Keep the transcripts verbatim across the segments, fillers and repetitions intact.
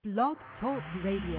Blog Talk Radio.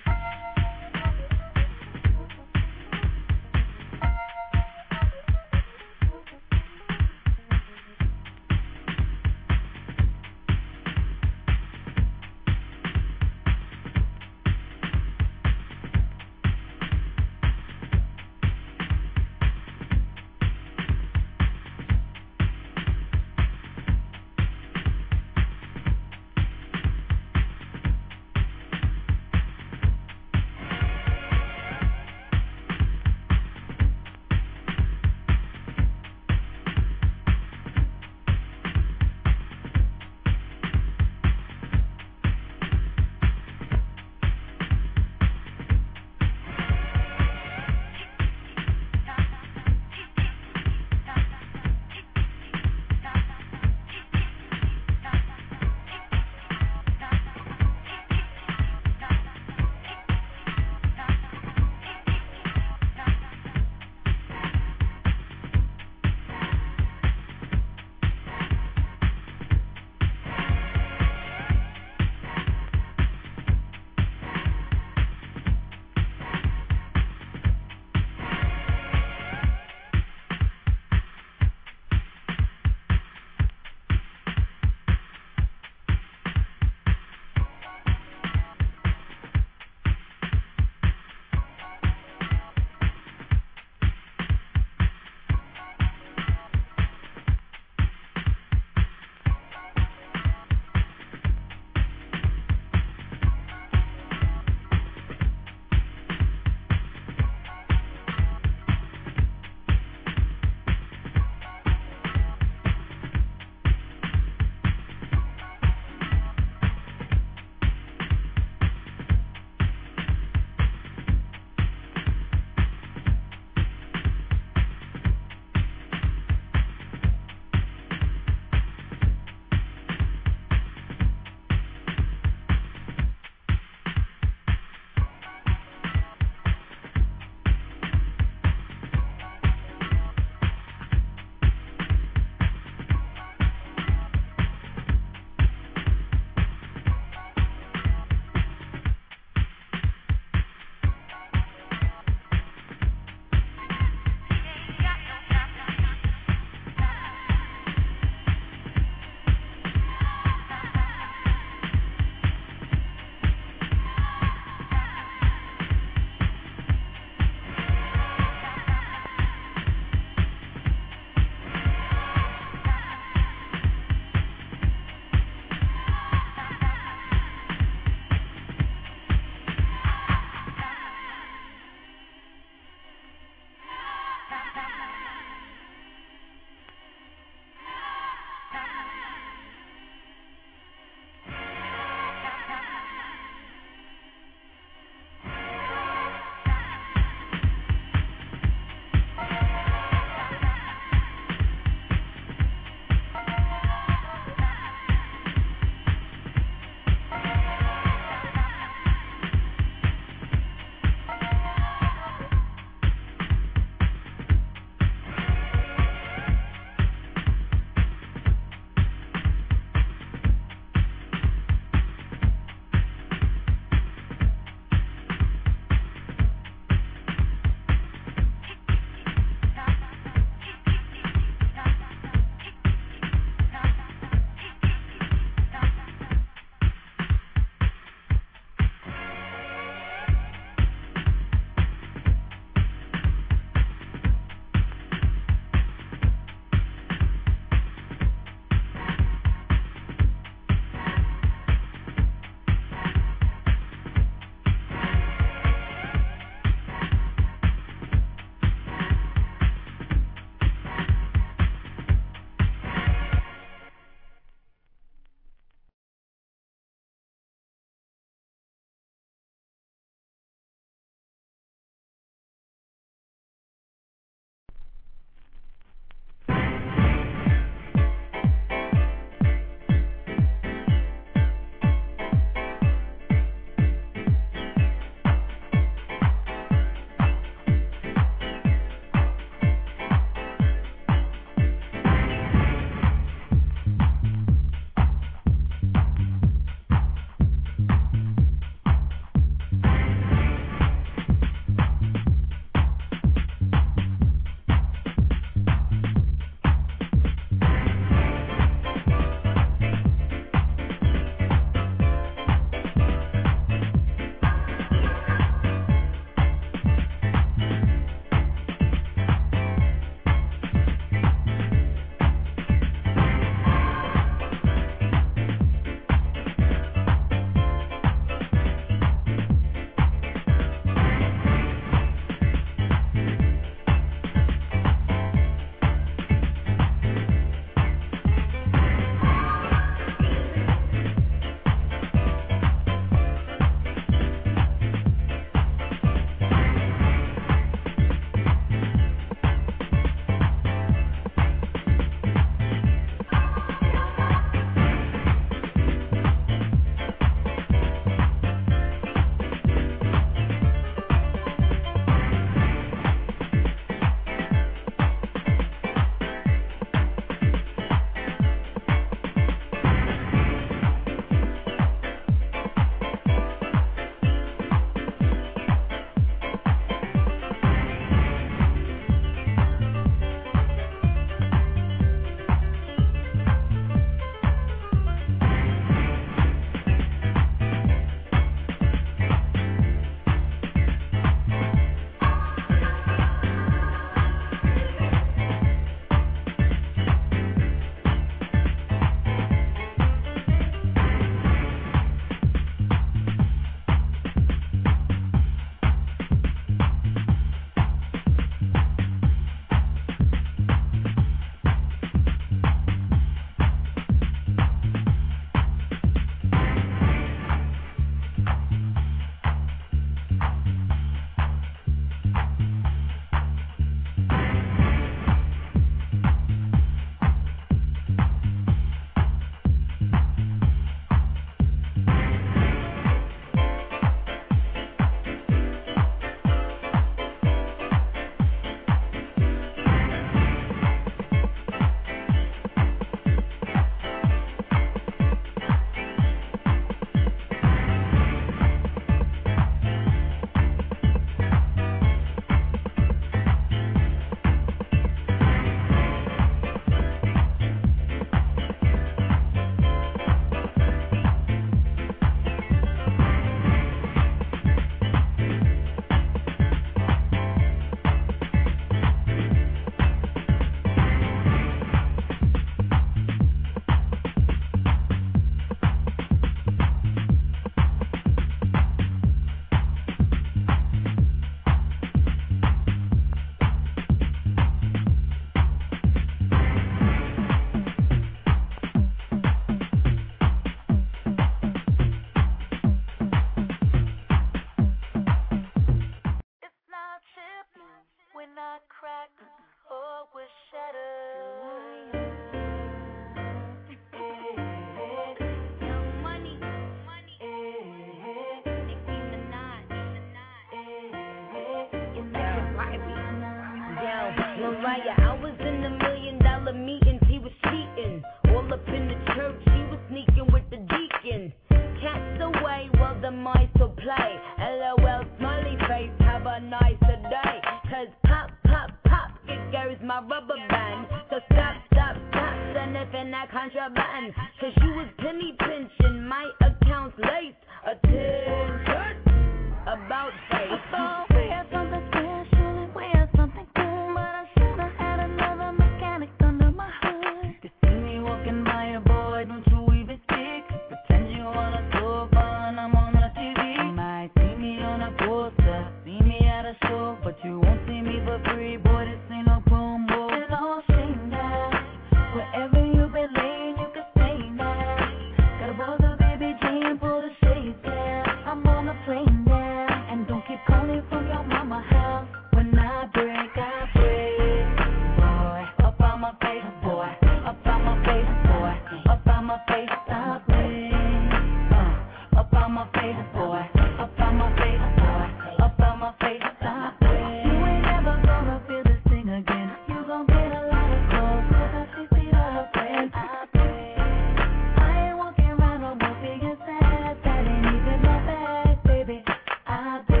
Mariah, I was in the million dollar meetings, he was cheating. All up in the church, he was sneaking with the deacon. Cats away while the mice will play. LOL, smiley face, have a nicer day. Cause pop, pop, pop, it goes my rubber band. So stop, stop, stop, sniffing that contraband. Cause you was penny pinching, my account's laced. Attention, about face. I thought we had something special and we had something good, but I should've had another mechanic under my hood. You see me walking by your boy, don't you even speak. Pretend you wanna so fun, I'm on the T V. You might see me on a poster, see me at a show, but you won't see me for free, boy, this ain't no promo. It all seems that wherever you've been laying, you can stay now. Got a buzz of baby Jane, pull the shades down. I'm on a plane now, and don't keep calling from your mama house. When I break, I break. Boy, up on my face, boy, up on my face, boy, up on my face, I break. Uh, up on my face, boy, up on my face, boy, up on my face, I break. You ain't never gonna feel this thing again. You gon' get a lot of calls, cause I see feet of her friends. I break. I ain't walking around no more being sad. That ain't even my bag, baby. I break.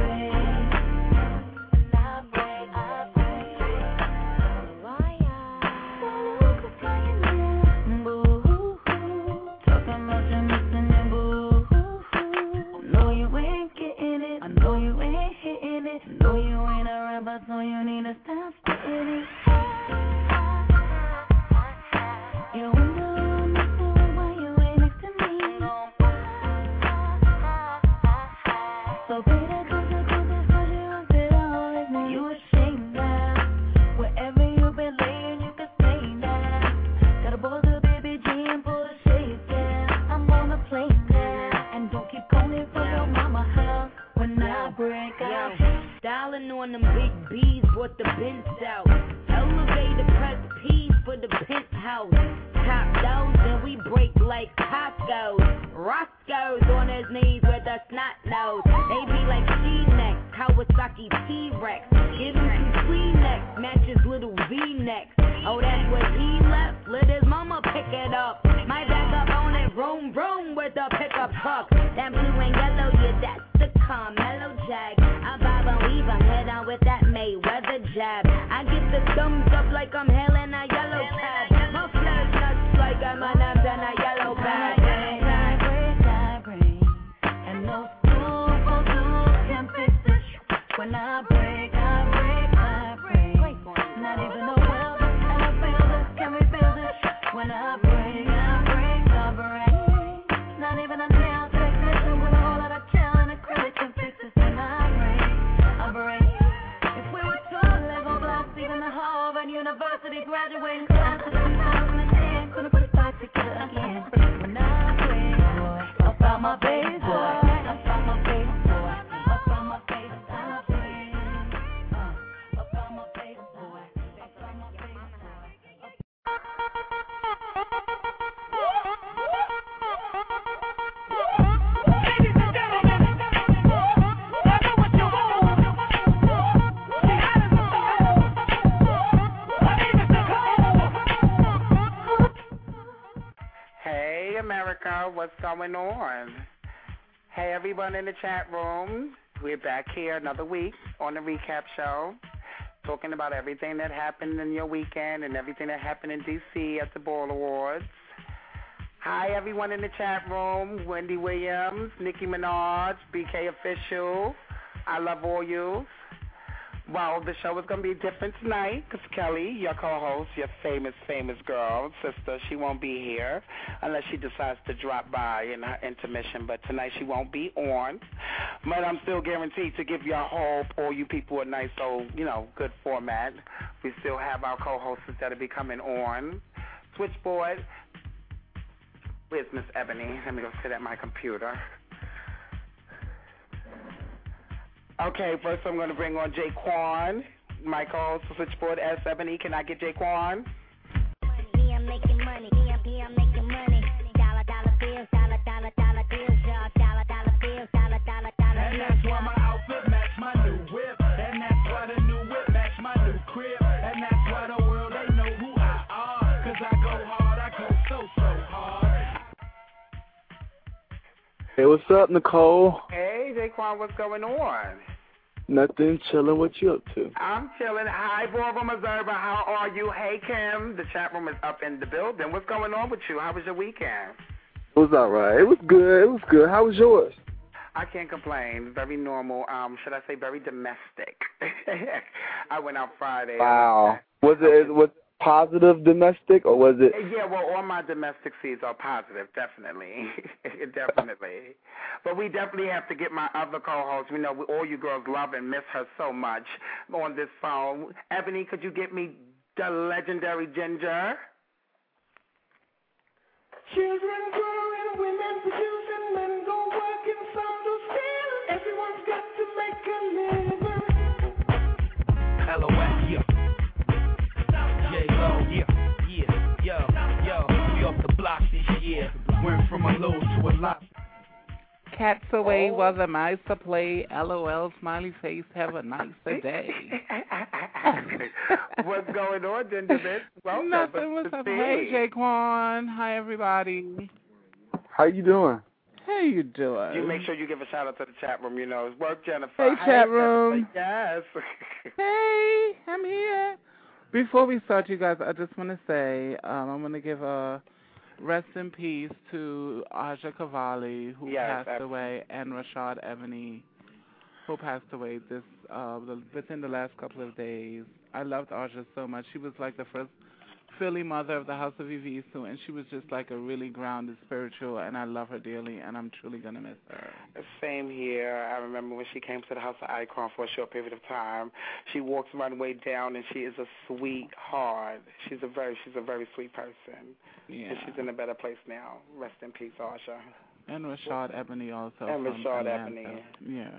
I break, I break. Why I won't quit crying now. Boo-hoo. Talking about you missing your boo-hoo. No, you ain't getting it. I know you ain't hitting it. No, you ain't a rapper, so you need to stop spitting it. You wonder I'm missing why you ain't next to me. So better closer, closer, cause you want it all like me. You ashamed now. Wherever you been laying, you can stay now. Got a buzz of baby G and pull the shades down. I'm on a plane now, and don't keep calling from your mama house. When I break out, Styling on them big B's, brought the Benz out. Elevator press P's for the penthouse. Top those and we break like Costco's. Roscoe's on his knees with a snot nose. They be like she next, Kawasaki T-Rex. Give him some Kleenex, matches little V-necks. Oh, that's what he left, let his mama pick it up. My back up on it, room, room with a pickup truck. That blue and yellow, yeah, that's the Carmelo Jag. I vibe and weave, I'm head on with that Mayweather jab. I get the thumbs up like I'm hailing a yellow cab. My flesh nuts like I'm a nuts and a yellow bag. I break, I break, and no super glue can fix it. When I break, I break, I break. Not even a weld and a builder can rebuild it. When I break, I break, I break. Not even a nail technician with a whole lot of chill and acrylic can fix it. When I break, I break. If we were tall Lego blocks, even the Harvard University graduating class of two thousand ten couldn't put it back together again. When I break, boy, up on my face, boy, up on my face, boy, up on my face, I break. Uh, up on my face, boy, up on my face, boy. Ladies and gentlemen, I know what you want. See how does it go? My name is Nicole. Hey, America, what's going on? Hey, everyone in the chat room. We're back here another week on the recap show, talking about everything that happened in your weekend and everything that happened in D C at the Ball Awards. Hi, everyone in the chat room. Wendy Williams, Nicki Minaj, B K Official. I love all you. Well, the show is going to be different tonight because Kelly, your co-host, your famous, famous girl, sister, she won't be here unless she decides to drop by in her intermission. But tonight she won't be on. But I'm still guaranteed to give y'all hope, all you people, a nice old, you know, good format. We still have our co-hosts that will be coming on. Switchboard. Where's Miss Ebony? Let me go sit at my computer. Okay, first I'm going to bring on Jaquan, my co-host for Switchboard S. Ebony. Can I get Jaquan? Me, I'm making money. Me, I'm, me, I'm making money. Dollar, dollar bills, dollar, dollar, dollar bills, y'all. Dollar, dollar bills, dollar, dollar, dollar bills. And that's why my outfit match my new whip. And that's why the new whip match my new crib. And that's why Hey, what's up, Nicole? Hey, Jaquan, what's going on? Nothing, chilling. What you up to? I'm chilling. Hi, Ballroom Observer. How are you? Hey, Kim. The chat room is up in the building. What's going on with you? How was your weekend? It was all right. It was good. It was good. How was yours? I can't complain. Very normal. Um, should I say very domestic? I went out Friday. Wow. Was it was it positive domestic or was it? Yeah, well, all my domestic seeds are positive, definitely, definitely. But we definitely have to get my other co-host. We know we, all you girls love and miss her so much on this phone. Ebony, could you get me the legendary Ginger? Children growing, women producing, men go working, some do stealing. Everyone's got to make a living. L O S, yeah. J-Lo, yeah, yeah, yo, yo. We off the block this year. Went from a low to a lot. Cats away while the mice are play. LOL, smiley face, have a nicer day. What's going on, Ginger Bitch? Welcome. Nothing. What's up? Hey, Jaquan. Hi, everybody. How you doing? How you doing? You make sure you give a shout out to the chat room. You know, it's work, Jennifer. Hey, Hi, chat room. Jennifer. Yes. Hey, I'm here. Before we start, you guys, I just want to say um, I'm going to give a rest in peace to Aja Cavalli, who yes, passed absolutely. away, and Rashad Ebony, who passed away this uh, the, within the last couple of days. I loved Aja so much. She was like the first Philly mother of the House of Evisu, and she was just like a really grounded spiritual, and I love her dearly, and I'm truly going to miss her. Same here. I remember when she came to the House of Icon for a short period of time. She walks right way down, and she is a sweetheart. She's a very, she's a very sweet person. Yeah. And she's in a better place now. Rest in peace, Aja. And Rashad Ebony also. And from Rashad Atlanta. Ebony. Yeah.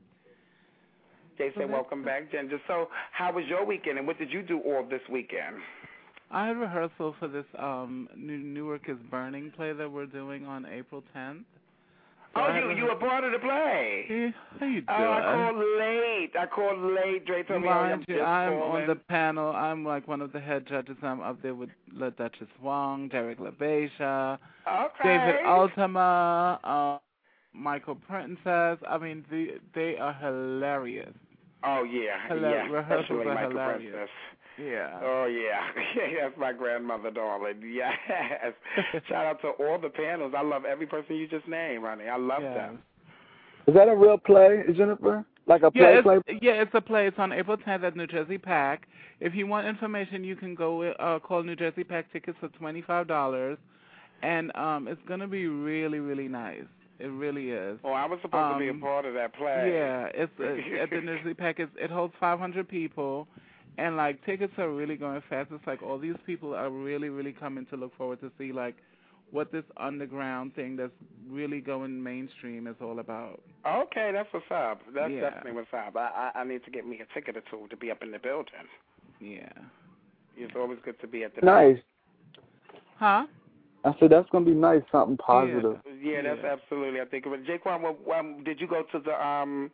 They said, welcome back, Ginger. So how was your weekend, and what did you do all this weekend? I had rehearsal for this um, New Newark is Burning play that we're doing on April tenth. So oh, you you were part of the play. Hey, how you doing? Oh, I called late. I called late. Dre told me I'm Mind just you, I'm calling. on the panel. I'm like one of the head judges. I'm up there with La Duchess Wong, Derek LaBeija, okay. David Altima, uh, Michael Princess. I mean, the, they are hilarious. Oh, yeah. Hila- yeah. Rehearsals Especially are Michael hilarious. Princess. Yeah. Oh, yeah. That's my grandmother, darling. Yes. Shout out to all the panels. I love every person you just named, honey. I love yes. them. Is that a real play, Jennifer? Like a play yeah, play? it's, yeah, it's a play. It's on April tenth at New Jersey Pack. If you want information, you can go uh, call New Jersey Pack tickets for twenty-five dollars. And um, it's going to be really, really nice. It really is. Oh, I was supposed um, to be a part of that play. Yeah, it's uh, at the New Jersey Pack. It's, it holds five hundred people. And, like, tickets are really going fast. It's like all these people are really, really coming to look forward to see, like, what this underground thing that's really going mainstream is all about. Okay, that's what's up. That's yeah. definitely what's up. I, I I need to get me a ticket or two to be up in the building. Yeah. It's always good to be at the Nice. building. Huh? I said that's gonna be nice, something positive. Yeah, yeah that's yeah. absolutely. I think it was. Jaquan, um, did you go to the um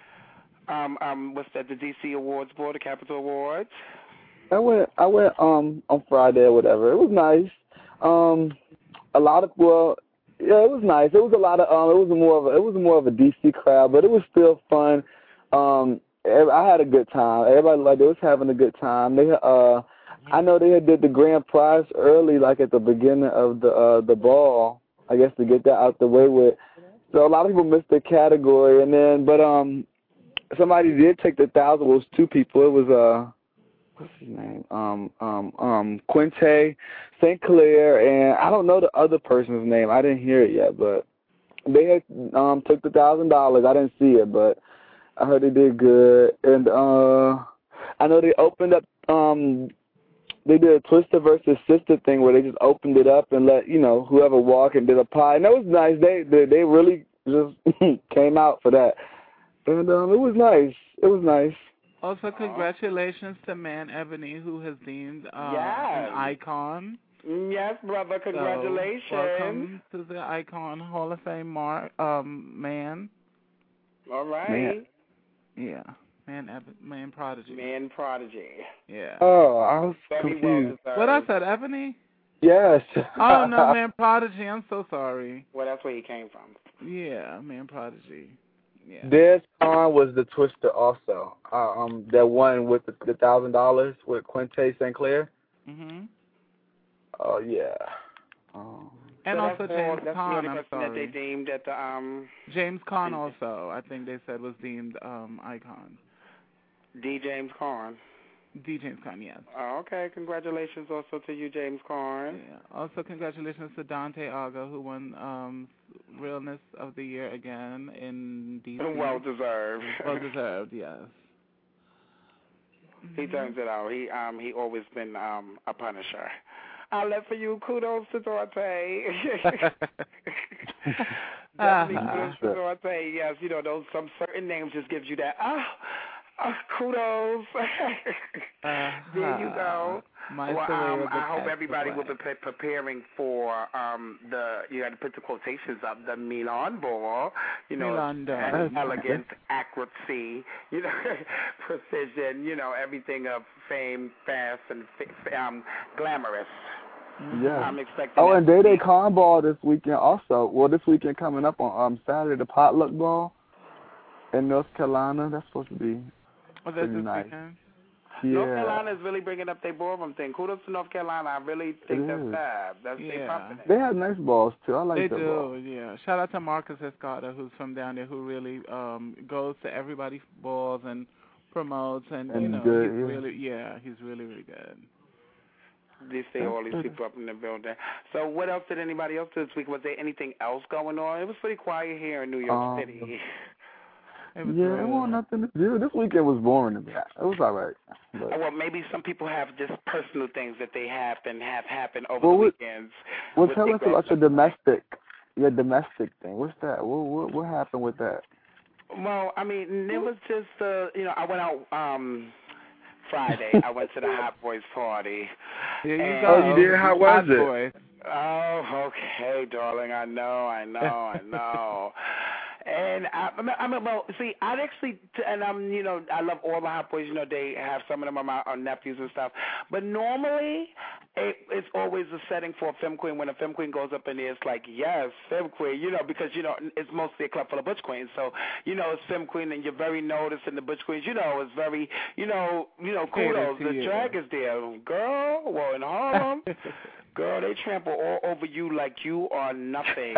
um um what's that? The D C Awards Board, the Capitol Awards? I went. I went um on Friday or whatever. It was nice. Um, a lot of well, yeah, it was nice. It was a lot of um. It was more of a, it was more of a D C crowd, but it was still fun. Um, I had a good time. Everybody like they was having a good time. They uh. I know they had did the grand prize early, like at the beginning of the uh, the ball, I guess, to get that out the way with. So a lot of people missed their category, and then but um, somebody did take the thousand. Well, it was two people. It was uh, what's his name? Um um um Quinte Saint Clair, and I don't know the other person's name. I didn't hear it yet, but they had um took the thousand dollars. I didn't see it, but I heard they did good, and uh, I know they opened up um. They did a Twister versus Sister thing where they just opened it up and let, you know, whoever walk and did a pie. And that was nice. They they, they really just came out for that. And um, it was nice. It was nice. Also, congratulations to Man Ebony, who has deemed uh, yes. an icon. Yes, brother. Congratulations. So, welcome to the Icon Hall of Fame, Mark, um, Man. All right. Man. Yeah. Man, Eb- man Prodigy. Man Prodigy. Yeah. Oh, I was Very confused. well What I said, Ebony? Yes. Oh no, Man Prodigy. I'm so sorry. Well, that's where he came from. Yeah, Man Prodigy. Yeah. Des Khan was the Twister also. Uh, um, that one with the, the thousand dollars with Quinte Saint Clair. Mhm. Oh yeah. Um, And so also that's James all, that's Caan. the only I'm person that they sorry. deemed at the um James Caan also. I think they said was deemed um icon. D. James Caan. D. James Caan, yes. Oh, okay, congratulations also to you, James Caan. Yeah. Also, congratulations to Dante Aga, who won um, Realness of the Year again in D C. Well deserved. Well deserved, yes. He turns it out. He um he always been um a punisher. I'll let for you. Kudos to Dante. Definitely kudos to Dante. Yes, you know those some certain names just gives you that ah. Oh, kudos. uh, there you go. My well, um, I hope catch everybody the will be pre- preparing for um, the, you got to put the quotations up, the Milan ball, you know, Milan and elegance, accuracy, you know, precision, you know, everything of fame, fast, and um, glamorous. Yeah. I'm expecting oh, that and Day Day Con Ball this weekend also. Well, this weekend coming up on um, Saturday, the Potluck Ball in North Carolina. That's supposed to be oh, that's pretty this nice. Weekend? Yeah. North Carolina is really bringing up their ballroom thing. Kudos to North Carolina. I really think It that's is. fab. That's Yeah. they pumping it. They have nice balls too. I like They their do, balls. yeah. Shout out to Marcus Escada, who's from down there, who really um goes to everybody's balls and promotes, and, And you know, good, he's yeah. really, yeah, he's really, really good. They see all these people up in the building. So what else did anybody else do this week? Was there anything else going on? It was pretty quiet here in New York Um, City. It was yeah, good. it wasn't nothing to do. This weekend was boring to me. It was all right. But, Well, maybe some people have just personal things that they have and have happened over well, the what, weekends. well, with tell their us about your domestic, your domestic thing. What's that? What what, what happened with that? Well, I mean, it was just, uh, you know, I went out um, Friday. I went to the Hot Boys party. There you And- go. Oh, you did? How was Hot it? Boy. Oh, okay, darling. I know, I know, I know. And I, I mean, well, see, I'd actually, and I'm, you know, I love all the Hot Boys. You know, they have some of them are my are nephews and stuff. But normally, it, it's always a setting for a femme queen. When a femme queen goes up in there, it's like, yes, femme queen. You know, because you know it's mostly a club full of butch queens. So you know, it's femme queen, and you're very noticed in the butch queens. You know, it's very, you know, you know, kudos. Cater to The you. drag is there, girl. Well, in Harlem. Girl, they trample all over you like you are nothing.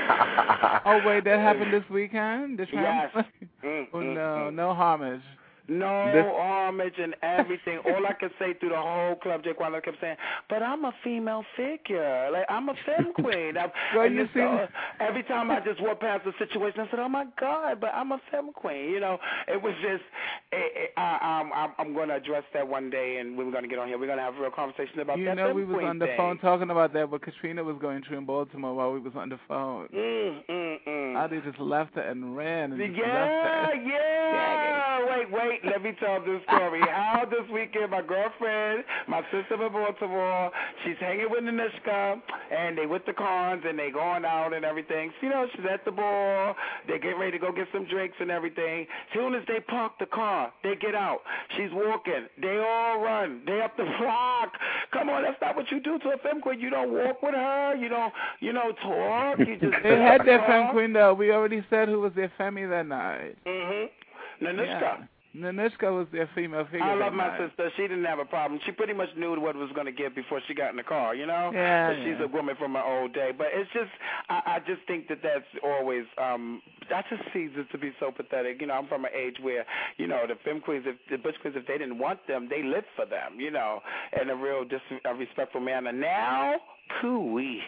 Oh, wait, that happened this weekend? The Yes. tramp? Mm, Oh, mm, no, mm. no homage. No This- homage and everything. All I could say through the whole club, Jake Waller kept saying, but I'm a female figure. Like, I'm a femme queen. I, Girl, and you this, see- uh, every time I just walked past the situation, I said, oh, my God, but I'm a femme queen. You know, it was just, it, it, I, um, I'm, I'm going to address that one day, and we're going to get on here. We're going to have a real conversation about You that know femme we was queen on the thing. phone talking about that, but Katrina was going through in Baltimore while we was on the phone. Mm, mm, mm. I just left her and ran and just Yeah, left her. yeah. Wait, wait. Let me tell this story. How this weekend, my girlfriend, my sister from Baltimore, she's hanging with Anushka, and they with the cons, and they going out and everything. So, you know, she's at the bar. They get ready to go get some drinks and everything. Soon as they park the car, they get out. She's walking. They all run. They up the block. Come on, that's not what you do to a femme queen. You don't walk with her. You don't, you know, talk. You just They had their femme queen, though. We already said who was their femme that night. Mm-hmm. Nanushka. Yeah. Nanushka was their female figure. I that love my night. sister. She didn't have a problem. She pretty much knew what it was going to get before she got in the car, you know? Yeah, But she's yeah. a woman from an old day. But it's just, I, I just think that that's always, um, I just see this to be so pathetic. You know, I'm from an age where, you know, the femme queens, if, the butch queens, if they didn't want them, they lived for them, you know, in a real dis- a respectful manner. Now, pooey.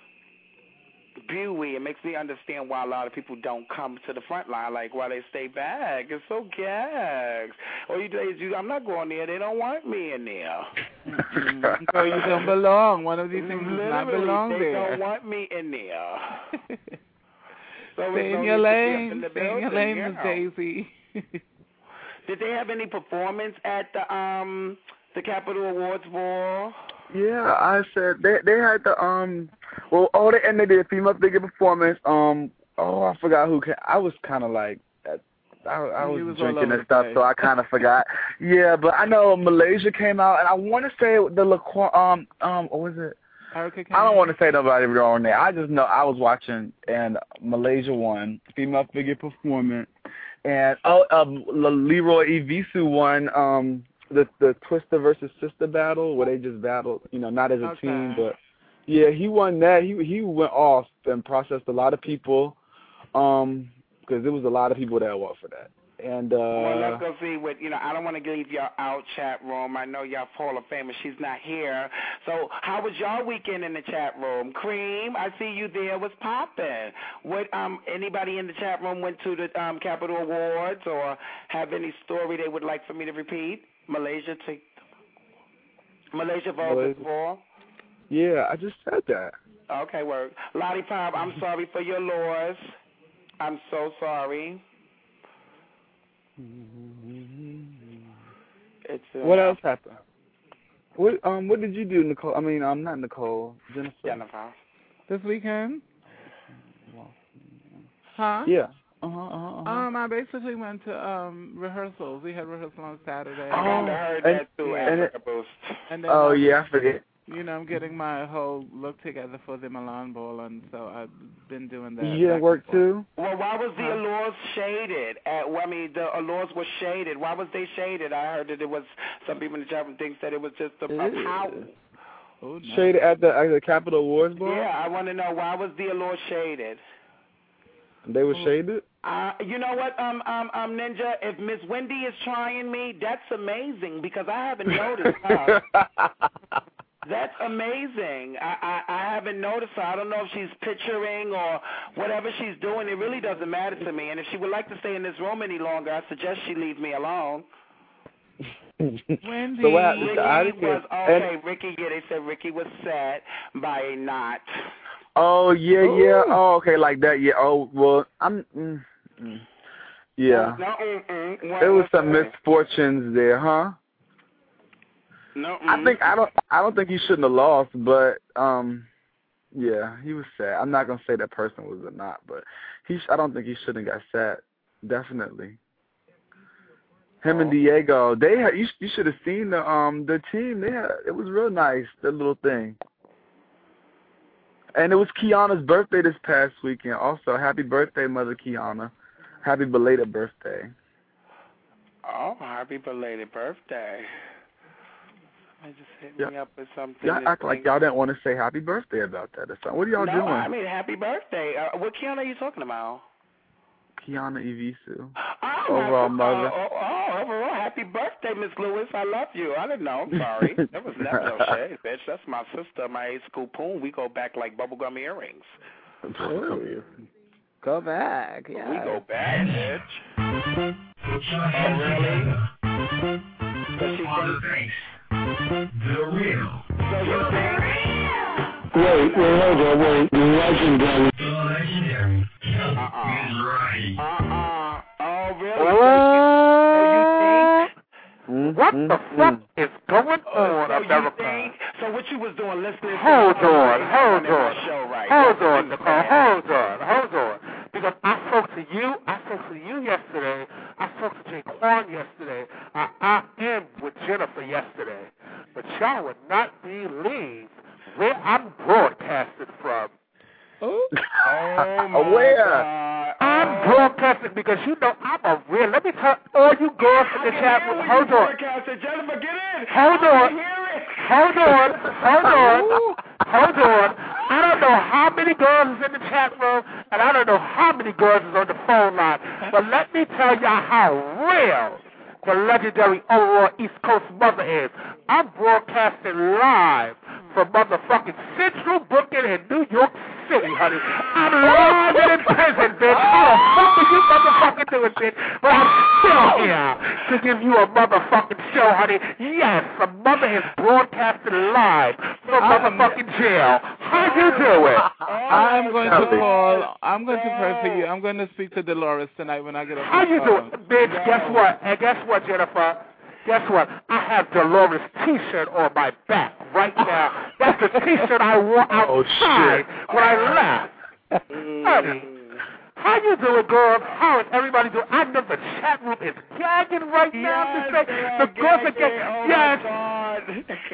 Beauty. It makes me understand why a lot of people don't come to the front line, like why they stay back. It's so gags. All you do is you, I'm not going there. They don't want me in there. Mm-hmm. So you don't belong. One of these things does not Literally, belong they there. don't want me in there. So Stay it's in no your need to be up lane. in the Stay in your building, lane, you Miss know. Daisy. Did they have any performance at the um the Capitol Awards ball? Yeah, I said they they had the um well oh they and they did a female figure performance. Um oh I forgot who came. I was kind of like I, I was, He was all drinking over and the stuff, place. so I kind of forgot. Yeah, but I know Malaysia came out, and I want to say the Laquan um um what was it? Erica Kane. I don't want to say nobody wrong there. I just know I was watching, and Malaysia won, female figure performance. And, oh, um, Leroy Evisu won um, the, the Twister versus Sister battle, where they just battled, you know, not as a okay. team, but, yeah, he won that. He he went off and processed a lot of people, um, because there was a lot of people that went for that. And, uh, well, let's go see what, you know, I don't want to leave y'all out, chat room. I know y'all Hall of Famers. She's not here. So how was y'all weekend in the chat room? Cream, I see you there. What's popping? What, um, anybody in the chat room went to the um, Capitol Awards or have any story they would like for me to repeat? Malaysia, take Malaysia voted for? Yeah, I just said that. Okay, word. Lottie Pop, I'm sorry for your loss. I'm so sorry. It's, uh, what else happened? What um what did you do, Nicole? I mean, I'm um, not Nicole. Jennifer. Jennifer. This weekend? Huh? Yeah. Uh huh. Uh-huh, uh-huh. Um, I basically went to um rehearsals. We had rehearsal on Saturday. I kind of heard and, that too. And Africa it, Boost. And then, oh um, yeah, I forget. You know, I'm getting my whole look together for the Milan Bowl, and so I've been doing that. You didn't work too? Well, why was the allures shaded? At, well, I mean, the allures were shaded. Why was they shaded? I heard that it was, some people in the chat room think that it was just a, a pout. Oh, no. Shaded at the, at the Capitol Awards Bowl? Yeah, I want to know, why was the allure shaded? They were shaded? Uh, you know what, um, um, um, Ninja? If Miss Wendy is trying me, that's amazing because I haven't noticed her. That's amazing. I, I, I haven't noticed her. I don't know if she's picturing or whatever she's doing. It really doesn't matter to me. And if she would like to stay in this room any longer, I suggest she leave me alone. Wendy. So what, Ricky I was, okay, Ricky, yeah, they said Ricky was sad by a knot. Oh, yeah, Ooh. yeah. Oh, okay, like that, yeah. Oh, well, I'm, mm, mm. yeah. No, mm, mm. There was some misfortunes there, huh? No, mm. I think I don't. I don't think he shouldn't have lost, but um, yeah, he was sad. I'm not gonna say that person was or not, but he. I don't think he shouldn't have got sad. Definitely. Him oh. and Diego, they had. You, you should have seen the um the team. They had. It was real nice. The little thing. And it was Kiana's birthday this past weekend. Also, happy birthday, Mother Kiana. Happy belated birthday. Oh, happy belated birthday. I just hit yeah. me up with something. Y'all act like y'all didn't want to say happy birthday about that or something. What are y'all no, doing? No, I mean happy birthday. Uh, what Kiana are you talking about? Kiana Evisu. Oh, overall happy, mother. Uh, oh, oh, overall, happy birthday, Miss Lewis. I love you. I didn't know. I'm sorry. That was never no shade, bitch. That's my sister, my age school poon. We go back like bubblegum earrings. Ooh. Go back, yeah. We go back, bitch. Oh, really? Does she think... The real. So you think... Wait, wait, hold on, wait. Legendary. The legendary. Uh-uh. Is right. Uh-uh. Oh, really? Oh, so you think... what the fuck is going on, so America? You think, so what you was doing listening hold to... on, hold on. Show, right? Hold on, Nicole, hold on, hold on. Because I spoke to you, I spoke to you yesterday, I spoke to Jaquan yesterday, I, I am with Jennifer yesterday. But y'all would not believe where I'm broadcasted from. Oh, my Where? God. I'm broadcasting because you know I'm a real. Let me tell all you girls in the chat room. Hold on. Jennifer, get in. Hold on. Hold on. Hold on. Hold on. I don't know how many girls is in the chat room, and I don't know how many girls is on the phone line. But let me tell y'all how real the legendary overall East Coast mother is. I'm broadcasting live from motherfucking Central Booking in New York City, honey. I'm live and in prison, bitch. How the fuck are you motherfucking doing, bitch? But I'm still here to give you a motherfucking show, honey. Yes, the mother is broadcasting live from motherfucking jail. How you doing? I'm going to call. I'm going to pray for you. I'm going to speak to Dolores tonight when I get off. How you doing, bitch? Guess what? And guess what, Jennifer? Guess what? I have Dolores' T-shirt on my back right now. That's the T-shirt I wore outside oh, when I left. Honey, How you doing, girls? How is everybody doing? I know the chat room is gagging right now. Yes, Miss Faye. The girls are gagging. Oh Yes. my God.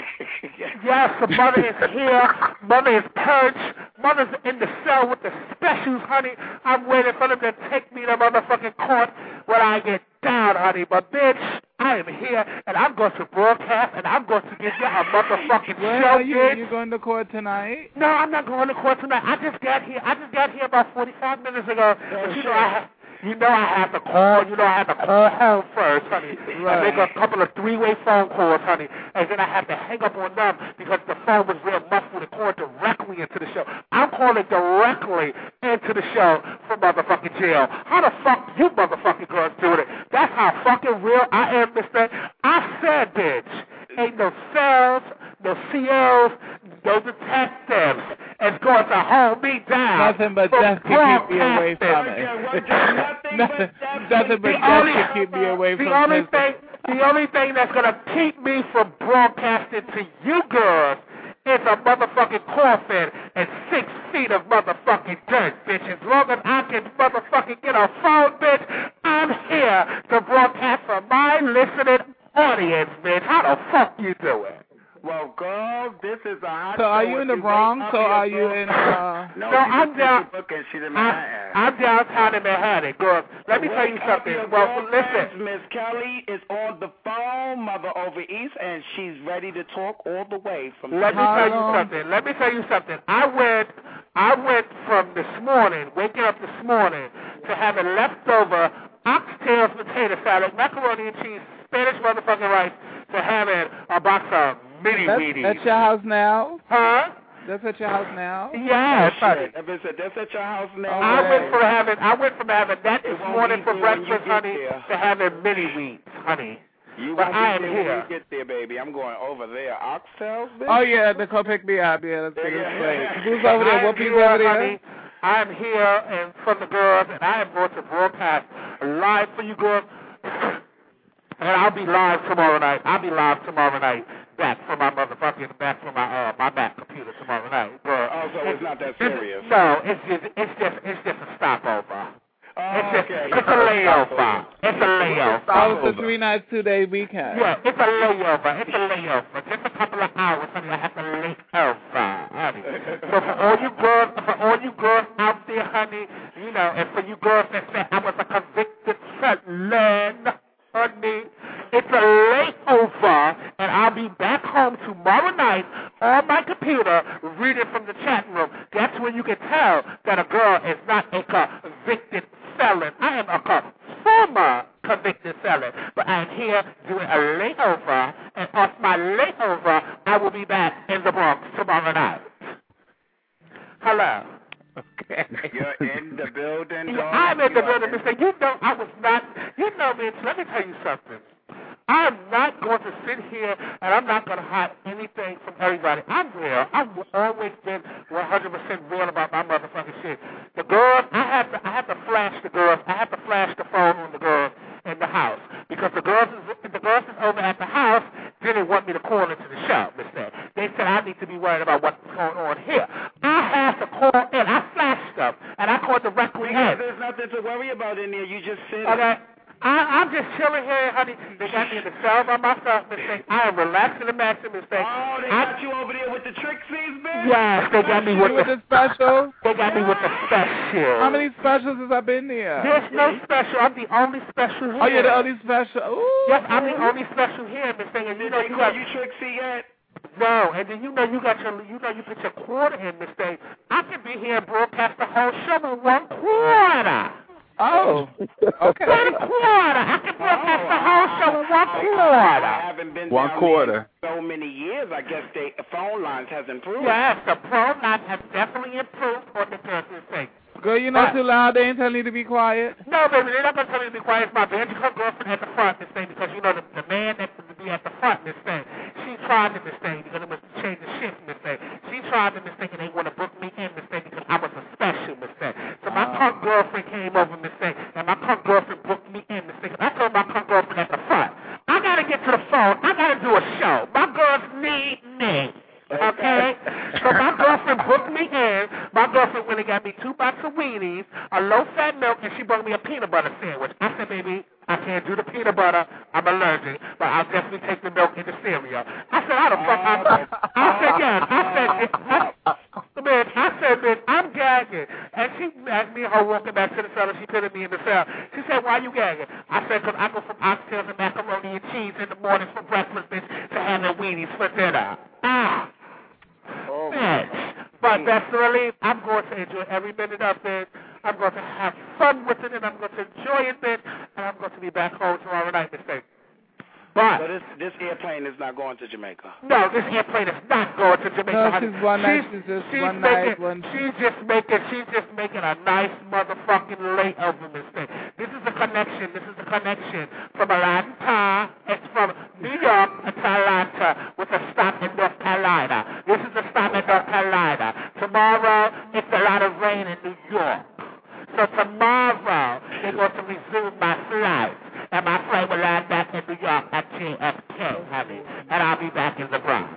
Yes, the mother is here. Mother is perched. Mother's in the cell with the specials, honey. I'm waiting for them to take me to motherfucking court when I get down, honey. But, bitch, I am here, and I'm going to broadcast, and I'm going to give you a motherfucking Where show, are you? bitch. You going to court tonight? No, I'm not going to court tonight. I just got here. I just got here about forty-five minutes ago. But you know, I have, you know I have to call. You know I have to call home first, honey. Right. I make a couple of three-way phone calls, honey, and then I have to hang up on them because the phone was real muffled and called directly into the show. I'm calling directly into the show from motherfucking jail. How the fuck you motherfucking girls doing it? That's how fucking real I am, mister. I said, bitch. Ain't no cells, no C Os, no detectives. It's going to hold me down. Nothing but death to keep me away from it. nothing, nothing but death to keep me away from the only prison. thing, the only thing that's going to keep me from broadcasting to you girls is a motherfucking coffin and six feet of motherfucking dirt, bitch. As long as I can motherfucking get a phone, bitch, I'm here to broadcast for my listening audience, bitch. How the fuck you doing? Well, girl, this is a hot So are show. you in If the Bronx wake or up, are you're you in, so- uh... No, No, she's I'm in down- Brooklyn. She's in I, Manhattan. I'm downtown in Manhattan, girl. Let me tell you Wake up something. your Well, girlfriends. listen. Miss Kelly is on the phone, mother over east, and she's ready to talk all the way from. Let me How tell you long? something. Let me tell you something. I went, I went from this morning, waking up this morning, to having leftover oxtails, potato salad, macaroni and cheese, Spanish motherfucking rice, to having a box of mini That's Wheaties. at your house now? Huh? That's at your house now? Yes, honey. If it's a, that's at your house now. I Okay. went from having, I went from having that It this won't morning be for there when you breakfast, get honey, there. to having mini wheats, honey. You But won't I am be there here. when you get there, baby. I'm going over there. Oxtails, bitch? Oh, yeah, to come pick me up. Yeah, let's get Yeah. it straight. Who's over there? I am Whoopi's here, over there? honey. I am here and from the girls, and I am going to broadcast live for you girls. And I'll be live tomorrow night. I'll be live tomorrow night. Back from my motherfucking, back from my uh, my Mac computer tomorrow night, girl. Oh, so it's not that serious. No, it's just, it's just, it's just a stopover. Oh, It's just, okay. it's a layover. It's a layover. Oh, it's a three-night, two-day weekend. Yeah, it's a layover. It's a layover. Just a couple of hours, honey. I have to lay over, honey. So for all you girls, for all you girls out there, honey, you know, and for you girls that say I was a convicted felon, honey, it's a layover, and I'll be back home tomorrow night on my computer reading from the chat room. That's when you can tell that a girl is not a convicted felon. I am a co- former convicted felon, but I am here doing a layover, and off my layover, I will be back in the Bronx tomorrow night. Hello. Okay. You're in the building, Yeah, dog. I'm in the You are building, Mister You know I was not, you know, bitch, let me tell you something. I'm not going to sit here and I'm not going to hide anything from everybody. I'm real. I've always been one hundred percent real about my motherfucking shit. The girls, I have to, I have to flash the girls. I have to flash the phone on the girls in the house because the girls is, the girls is over at the house didn't want me to call into the show, Mister They said I need to be worried about what's going on here. I have to call in. I flashed them and I called directly Because in. there's nothing to worry about in there. You just sit. Okay. I, I'm just chilling here, honey. They got me in the cell by myself, Mister I am relaxing and maxing, Mister Oh, they I, got you over there with the Trixies, bitch? Yes, they got me with With the, the special? they got me with the special. How many specials has I been there? There's no special. I'm the only special here. Oh, you're the only special. Ooh. Yes, I'm the only special here, Mister And you Did know they you call got you Trixie yet? no, and then you know you got your you know you put your quarter in, Mister I can be here and broadcast the whole show in one quarter. Oh, okay. One quarter. I can broadcast the whole show in one I quarter. haven't been One down quarter. there in so many years. I guess the phone lines has improved. Yes, the pro line has definitely improved on the person's thing. Girl, you're not too loud. They ain't telling you to be quiet. No, baby, they're not going to tell me to be quiet. It's my banjo girlfriend at the front, this thing, because, you know, the, the man that's going to be at the front, this thing, she tried to this thing because it was to change the shift, this thing. She tried to this thing, and they want to book me in, this thing, because I was a special, this thing. So my Uh. punk girlfriend came over, this thing, and my punk girlfriend booked me in, this thing. I told my punk girlfriend at the front, I got to get to the phone. I got to do a show. My girls need me. Okay? So my girlfriend booked me in. My girlfriend went and got me two boxes of weenies, a low-fat milk, and she brought me a peanut butter sandwich. I said, baby, I can't do the peanut butter. I'm allergic, but I'll definitely take the milk and the cereal. I said, how the fuck I'm I said, yes. I said, I, man, I said, man, I'm gagging. And she asked me her walking back to the cell, and she put me in the cell. She said, why you gagging? I said, because I go from oxtails and macaroni and cheese in the mornings for breakfast, bitch, to having weenies for dinner. Ah. Oh, bitch. But that's really, I'm going to enjoy every minute of it. I'm going to have fun with it, and I'm going to enjoy it, bitch. And I'm going to be back home tomorrow night, Miss Thing. But so this this airplane is not going to Jamaica. No, this airplane is not going to Jamaica. No, she's one night. She's, she's just she's one making, night. One. She's just making. She's just making a nice motherfucking layover, Miss Thing. This is a connection. This is a connection from Atlanta. It's from New York to Atlanta with a stop in North Carolina. This is a stop in North Carolina. Tomorrow, it's a lot of rain in New York. So tomorrow, they're going to resume my flight. And my flight will land back in New York at J F K, honey. And I'll be back in the Bronx.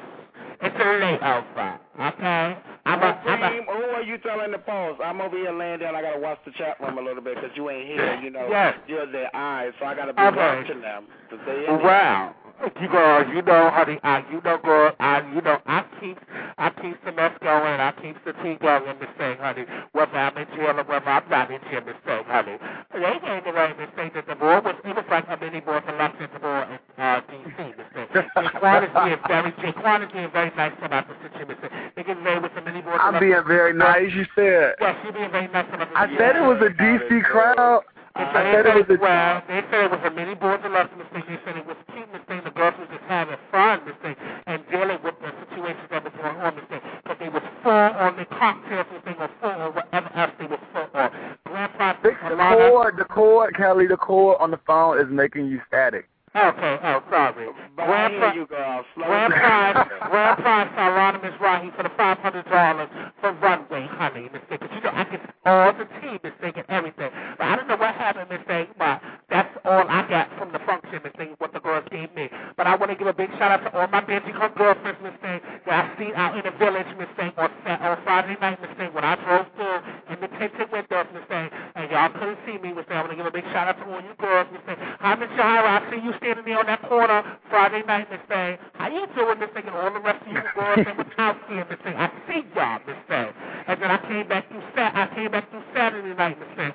It's a layover, okay? I'm a, I'm a, who are you telling the post? I'm over here laying down. I got to watch the chat room a little bit because you ain't here. You know, yes. You're their eyes, so I got to be okay. watching them. They in wow. You girl, you know, honey, I, you know, girl, I, you know, I keep, I keep the mess going, I keep the tea going in this thing, honey. Whether I'm in jail or whether I'm not in jail, this thing, honey. They ain't the right this thing that the board was, it was like a mini board election to board in uh, D C, this thing. Jaquan is being very, Jaquan is being very nice about the situation. They get ready with the mini board. I'm being very nice, you said. Yes, you're being very nice about the I said it was a D C crowd. They I said said it was a well, they said it was a mini board election mistake. They said it was cute mistake. The girls were just having fun mistake and dealing with the situations that was going on mistake. Because they was full on the cocktails mistake or full on whatever else they was full on. Grandpa, the cord, the cord, Kelly, the cord on the phone is making you static. Okay, oh, sorry. But Grandpa, you, girl. Grand Prize, Grand Prize, Hieronymus Rahi for the five hundred dollars for Runway, honey, mistake. But you know, I get all the tea, mistake, and everything. But I don't know what happened, mistake, but that's all I got from the function, mistake, what the girls gave me. But I want to give a big shout out to all my Benji Cook girlfriends, mistake, that I seen out in the village, mistake, on, on Friday night, mistake, when I drove through in the tinted windows, mistake, and y'all couldn't see me, mistake. I want to give a big shout out to all you girls, mistake. Hi, Miss Shahara, I see you standing there on that corner Friday night, Miss Thing. How you doing, Miss Thing, and all the rest of you girls that was out here, Miss Thing. I see y'all, Miss Thing. And then I came back through Sat I came back through Saturday night, Miss Thing.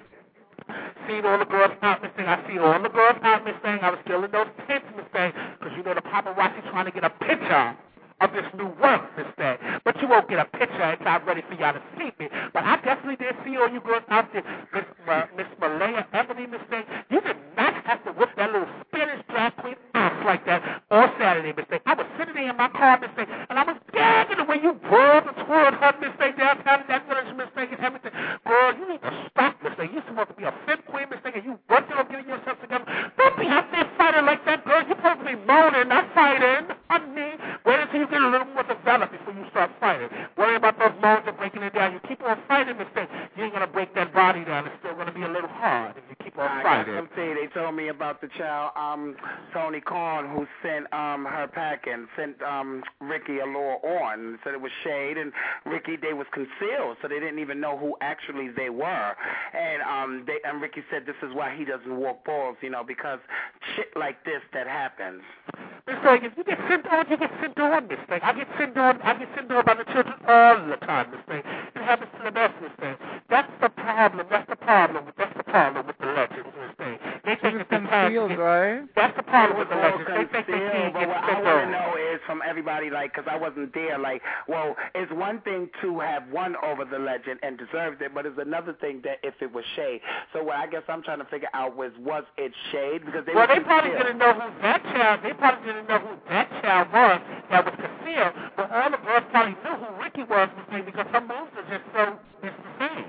Seen all the girls out, Miss Thing. I seen all the girls out, Miss Thing. I was still in those tents, Miss Thing, because you know the paparazzi trying to get a picture of this new work, Miss Thing. But you won't get a picture until I'm ready for y'all to see me. But I definitely did see all you girls out there, Miss uh, Miss Malaya Ebony, Miss Thing. You did not have to whip that little Spanish drag queen ass like that on Saturday, Miss Thing. I was sitting there in my car, Miss Thing, and I was gagging the way you whirled and twirled her, Miss Thing, downtown in that village, Miss Thing, and everything. Girl, you need to stop, Miss Thing. You're supposed to be a fifth queen, Miss Thing, and you working on getting yourself together. Don't be out there fighting like that, girl. You're supposed to be moaning, not fighting. Honey, wait until you get a little more developed before you start fighting. Worry about those moans and breaking it down. You keep on fighting, Miss Thing, you ain't going to break that body down. It's still going to be a little hard if you keep on I fighting. got some tea. They told me about the child, um, Tony Khan, who sent um, her packing, sent um, Ricky a lure on, said it was shade, and Ricky, they was concealed, so they didn't even know who actually they were. And um, they, and Ricky said this is why he doesn't walk balls, you know, because shit like this that happens. Miss Thing, if you get sent on, you get sent on, Miss Thing. I get sent on, I get sent on by the children all the time, Miss Thing. It happens to the best, Miss Thing. That's the problem. That's the problem. That's the problem with the legends, Miss Thing. They think it's concealed, right? That's the problem with the legends. They think they can't but get what I sent want to on. know is from everybody, like, because I wasn't there, like, well, it's one thing to have won over the legend and deserved it, but it's another thing that if it was shade. So what I guess I'm trying to figure out was, was it shade? Because they well, were they probably concealed. didn't know who that child. They probably didn't know who that child was that was concealed. But all the girls probably knew who Ricky was, Miss Thing, because her moves are just so it's the same.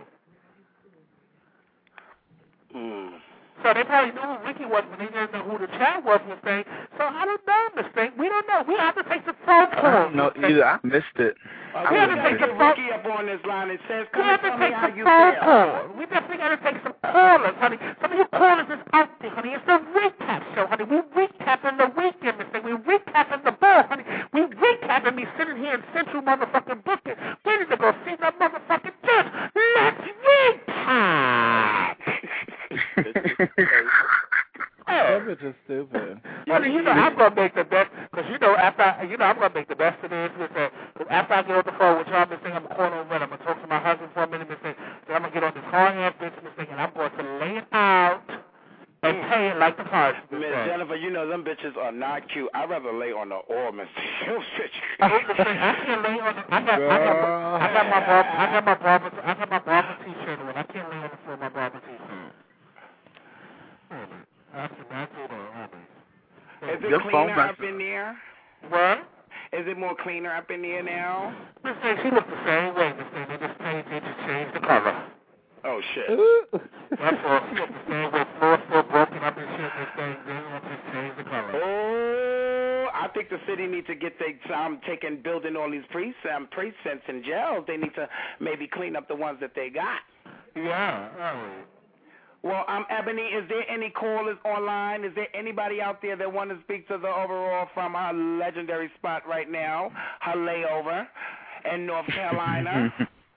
Hmm. So they probably knew who Ricky was, but they didn't know who the child was, Miss Thing. So I don't know, Miss Thing. We don't know. We have to take some phone calls. I don't know either. I missed it. Uh, we we have to got take to some get phone Ricky up on this line. It says, We come have and to tell me take how some you phone feel. calls. We definitely got to take some callers, honey. Some of you callers is out there, honey. It's the recap show, honey. We recapping the weekend, Miss Thing. We recapping the ball, honey. We recapping me sitting here in Central motherfucking Booking, waiting to go see that motherfucking judge. Let's recap. That bitch is stupid. Honey, you know I'm gonna make the best, cause you know after I, you know I'm gonna make the best of this. Listen, after I get on the phone with y'all, Miss Thing, I'm gonna call over and I'm gonna talk to my husband for a minute, Miss Thing. Then I'm gonna get on this hard ass bitch, Miss Thing, and I'm going to lay it out and pay it like the cards. Miss Jennifer, you know them bitches are not cute. I'd rather lay on the oil, Miss Thing. I can't lay on. The, I got, I got, I got my barber, I got my barber, I got my barber t-shirt on. I can't lay on the floor of my barber t-shirt. That's that's it. Is it cleaner up in there? What? Is it more cleaner up in there now? Miss Thing, she looks the same way, Miss Thing. They just changed, they just changed the color. Oh shit. That's all. She looks the same way. Floor still broken up and shit. Miss Thing, they just changed the color. Oh, I think the city needs to get they um taking building all these pre um, precincts and jails. They need to maybe clean up the ones that they got. Yeah. Oh. Well, um, Ebony, is there any callers online? Is there anybody out there that want to speak to the overall from our legendary spot right now, her layover in North Carolina?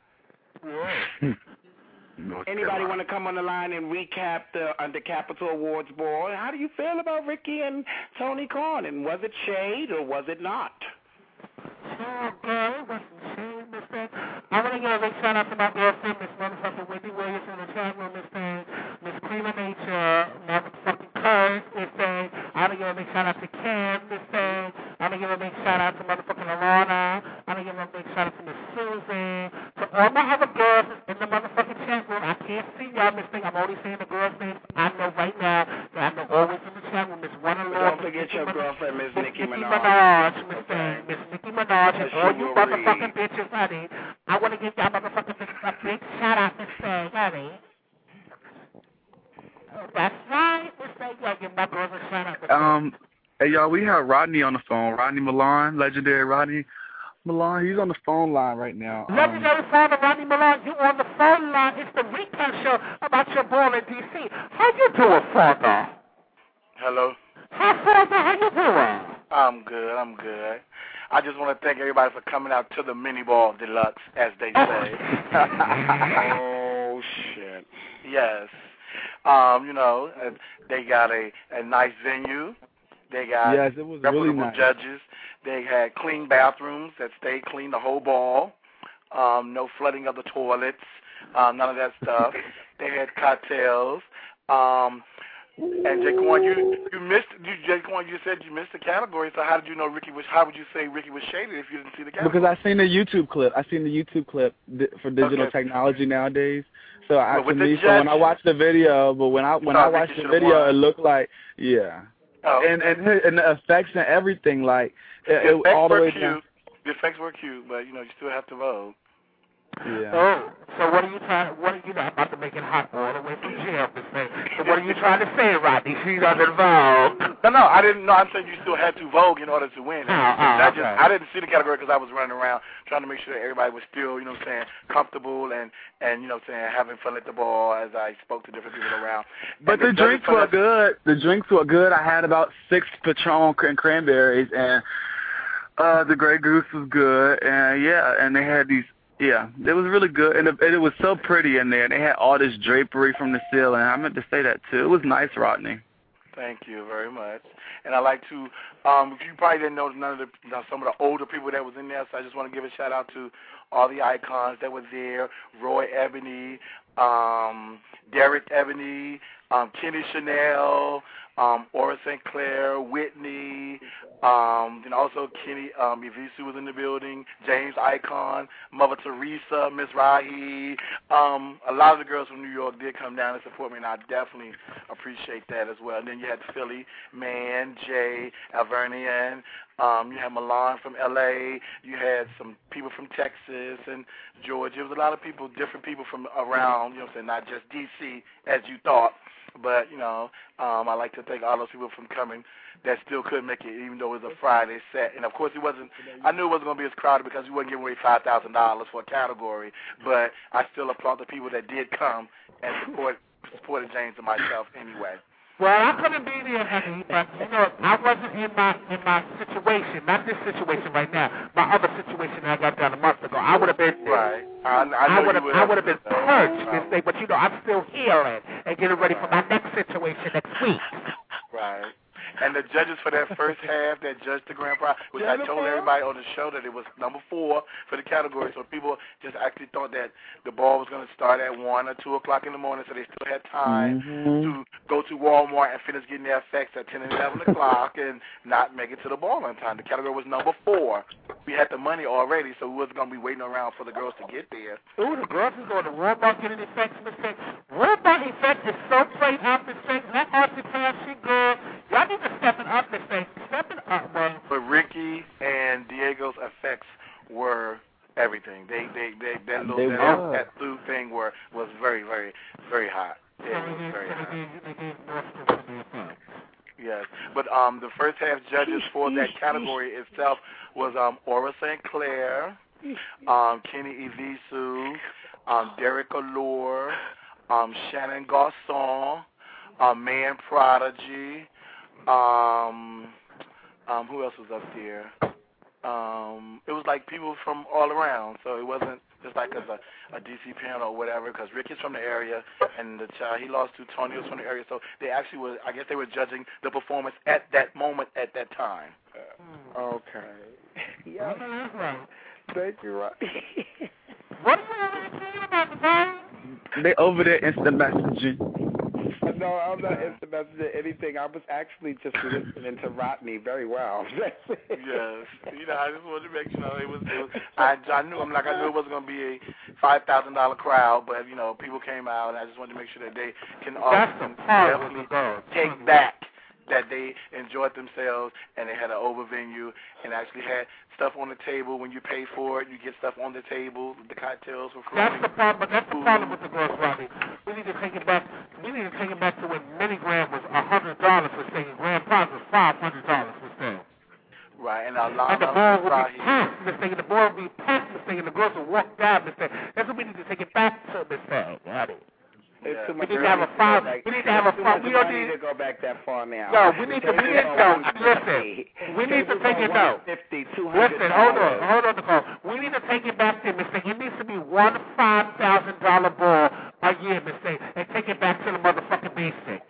North Anybody want to come on the line and recap the uh, the Capitol Awards Ball? How do you feel about Ricky and Tony Khan? And was it shade or was it not? Oh, girl, it wasn't shade, Miss Thing. I want to give a big shout out to my girlfriend, Miss Motherfucking Wendy Williams in the chat room, Miss Thing. Miss Cream of Nature, motherfucking Curse, Miss Thing. I want to give a big shout out to Kim, Miss Thing. I want to give a big shout out to motherfucking Alana. I want to give a big shout out to Miss Susan. To all my other girls in the motherfucking chat room. I can't see y'all, Miss Thing. I'm only saying the girls' names I know right now. That I know always in the chat room. Miss One and Don't forget your girlfriend, Miss Nicki Minaj. Minaj, Miss Thing. Miss Nicki Minaj and all you motherfucking bitches, honey. I want to give y'all motherfucking bitches a big shout out, Miss Thing, honey. That's right, Miss Thing. Y'all give my girls a shout out. Um, hey y'all, we have Rodney on the phone. Rodney Milan, legendary Rodney Milan. He's on the phone line right now. Um, Legendary father Rodney Milan, you on the phone line. It's the recap show about your ball in D C. How you doing, father? Hello. Hi, father. How you doing? I'm good. I'm good. I just want to thank everybody for coming out to the Mini Ball Deluxe, as they say. Oh shit. Yes. Um, you know, uh, they got a, a nice venue. They got yes, it was reputable really nice. judges. They had clean bathrooms that stayed clean the whole ball. Um, no flooding of the toilets. Um, none of that stuff. They had cocktails. Um, and Jaquan, you you missed. You, Jaquan, you said you missed the category. So how did you know Ricky was? How would you say Ricky was shaded if you didn't see the category? Because I seen the YouTube clip. I seen the YouTube clip di- for digital Okay. technology nowadays. So I, Well, to with me, the so when I judge- watched the video, but when I when I thought watched Ricky the should've video, won. it looked like yeah, Oh, and and and the effects and everything, like it, the it, effects all the were way cute. down. The effects were cute, but you know you still have to vote. Yeah. Oh, so what are you trying? What are you not about to make it hot all the way from jail, Miss Thing? So what are you trying to say, Rodney? She doesn't vote. No, no, I didn't know. I'm saying you still had to vote in order to win. Oh, oh, I just okay. I didn't see the category because I was running around trying to make sure that everybody was still, you know, what I'm saying, comfortable and and you know, what I'm saying, having fun at the ball as I spoke to different people around. But And the drinks judges were good. The drinks were good. I had about six Patron and cranberries, and uh, the Grey Goose was good. And yeah, and they had these. Yeah, it was really good, and it, and it was so pretty in there. They had all this drapery from the ceiling. I meant to say that too. It was nice, Rodney. Thank you very much. And I like to, um, you probably didn't know none of the, you know, some of the older people that was in there, so I just want to give a shout out to all the icons that were there. Roy Ebony, um, Derek Ebony, um, Kenny Chanel, um, Aura Saint Clair, Whitney, um, and also Kenny um, Evisu was in the building, James Icon, Mother Teresa, Miss Rahi. Um, a lot of the girls from New York did come down and support me, and I definitely appreciate that as well. And then you had Philly, Man, Jay, Alvernian. Um, you had Milan from L A. You had some people from Texas and Georgia. It was a lot of people, different people from around, you know what I'm saying, not just D C as you thought. But, you know, um, I like to thank all those people from coming that still couldn't make it, even though it was a Friday set. And, of course, it wasn't – I knew it wasn't going to be as crowded because we wasn't giving away five thousand dollars for a category. But I still applaud the people that did come and support supported James and myself anyway. Well, I couldn't be there, honey, but you know, I wasn't in my in my situation, not this situation right now, my other situation that I got done a month ago. I would have been there. Right. I, I, I would have would I would have been purged this day, but you know, I'm still healing and getting ready for my next situation next week. Right. And the judges for that first half that judged the grand prize, which I told everybody on the show that it was number four for the category, so people just actually thought that the ball was going to start at one or two o'clock in the morning, so they still had time Mm-hmm. to go to Walmart and finish getting their effects at ten and eleven o'clock and not make it to the ball on time. The category was number four. We had the money already, so we wasn't going to be waiting around for the girls to get there. Ooh, the girls is going to Walmart getting effects, Mister Walmart effects is so great out, Mister That artsy fancy girl. Y'all need to step it up, Mister Step it up, man. But Ricky and Diego's effects were everything. They, they, they, that little They that, were. that blue thing were was very, very, very hot. It was very hot. Yes, but um, the first half judges for that category itself was um, Aura Saint Clair, um, Kenny Evisu, um, Derek Allure, um, Shannon Garçon, um, Man Prodigy. Um, um, who else was up there? Um, it was like people from all around, so it wasn't just like as a, a D C panel or whatever, because Rick is from the area, and the child he lost to Tony was from the area, so they actually were, I guess they were judging the performance at that moment, at that time. Uh, okay. Yeah. That's right. Thank you, Rob. What are you saying about the game? They over there instant messaging. No, I'm not instant messaging anything. I was actually just listening to Rodney very well. Yes, you know, I just wanted to make you know it was. It was I, I knew I'm like I knew it wasn't going to be a five thousand dollar crowd, but you know, people came out, and I just wanted to make sure that they can also definitely take back that they enjoyed themselves and they had an over venue and actually had stuff on the table. When you pay for it, you get stuff on the table. The cocktails were free. That's the problem. But that's the problem with the girls, Robbie. We need to take it back. We need to take it back to when Mini Grand was a hundred dollars for singing. Grand prize was five hundred dollars for singing. Right, and a lot and the of ball would be packed, Mister And the ball would be packed, Mister And the girls would walk down, Mister That's what we need to take it back to, Mister Robbie. It's Yeah. too much We need to have a five. Like, We need to have a too five. much We don't money need to go back that far now. No, we need to. We need to. Listen, we need to take it though. Listen, hold on, hold on, Nicole. We need to take it back to Mister It needs to be one five thousand dollar ball a year, Mister And take it back to the motherfucking basics.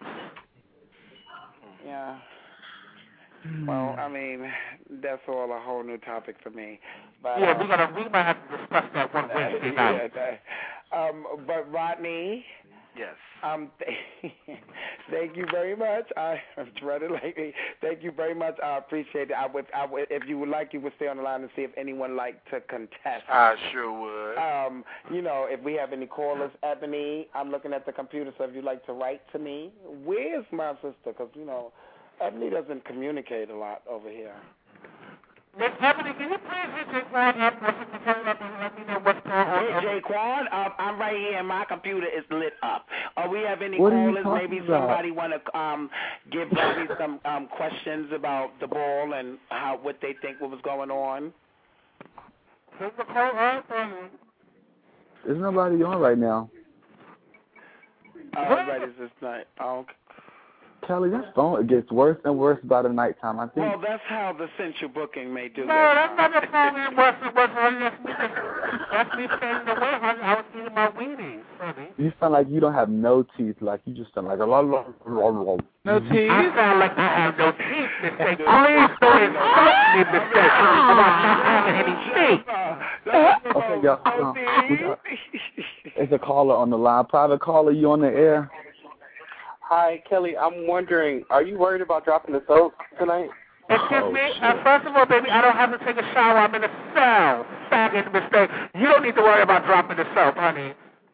Yeah. Well, I mean, that's all a whole new topic for me. But, Yeah, um, we gotta. We might have to discuss that one Wednesday night. yeah, that, um, but Rodney. Yes. Um, th- thank you very much. I, I'm dreaded lately. Thank you very much. I appreciate it. I would, I would, if you would like, you would stay on the line and see if anyone like to contest. I sure would. Um, you know, if we have any callers, Ebony, I'm looking at the computer, so if you'd like to write to me, where's my sister? Because, you know, Ebony doesn't communicate a lot over here. Miss Ebony, can you please hit Jaquan up, listen to phone up, and let me know what's going on? Hey, Jaquan, uh, I'm right here, and my computer is lit up. Uh, we have any What are you callers? talking Maybe about? somebody want to um, give Bobby some um, questions about the ball and how what they think what was going on. Take the call up, and There's nobody on right now. All right, is this night? Oh, okay. Kelly, that phone it gets worse and worse by the nighttime. I think. Well, that's how the central booking may do no, that. that's not the problem. What's it was, honey? That's me, that's me standing away, honey. I was eating my weenies, honey. You sound like you don't have no teeth. Like you just sound like a la la la la. No teeth? I sound like I have no teeth, Mister Please don't insult me, Mister about not having any teeth. Okay, y'all. Uh, we got- There's a caller on the line. Private caller, you on the air? Hi, Kelly. I'm wondering, are you worried about dropping the soap tonight? Excuse Oh, me? shit. Uh, first of all, baby, I don't have to take a shower. I'm in a cell. Faggot, Mister You don't need to worry about dropping the soap, honey.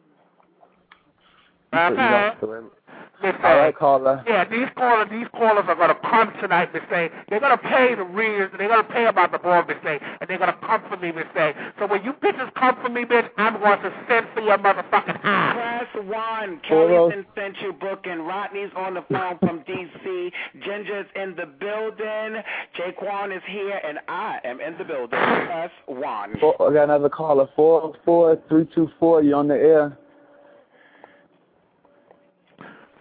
Okay. Mister All right, caller. Yeah, these callers, these callers are gonna come tonight, Mister They're gonna pay the readers, they're gonna pay about the ball, Mister and they're gonna come for me, Mister So when you bitches come for me, bitch, I'm going to send for your motherfucking ass. Press one. Hello. Kelly's in Central Booking. Rodney's on the phone from D C. Ginger's in the building. Jaquan is here, and I am in the building. Press one. Four, I got another caller. Four four three two four. You on the air?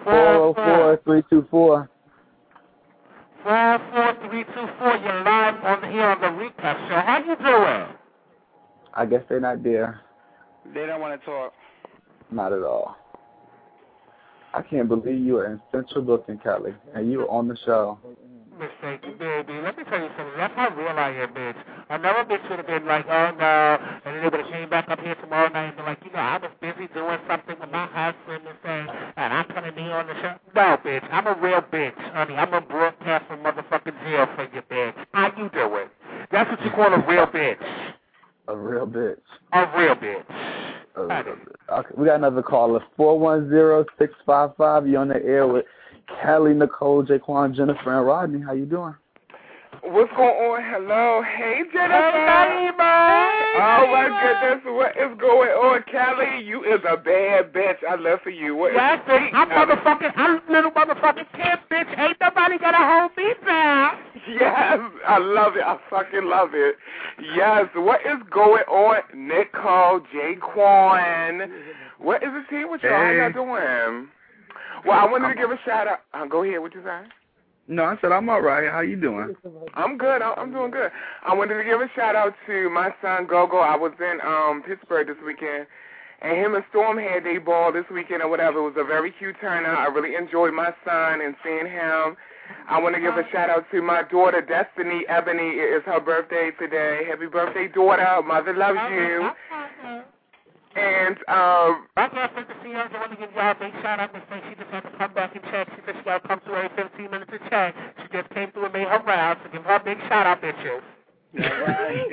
four oh four, three two four. four oh four, three two four. You're live on here on the Recap Show. How you doing? I guess they're not there. They don't want to talk. Not at all. I can't believe you are in Central Booking, Kelly, and you are on the show. Mistake, baby. Let me tell you something. That's how real I am, bitch. Another bitch would have been like, oh no, and then they would have came back up here tomorrow night and been like, you know, I was busy doing something with my husband and thing, and I'm gonna be on the show. No, bitch. I'm a real bitch, honey. I'm a broadcast from motherfucking jail for you, bitch. How you doing? That's what you call a real bitch. A real bitch. A real bitch. A real bitch. Okay, we got another caller. four one zero, six five five. You're on the air with Kelly, Nicole, Jaquan, Jennifer, and Rodney. How you doing? What's going on? Hello. Hey, Jennifer. Hey, baby. Oh, my goodness. What is going on, Kelly? You is a bad bitch. I love for you. What yes, is bitch. I'm motherfucking, I'm little motherfucking kid, bitch. Ain't nobody gonna hold me down. Yes, I love it. I fucking love it. Yes, what is going on, Nicole, Jaquan? What is the team with y'all? How y'all doing? Well, I wanted to give a shout out. Uh, go ahead. What you say? No, I said I'm all right. How you doing? I'm good. I'm doing good. I wanted to give a shout out to my son Gogo. I was in um Pittsburgh this weekend, and him and Storm had their ball this weekend or whatever. It was a very cute turnout. I really enjoyed my son and seeing him. I want to give a shout out to my daughter Destiny Ebony. It is her birthday today. Happy birthday, daughter. Mother loves you. And, um... My girlfriend, the C E O, I want to give y'all a big shout out and say she just had to come back and check. She said she got to come through every fifteen minutes to check. She just came through and made her rounds, so give her a big shout out, bitches. All right.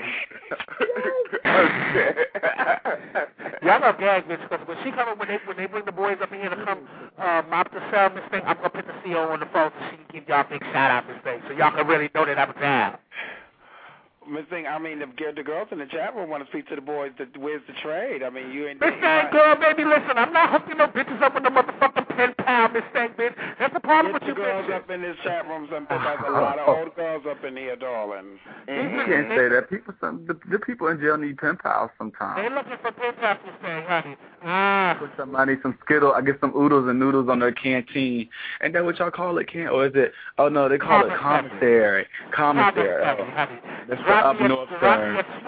Y'all love gag, bitch, because when she come in, when they, when they bring the boys up in here to come uh, mop the cell, Miss Thing, I'm going to put the C E O on the phone so she can give y'all a big shout out, Miss Thing, so y'all can really know that I'm down. Miss Thing, I mean, the, the girls in the chat room want to speak to the boys. The, where's the trade? I mean, you ain't... Miss Thing, girl, baby, listen, I'm not hooking no bitches up with the motherfucking pen pal, Miss Thing, bitch. That's the problem Get with you the girls bitches. up in this chat room. Some, there's a lot of old girls up in here, darling. Mm-hmm. You can't say that. People, some the, the people in jail need pen pals sometimes. They looking for pen pals, Miss Thing, honey. Ah. Put some money, some Skittles. I get some oodles and noodles on their canteen. Ain't that what y'all call it? Can or is it? Oh no, they call it commissary. Commissary. Commissary. That's the up north side.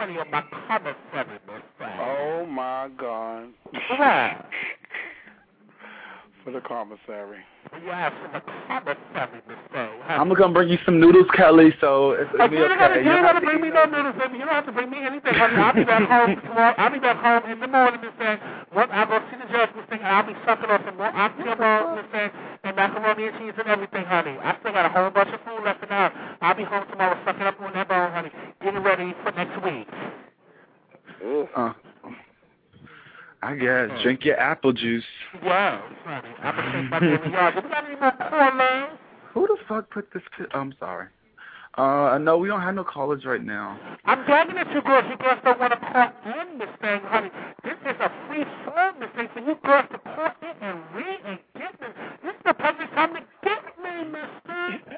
Oh my God. Right. For the commissary. Yeah, for the commissary, Miss Thing. I'm gonna come bring you some noodles, Kelly. So it's oh, be you okay. Gotta, you you don't have to bring me no noodles, baby. You don't have to bring me anything, honey. I'll be back home tomorrow. I'll be back home in the morning, Miss Thing. Once I go see the judge, Miss Thing, and I'll be sucking on some more oxtail, Miss Thing, and macaroni and cheese and everything, honey. I still got a whole bunch of food left in the house. I'll be home tomorrow sucking up on that bone, honey. Getting ready for next week. Uh, I guess. Mm. Drink your apple juice. Wow, honey. I'm going to take my baby yard. Do we got any more callers? Who the fuck put this... Pi- I'm sorry. Uh, no, we don't have no callers right now. I'm gagging at you girls. You girls don't want to call in this thing, honey. This is a free service thing for you girls to call in and read and get this. This is the perfect time to get me, mister.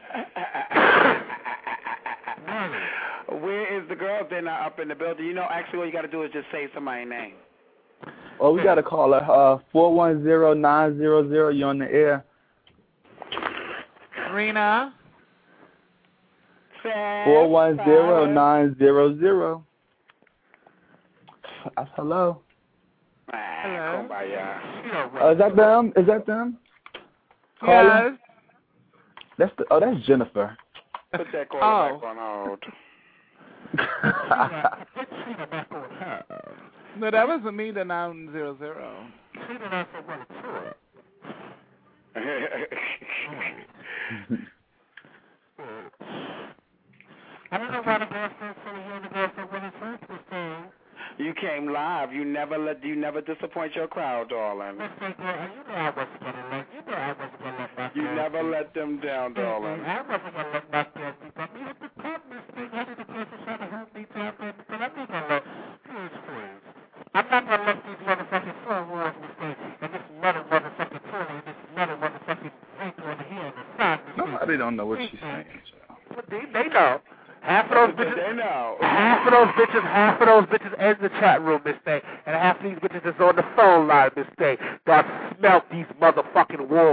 Where is the girls? They're not up in the building. You know, actually, all you got to do is just say somebody's name. Oh, we got a caller. Uh, four one zero nine zero zero. You're on the air. Rena. Four one zero nine zero zero. That's hello. Hello. Uh, is that them? Is that them? Yes. That's the, oh, that's Jennifer. Put that call oh. back on hold. No, that wasn't me, the nine zero zero. I don't know why the girl said so you and the girl said really first this thing. You came live. You never let you never disappoint your crowd, darling. Listen, girl, you know I wasn't gonna let you know I wasn't gonna let my You never let them down, darling. I wasn't gonna let my girls be but me at the top, Miss Thing. I did the person trying to help me down there, so I'm not gonna let please, please. I'm not gonna let these motherfucking four walls, Miss Thing, and this metal motherfucking Tony and this metal motherfucking drink on here on the side, Miss Thing. Nobody don't know what she's saying. Well, they, they know. Half of those bitches, they know. half of those bitches, half of those bitches in the chat room, Miss Thing, and half of these bitches is on the phone line, Miss Thing. God smelt these motherfucking walls.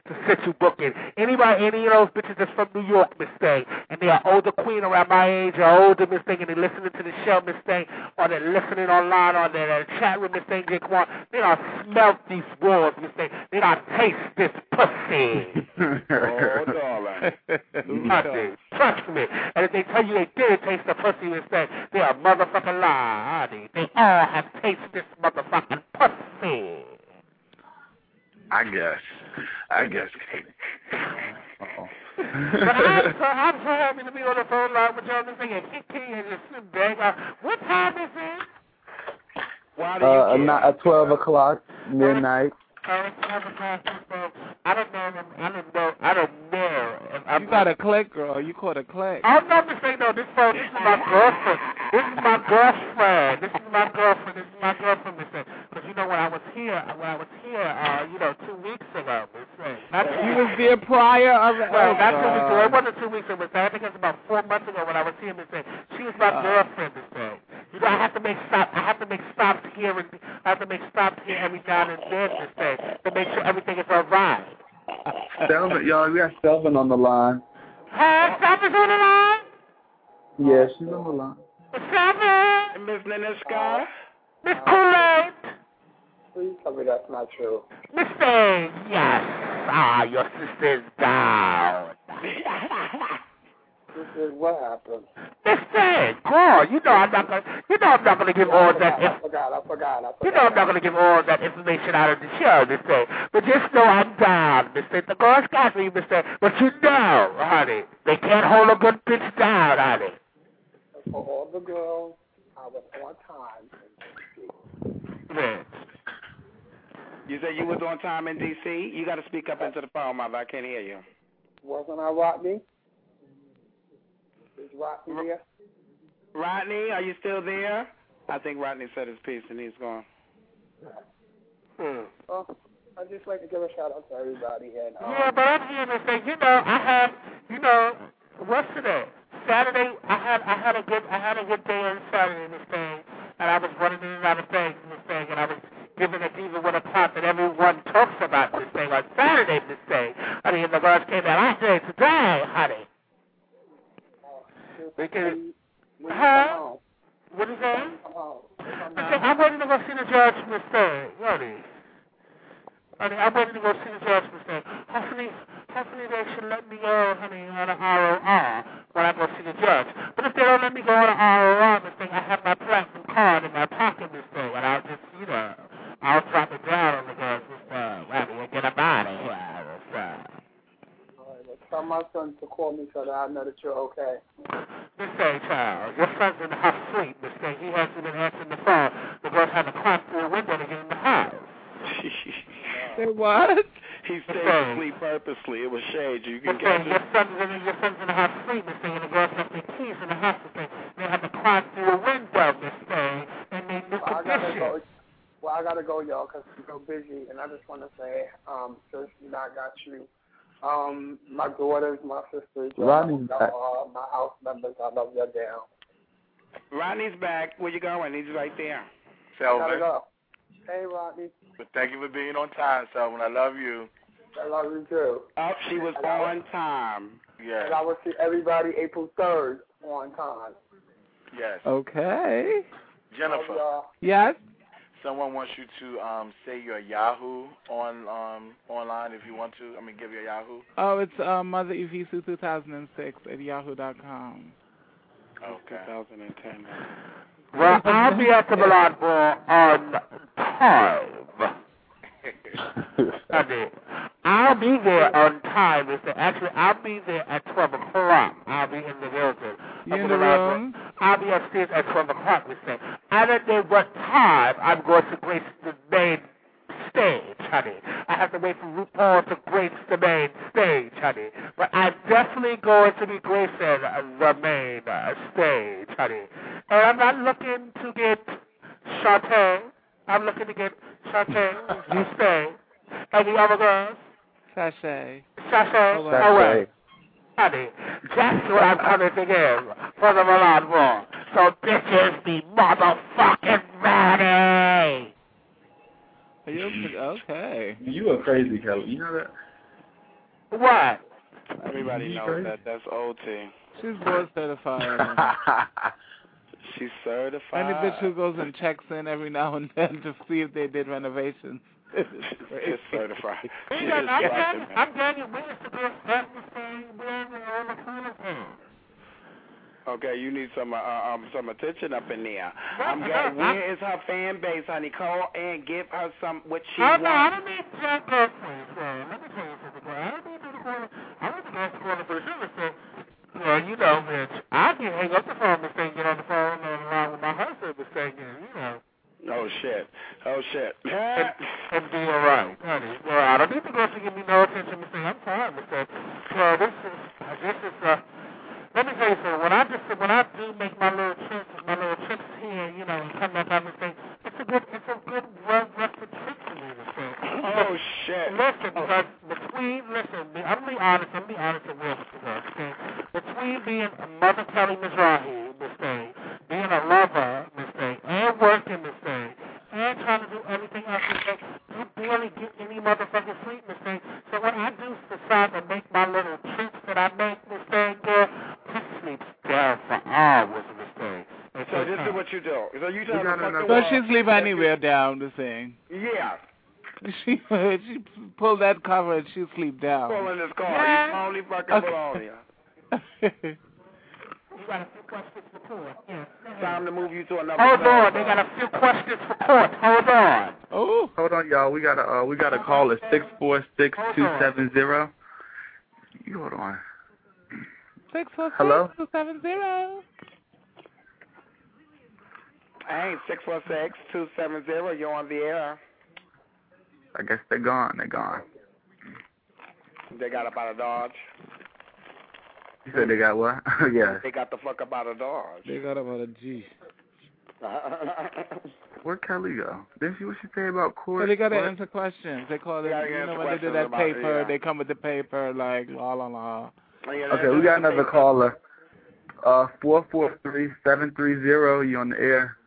to Central Booking. Anybody, any of those bitches that's from New York, Miss Thing, and they are older queen around my age or older, Miss Thing, and they're listening to the show, Miss Thing, or they're listening online on their uh, chat room, Miss Thing, J. Kwan, they don't smell these words, Miss Thing. They don't taste this pussy. Oh, darling. Nothing. Trust me. And if they tell you they did taste the pussy, Miss Thing, they are motherfucking lie, honey. They all have tasted this motherfucking pussy. I guess. I guess, Katie. Uh-oh. But I'm so, I'm so happy to be on the phone line with y'all. This thing at Kiki and just sit back. Uh, what time is it? Why do you Uh, care? not at twelve o'clock midnight. Uh, it's twelve o'clock. So I don't know. I don't know. I don't know. If I'm You got a click, girl. You caught a click. Oh, no, Miss Thing, no. This phone, this is my girlfriend. This is my girlfriend. This is my girlfriend. This is my girlfriend, Miss Thing. Because, you know, when I was here, when I was here, uh, you know, two weeks ago, Miss Thing. You was there prior of the Well, oh, not two God. weeks ago. It wasn't two weeks ago, Miss Thing. I think it was about four months ago when I was here, Miss Thing. She was my Uh. girlfriend, Miss Thing. You know, I have to make stop. I have to make stops here, and I have to make stops here every now and then, Miss Thing, to make sure everything is all right. Selvin, y'all, we got Selvin on the line. Hey, stop is on the line. Yeah, she's on the line. Selvin. Miss Niniska? Miss Kool-Aid. Please tell me that's not true. Miss Thing, yes. Ah, your sister's down. This is what happened. Miss Thing, girl, you know I'm not gonna, you know I'm not gonna give all that. I forgot, I forgot, I forgot. You know I'm not gonna give all that information out of the show, Miss Thing. But just know I'm down, Miss Thing. The girls got me, Miss Thing. But you know, honey, they can't hold a good bitch down, honey. For all the girls, I was on time. Yes. You said you was on time in D C? You got to speak up into the phone, mother. I can't hear you. Wasn't I, Rodney? Is Rodney there? Rodney, are you still there? I think Rodney said his piece and he's gone. Hmm. Well, I'd just like to give a shout out to everybody. And, um, Yeah, but I'm here, Miss Thing. You know, I had, you know, what's today? Saturday. I had, I had a good, I had a good day on Saturday, Miss Thing, and I was running in and out of things, Miss Thing, and I was giving it even with a pop that everyone talks about this thing on Saturday, Miss Thing. I mean, the girls came out. I said today, honey. Because, huh? What is that? Miss Thing, I'm waiting to go see the judge, Miss Thing. Honey. Honey, I'm waiting to go see the judge, Miss Thing. Hopefully, hopefully they should let me go, honey, on an R O R when I go see the judge. But if they don't let me go on an R O R, Miss Thing, I have my platinum card in my pocket, Miss Thing, and I'll just, you know, I'll drop it down on the girls, Miss Thing. Right, we'll get them out of here, Miss Thing. all right, well, tell my son to call me so that I know that you're okay. Miss Thing, child, your son's in the house sleep, Miss Thing. He hasn't been answering the phone. The girls had to climb through a window to get in the house. Say what? He stayed asleep purposely. It was shade. You can Miss get Thing, your son's in, your son's in the house sleep, Miss Thing, and the girls left their keys in the house, Miss Thing. They had to climb through a window, Miss Thing, and they knew Well, I gotta condition. go. Well, I gotta go, y'all, because I'm so busy, and I just want to say, um, since you know, I got you, um, my daughters, my sisters, y'all, Rodney's back. y'all, uh, my house members, I love you down. Rodney's back. Where you going? He's right there. I gotta Selvin. go. Hey, Rodney, But thank you for being on time, Selvin. I love you. I love you too. Oh, she was And I on time. Yes. And I will see everybody April third on time. Yes. Okay. Jennifer, Love y'all. Yes? someone wants you to um, say your Yahoo on um, online if you want to. I mean, give your Yahoo. Oh, it's uh, Mother Evisu two thousand six at yahoo dot com. Okay. twenty ten. Well, I'll be at the Milan Ball on time. I mean, I'll be there on time. Mister Actually, I'll be there at twelve o'clock. I'll be in the building. You in the room? I'll be upstairs at twelve o'clock, Mister I don't know what time I'm going to grace the main stage, honey. I have to wait for RuPaul to grace the main stage, honey. But I'm definitely going to be gracing the main uh, stage, honey. And I'm not looking to get Shantae. I'm looking to get Shantae, Justine, and the other girls. Sashay. Sashay, oh well. Honey, that's what I'm coming to give for the Milan Ball. So bitches be motherfucking ready. Are you okay? You are crazy, Kelly. You know that? What? Everybody knows that. That's O T. She's board certified. She's certified. Any bitch who goes and checks in every now and then to see if they did renovations. She's certified. I'm Daniel. I'm Daniel. We used to go back to stay where all the colors. Okay, you need some uh, um some attention up in there. I'm glad. Where is her fan base, honey? Call and give her some what she oh, wants. No, I don't need to check her friends. Let me tell you something. I don't need to go to the corner. I want to go to the corner for sure. So, well, you know, bitch. I can hang up the phone, Miss Thing, get on the phone and line with my husband, Miss Thing, you know. Oh shit! Oh shit! and, and be all right, honey. Well, I don't need to go to give me no attention, Miss Thing. I'm fine, Miss Thing. So this is, this is uh. Let me tell you something. When I just when I do make my little trips, my little trips here, you know, and come back on this thing, it's a good, it's a good, well-rested trip for me. This thing. Oh shit! Listen, because between, listen, I'm gonna be honest. I'm gonna be honest and real with you guys. Okay? Between being a Mother Kelly Mizrahi, this thing, being a lover, this thing, and working this thing, and trying to do everything else, this thing, you barely get any motherfucking sleep, this thing. So when I do decide to make my little trips that I make, this thing, girl. Sleeps down for hours in this thing. And so this is what you do. So you tell no, her no, no. So she sleep anywhere down the thing. Yeah. She she pull that cover and she sleep down. Pull in this car. Yeah. You only fucking Okay. pull on you. You got a few questions for court. Yeah. Time to move you to another. Hold on, they got a few questions for court. Hold on. Oh. Hold on, y'all. We got a uh, we got a call at six four six two seven zero. You hold on. Six four Hello? six two seven zero. Hey, six four six two seven zero. You're on the air. I guess they're gone. They're gone. They got up out of Dodge. You said they got what? Yeah. They got the fuck up out of Dodge. They got about a G. Where'd Kelly go? Didn't she what she say about court? So they got to What? answer questions. They call it, gotta you answer know, when they do questions that about- paper, yeah. they come with the paper, like, la, la, la. Okay, we got another caller. Uh, four four three seven three zero. You on the air?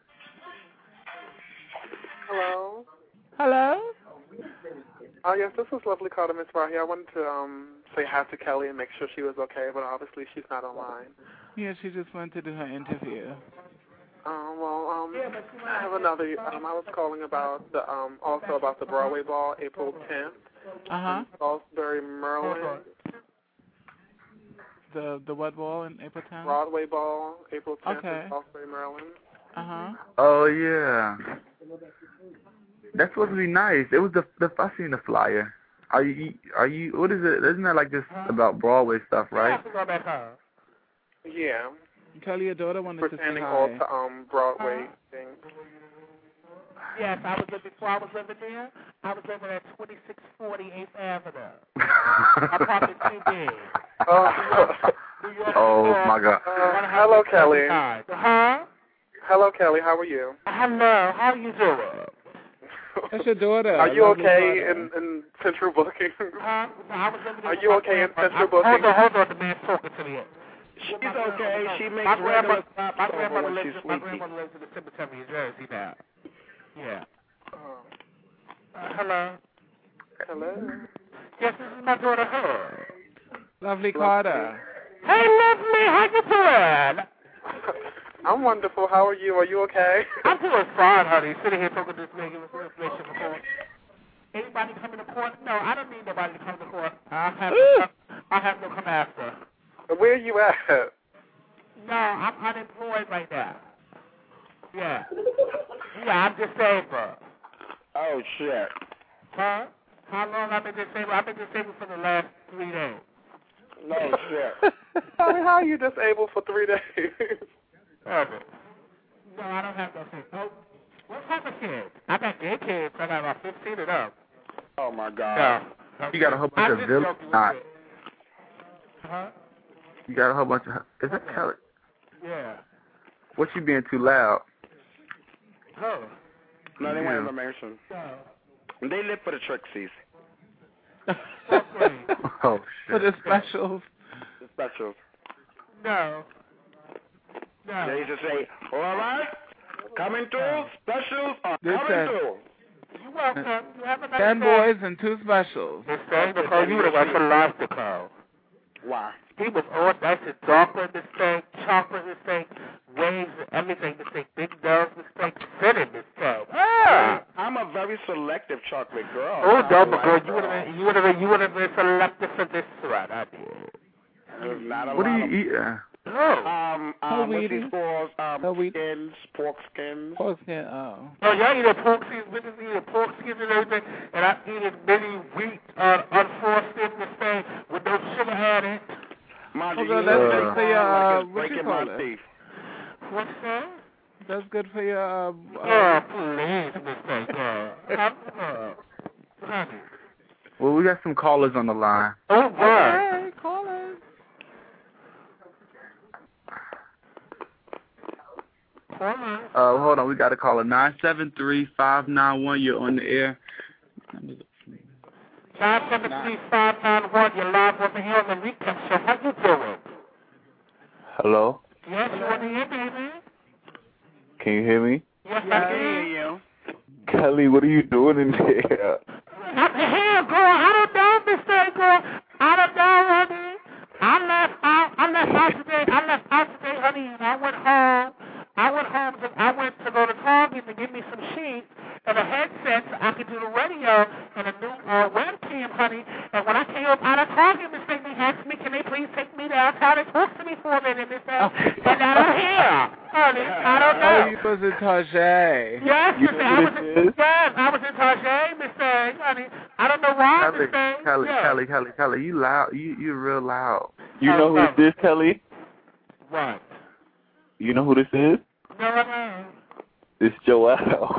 Hello. Hello? Oh, yes, this is lovely caller, Miss Rahi. I wanted to um say hi to Kelly and make sure she was okay, but obviously she's not online. Yeah, she just went to do her interview. Um, well, um, I have another. Um, I was calling about the um also about the Broadway Ball, April tenth. Uh huh. In Salisbury, Maryland. The the what ball in April tenth? Broadway Ball, April tenth Okay. in Salisbury, Maryland. Uh huh. Oh yeah. That's supposed to be nice. It was the the I seen the flyer. Are you are you what is it? Isn't that like just about Broadway stuff, right? Yeah. Kelly, your daughter wanted to say Pertaining hi. all to um Broadway things. Yes, I was before I was living there. I was living at twenty-six forty eighth Avenue. Apartment two B. Oh, oh my God. Uh, hello, Kelly. Huh? Hello, Kelly. How are you? Hello. How you doing? That's your daughter. Are you Lovely okay daughter. in, in central booking? Huh? I was living there Are with you my okay in grandmother. central I- booking? Hold on, hold on. The man's talking to me. She's okay. She makes my regular grandmother, stops my over grandmother when lives. she's My sleepy. grandmother lives in the cemetery in Jersey now. Yeah. Oh. Uh, hello. Hello. Yes, this is my daughter. Her. Lovely Carter. Hey, lovely. How you doing? I'm wonderful. How are you? Are you okay? I'm doing fine, honey. Sitting here talking to this man, giving some information for court. Anybody coming to court? No, I don't need nobody to come to court. I have no, I have no come after. Where are you at? No, I'm unemployed right now. Yeah. Yeah, I'm disabled. Oh shit. Huh? How long I've been disabled? I've been disabled for the last three days. No shit. Honey, how are you disabled for three days? Ever. No, I don't have no kids. Oh, what type of kids? I got gay kids. I got about fifteen of them. Oh my God. No. You got a whole bunch I'm of just villains. joking with Not. you. Huh? You got a whole bunch of. Is that Kelly? Yeah. What you being too loud? Oh. No, they want Yeah. information. No. They live for the Trixies. Okay. Oh For shit. the specials. The specials. No. No. They used to say, all right, coming through, specials are They coming said- through. You're welcome. You have a nice Ten day. boys and two specials. Miss Thing, because you would have went for lobster call. Why? He was all that's it, chocolate, Miss Thing, chocolate, Miss Thing, waves, everything, Miss Thing, big bells, Miss Thing, fitted, Miss Thing. Ah! I'm a very selective chocolate girl. Oh, I no, like because you her. would have been, you would have been, you would have been selective for this one, I did. There's not a What do lot you of, eat? Uh, Oh. Um, Oh, um, what's Weedy. these balls? Um, Oh, Weedy. skins, pork skins. Pork skin, oh. Oh, y'all eat a pork skins, bitches eat a pork skins and everything, and I eat it many wheat, uh, unfrosted, Miss Thing, with no sugar added. Mind Oh, you, girl, you that's know good they for your, sound uh, like it's what you breaking call my it? teeth. What's that? That's good for your, uh, Oh, uh please, Miss Thing, uh, I'm, uh, honey. well, we got some callers on the line. Oh, God. hey, call us. Caller. Uh, hold on, we got a caller. nine seven three, five nine one, you're on the air. nine seven three, five nine one, you're live on the air on the recap show. How you doing? Hello? Yes, you're on the air, baby. Can you hear me? Yes, Yeah, I I hear can. you. Kelly, what are you doing in there? I'm here, girl. I don't know, Mister Girl. I don't know, honey. I left out. I left out today. I left out today, honey, and I went home. I went home. To, I went to go to Target to get me some sheets and a headset so I could do the radio and a new uh, webcam, honey. And when I came up out of Target, Miss Thing, they asked me, can they please take me downtown and talk to me for a minute, Miss Thing? And I don't hear, honey. I don't know. Oh, you was in Tajay. Yes, You Miss know Thing. I what was it in, is? yes, I was in Target, Miss Thing, honey. I don't know why, Kelly, Miss Thing. Kelly, yeah. Kelly, Kelly, Kelly, you loud. You, you're real loud. You Oh, know who Kelly. this is, Kelly? What? You know who this is? No, I don't. It's Joel.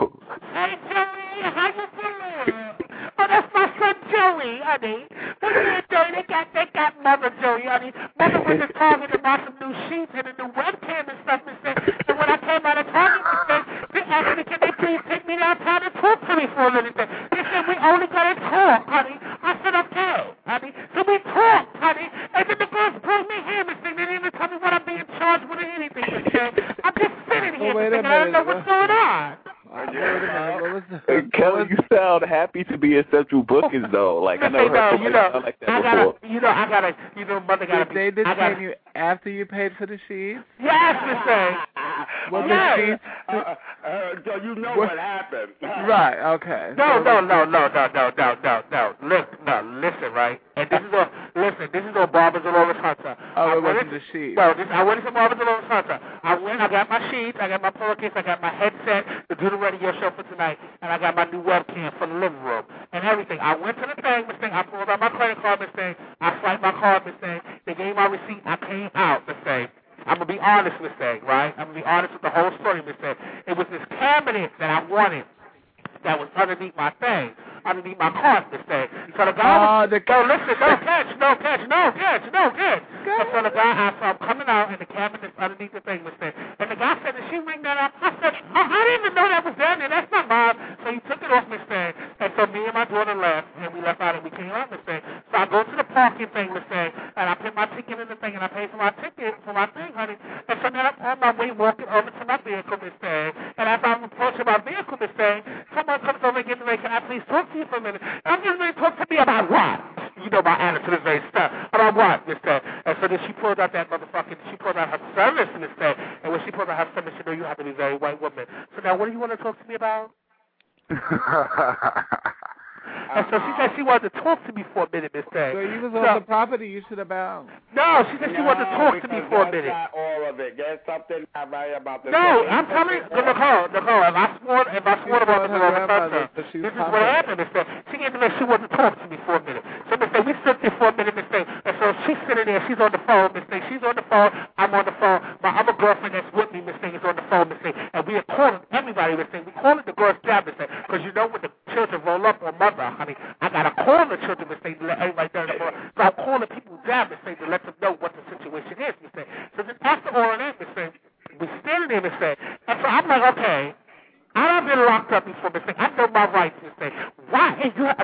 Hey, Joey, how you doing? Oh, that's my son Joey, honey. What are you doing? They got, they got Mother Joey, honey. Mother went to Target to buy some new sheets and a new webcam and stuff, Miss Thing. And when I came out of Target, Miss Thing, they asked me, can they please take me downtown and talk to me for a little bit? They said, we only got to talk, honey. I said, okay, honey. So we talked, honey. And then the girls brought me here, Miss Thing. They didn't even tell me what I'm being charged with or anything, Miss Thing. I'm just sitting here, Well, wait Miss a Thing. I don't know minute. what's going on. Uh, wait a minute. What was the, Hey, Kelly, you sound happy to be in Central Bookings, though. Like, I Listen, never heard no, somebody you know, sound like that I before. gotta, you know, I gotta, you know, Mother gotta Did be. they I detain gotta, you after you paid for the sheets? Yes, Miss Thing. Well, yes. the sheets. Uh, uh, so you know What- what, happened. Right. Okay. No, So- no, no, no, no, no, no, no, no. Look, no, listen, right? And this is all, listen, this is all Barbara Dolores Hunter. Oh, I it went wasn't in- the sheets. No, this, I went to Barbara Dolores Hunter. I went, I got my sheets, I got my pillowcase, I got my headset to do the radio show for tonight, and I got my new webcam for the living room and everything. I went to the thing, Miss Thing. I pulled out my credit card, Miss Thing. I swiped my card, Miss Thing. They gave my receipt. I came out, Miss Thing. I'm going to be honest, Miss Thing, right? I'm going to be honest with the whole story, Miss Thing. It was this cabinet that I wanted that was underneath my thing, underneath my cart, Miss Thing. So the guy Oh, was, the no, listen, no catch, no catch, no catch, no catch. And so the guy, I saw him coming out, and the cabinet's underneath the thing, Miss Thing. And the guy said, did she ring that up? I said, oh, I didn't even know that was down there. That's not mine. So he took it off, Miss Thing. And so me and my daughter left, and we left out, and we came out, Miss Thing. So I go to the parking thing, Miss Thing, and I put my ticket in the thing, and I paid for my ticket for my thing, honey. And so then I'm on my way walking over to my vehicle, Miss Thing. And as I'm approaching my vehicle, Miss Thing, someone comes over and gets me, can I please talk to you for a minute? And I'm just going to talk to me about what? You know my attitude is very stuck. About what, Miss Thing? And so then she pulled out that motherfucking, she pulled out her service, Miss Thing. And when she pulled out her service, she knew you have to be a very white woman. So now what do you want to talk to me about? And so she said she wanted to talk to me for a minute, Miss Thing. So you was So- on the property you should have bounced. No, she said she wanted to talk to me because for a that's minute. not all of it. There's something not right about this. No, I'm telling you, Nicole, Nicole, if I swore, if I swore about the her girl, grandmother, so this she's is what popular. happened, Miss Thing. She gave me that she wanted to talk to me for a minute. So, Miss Thing, we stood there for a minute, Miss Thing. And so she's sitting there, she's on the phone, Miss Thing. She's on the phone, I'm on the phone. My other girlfriend that's with me, Miss Thing, is on the phone, Miss Thing. And we are calling everybody, Miss Thing. We calling the girls down, Miss Thing. Because you know when the children roll up on mother, honey, I got to call the children, Miss Thing, to let everybody know. So I'm calling people down, Miss Thing, to let them know what the situation is, Miss Thing. So then after all of that, Miss Thing, we standing there, Miss Thing. And so I'm like, okay, I've been locked up before, Miss Thing. I know my rights, Miss Thing. Why? And you have,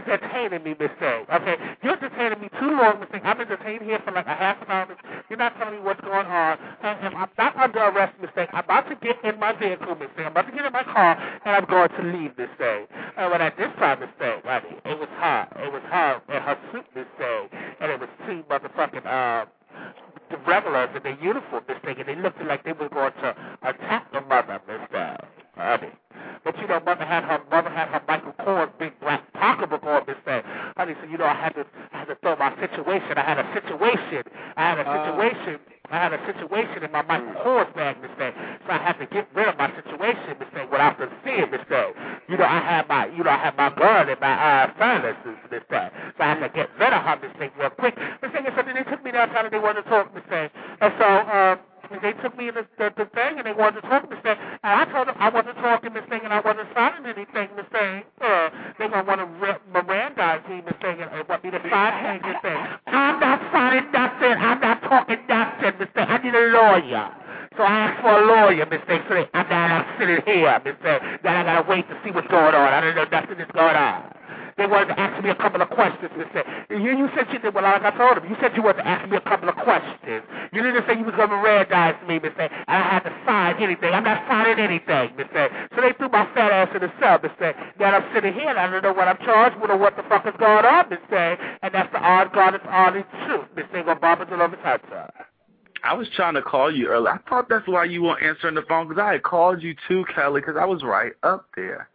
entertaining me, Miss Thing. Okay, you're entertaining me too long, Miss Thing. I'm entertained here for like a half an hour. You're not telling me what's going on. And, and I'm not under arrest, Miss Thing. I'm about to get in my vehicle, Miss Thing. I'm about to get in my car, and I'm going to leave, Miss Thing. And when at this time, Miss Thing, right, it was her. It was her and her suit, Miss Thing. And it was two motherfucking, uh, the regulars in their uniform, Miss Thing, and they looked like they were going to attack the mother, Miss Thing. Honey. But you know, mother had her mother had her Michael Kors big black pocketbook on, Miss Thing. Honey, so you know I had to I had to throw my situation. I had a situation. I had a situation. Uh, I had a situation in my Michael Kors bag, Miss Thing. So I had to get rid of my situation, Miss Thing, without them seeing, Miss Thing. You know, I had my you know I had my gun and my uh silences, Miss Thing. So I had to get rid of her, Miss Thing, real quick. Miss Thing, so then they took me downtown and they wanted to talk, Miss Thing. And so um they took me in the, the, the thing and they wanted to talk to Miss Thing. And I told them I wasn't talking, Miss Thing, and I wasn't signing anything, Miss Thing. Uh, they're going to want to re- Mirandize me, Miss Thing, and, and want me to sign things, Miss Thing. I'm not signing nothing. I'm not talking nothing, Miss Thing. I need a lawyer. So I asked for a lawyer, Miss Thing. So they, I'm not sitting here, Miss Thing. Then I got to wait to see what's going on. I don't know nothing that's going on. They wanted to ask me a couple of questions, Miss Thing. You, you said you did, well, like I told them, you said you wanted to ask me a couple of questions. You didn't say you was going to Mirandize me, Miss Thing, and I had to sign anything. I'm not signing anything, Miss Thing. So they threw my fat ass in the cell, Miss Thing. Now I'm sitting here, and I don't know what I'm charged with or what the fuck is going on, Miss Thing. And that's the odd God, it's odd, it's truth, Miss Thing, on Barbara DeLovis Hunter. I was trying to call you earlier. I thought that's why you weren't answering the phone, because I had called you too, Kelly, because I was right up there.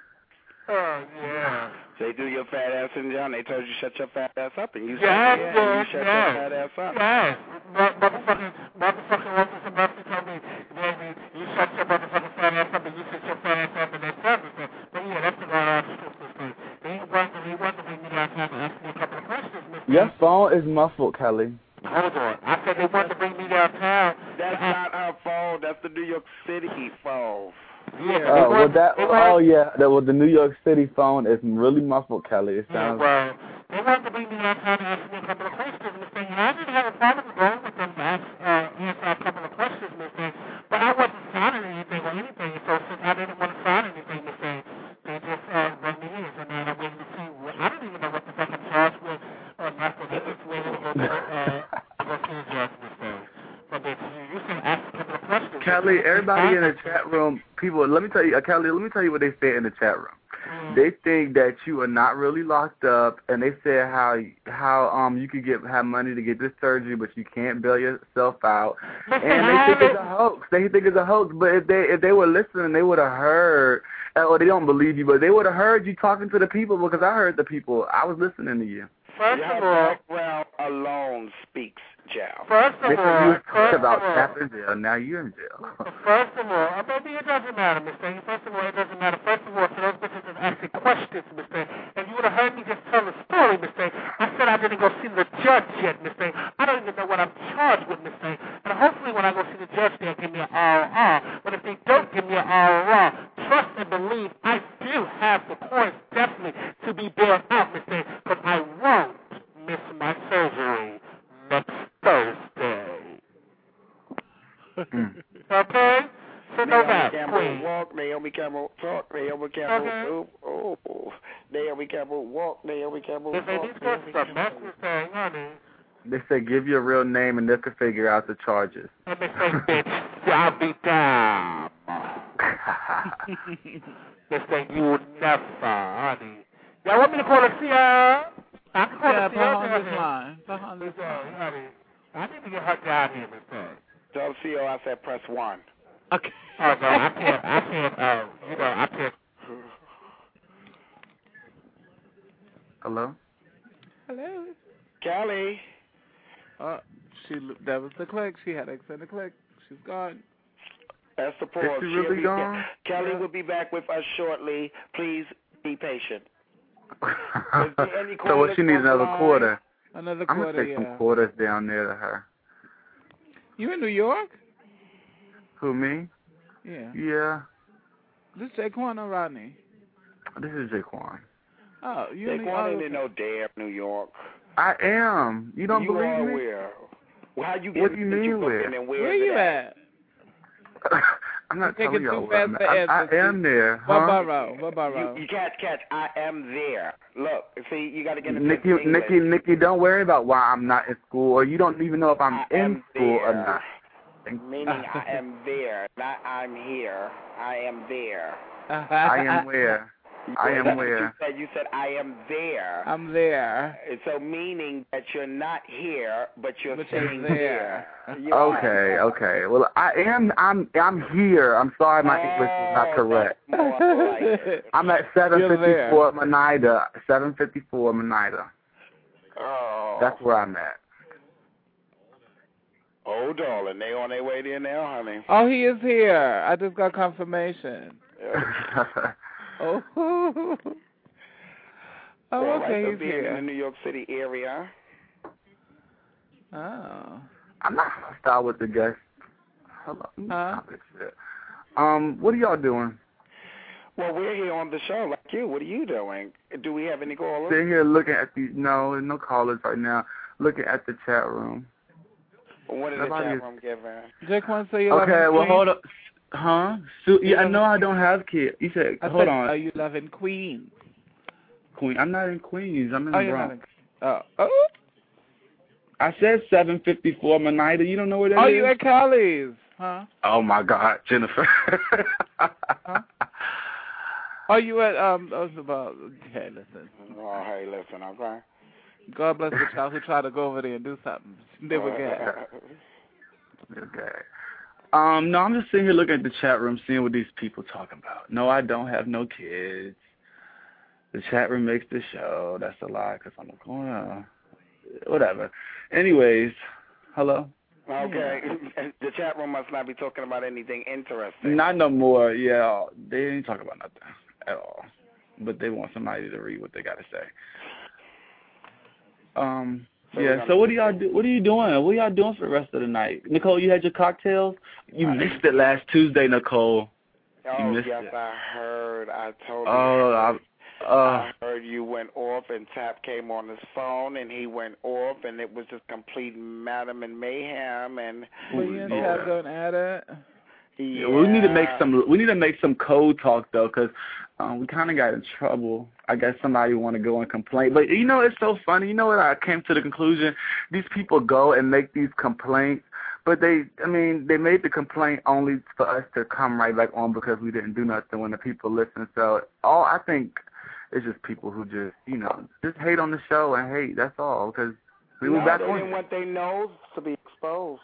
Oh, yeah. They do your fat ass in down. They told you shut your fat ass up, and you yes, said yeah, yes, and you shut yes. your fat ass up. Yes, motherfucking, motherfucking Officer Murphy told me, baby, you shut your motherfucking fat ass up, and you shut your fat ass up, and they said this. But yeah, that's the going on this thing. He wanted, he wanted to bring me down time to ask me a couple of questions, Mister Your phone is muffled, Kelly. Hold on. I said they wanted to bring me downtown. That's not her phone. That's the New York City phone. Yeah. Oh, well, that, oh yeah, that was the New York City phone. Is really muffled, Kelly. It sounds. Yeah, well, they wanted to bring me downtown to ask me a couple of questions, Miss Thing, and I didn't have a problem going with them to ask, uh, answer a couple of questions, Miss Thing, but I wasn't signing anything or anything, so since I didn't want to sign anything, Miss Thing, they just uh, brought me in, and then I waited to see. What, I didn't even know what the fuck I'm charged with or nothing. They just waited to go to the, uh, to go see the judge, Miss Thing. But they, you can ask a couple of questions. Kelly, everybody in the chat room, people, let me tell you, uh, Kelly, let me tell you what they said in the chat room. Mm. They think that you are not really locked up, and they said how how um you could get have money to get this surgery, but you can't bail yourself out, and they think it's a hoax. They think it's a hoax, but if they if they were listening, they would have heard. Or they don't believe you, but they would have heard you talking to the people, because I heard the people. I was listening to you. First of all, well alone speaks, Joe. First of all, you talked about Cap in jail. Now you're in jail. First of all, uh, baby, it doesn't matter, Miss Thing. First of all, it doesn't matter. First of all, so those bitches are asking questions, Miss Thing. And you would have heard me just tell the story, Miss Thing. I said I didn't go see the judge yet, Miss Thing. I don't even know what I'm charged with, Miss Thing. And hopefully when I go see the judge, they'll give me an R O R. But if they don't give me an R O R, trust and believe, I do have the coins definitely to be bailed out, Miss Thing, because I won't miss my surgery next Thursday. Mm. Okay? So know Naomi that, Campbell please. walk, Naomi Campbell talk, Naomi Campbell Okay. move. Oh, oh, Naomi Campbell walk, Naomi Campbell If they talk. need to stop messing with thing, honey. They said give your real name, and they could figure out the charges. And they say, bitch, I'll be down. They say, you will never, honey. Y'all want me to call a C R? I can call Yeah, a C R behind this down line. Behind here. this line. Honey, I need to get her down here, Miss Thing. Tell C O I said press one. Okay. Oh, no, I can't, I can't, uh, you know, I can't. Hello? Hello. Kelly. Uh, she that was the click. She had to extend the click. She's gone. That's the Is pause. she She'll really be- gone? Kelly Yeah. will be back with us shortly. Please be patient. So what, she needs another quarter. Another I'm quarter, going to take yeah. some quarters down there to her. You in New York? Who, me? Yeah. Yeah. This is Jaquan or Rodney? This is Jaquan. Oh, you in New Jaquan ain't York? in no damn New York. I am. You don't you believe are me? Where? Well, how you get What do you that mean you where? booking and where Where is you it at? I'm not Take telling it too y'all where I'm fast at. to I, answer. I am there. What Huh? borough? What borough? You, you catch, catch. I am there. Look, see, you got to get into Nikki, English. Nikki, Nikki, don't worry about why I'm not in school, or you don't even know if I'm I in am school there. or not. Meaning I am there, not I'm here. I am there. I am where? I am That's where? What you said. You said I am there. I'm there. So meaning that you're not here, but you're But sitting you're there. there. You are. Okay, okay. Well, I am. I'm. I'm here. I'm sorry, my English is not correct. Like I'm at seven You're fifty-four Monida. seven fifty-four Monida. Oh. That's where I'm at. Oh, darling, they on their way there now, honey. Oh, he is here. I just got confirmation. Oh. Oh, Well, okay, right, he's being here. in the New York City area. Oh. I'm not hostile with the guests. Hello. Huh? Um, what are y'all doing? Well, we're here on the show like you. What are you doing? Do we have any callers? Sitting here looking at the no, no callers right now. Looking at the chat room. What did Nobody the is- chat room give her? Jake wants to say you Okay, loving well Queens? hold up. Huh? So, yeah, I know I don't have kids. You said, I hold said, on. Are you loving Queens? Queen. I'm not in Queens. I'm in Oh, the you're not Bronx. in. Oh. Oh. I said seven fifty-four Monida. You don't know where that Oh, is? you at Callie's? Huh? Oh my God, Jennifer. Huh? Oh, you at um? I was about. Hey, listen. Oh, hey, listen, okay. God bless the child who tried to go over there and do something. They were good. Okay. Um, no, I'm just sitting here looking at the chat room, seeing what these people talking about. No, I don't have no kids. The chat room makes the show. That's a lie, because I'm going on. Whatever. Anyways, hello? Okay. The chat room must not be talking about anything interesting. Not no more. Yeah, they didn't talk about nothing at all. But they want somebody to read what they got to say. Um. So yeah. So what do y'all do? What are you doing? What are y'all doing for the rest of the night? Nicole, you had your cocktails. You I missed it last Tuesday, Nicole. Oh, you missed yes, it. I heard. I told you. Oh, I, uh, I heard you went off, and Tap came on his phone, and he went off, and it was just complete madam and mayhem. And So you and Tap going at it? Yeah. yeah, we need to make some. We need to make some code talk though, because um, we kind of got in trouble. I guess somebody want to go and complain, but you know it's so funny. You know what? I came to the conclusion: these people go and make these complaints, but they, I mean, they made the complaint only for us to come right back on because we didn't do nothing when the people listen. So all I think it's just people who just, you know, just hate on the show and hate. That's all, because we no, were back they on. didn't want their nose to be exposed.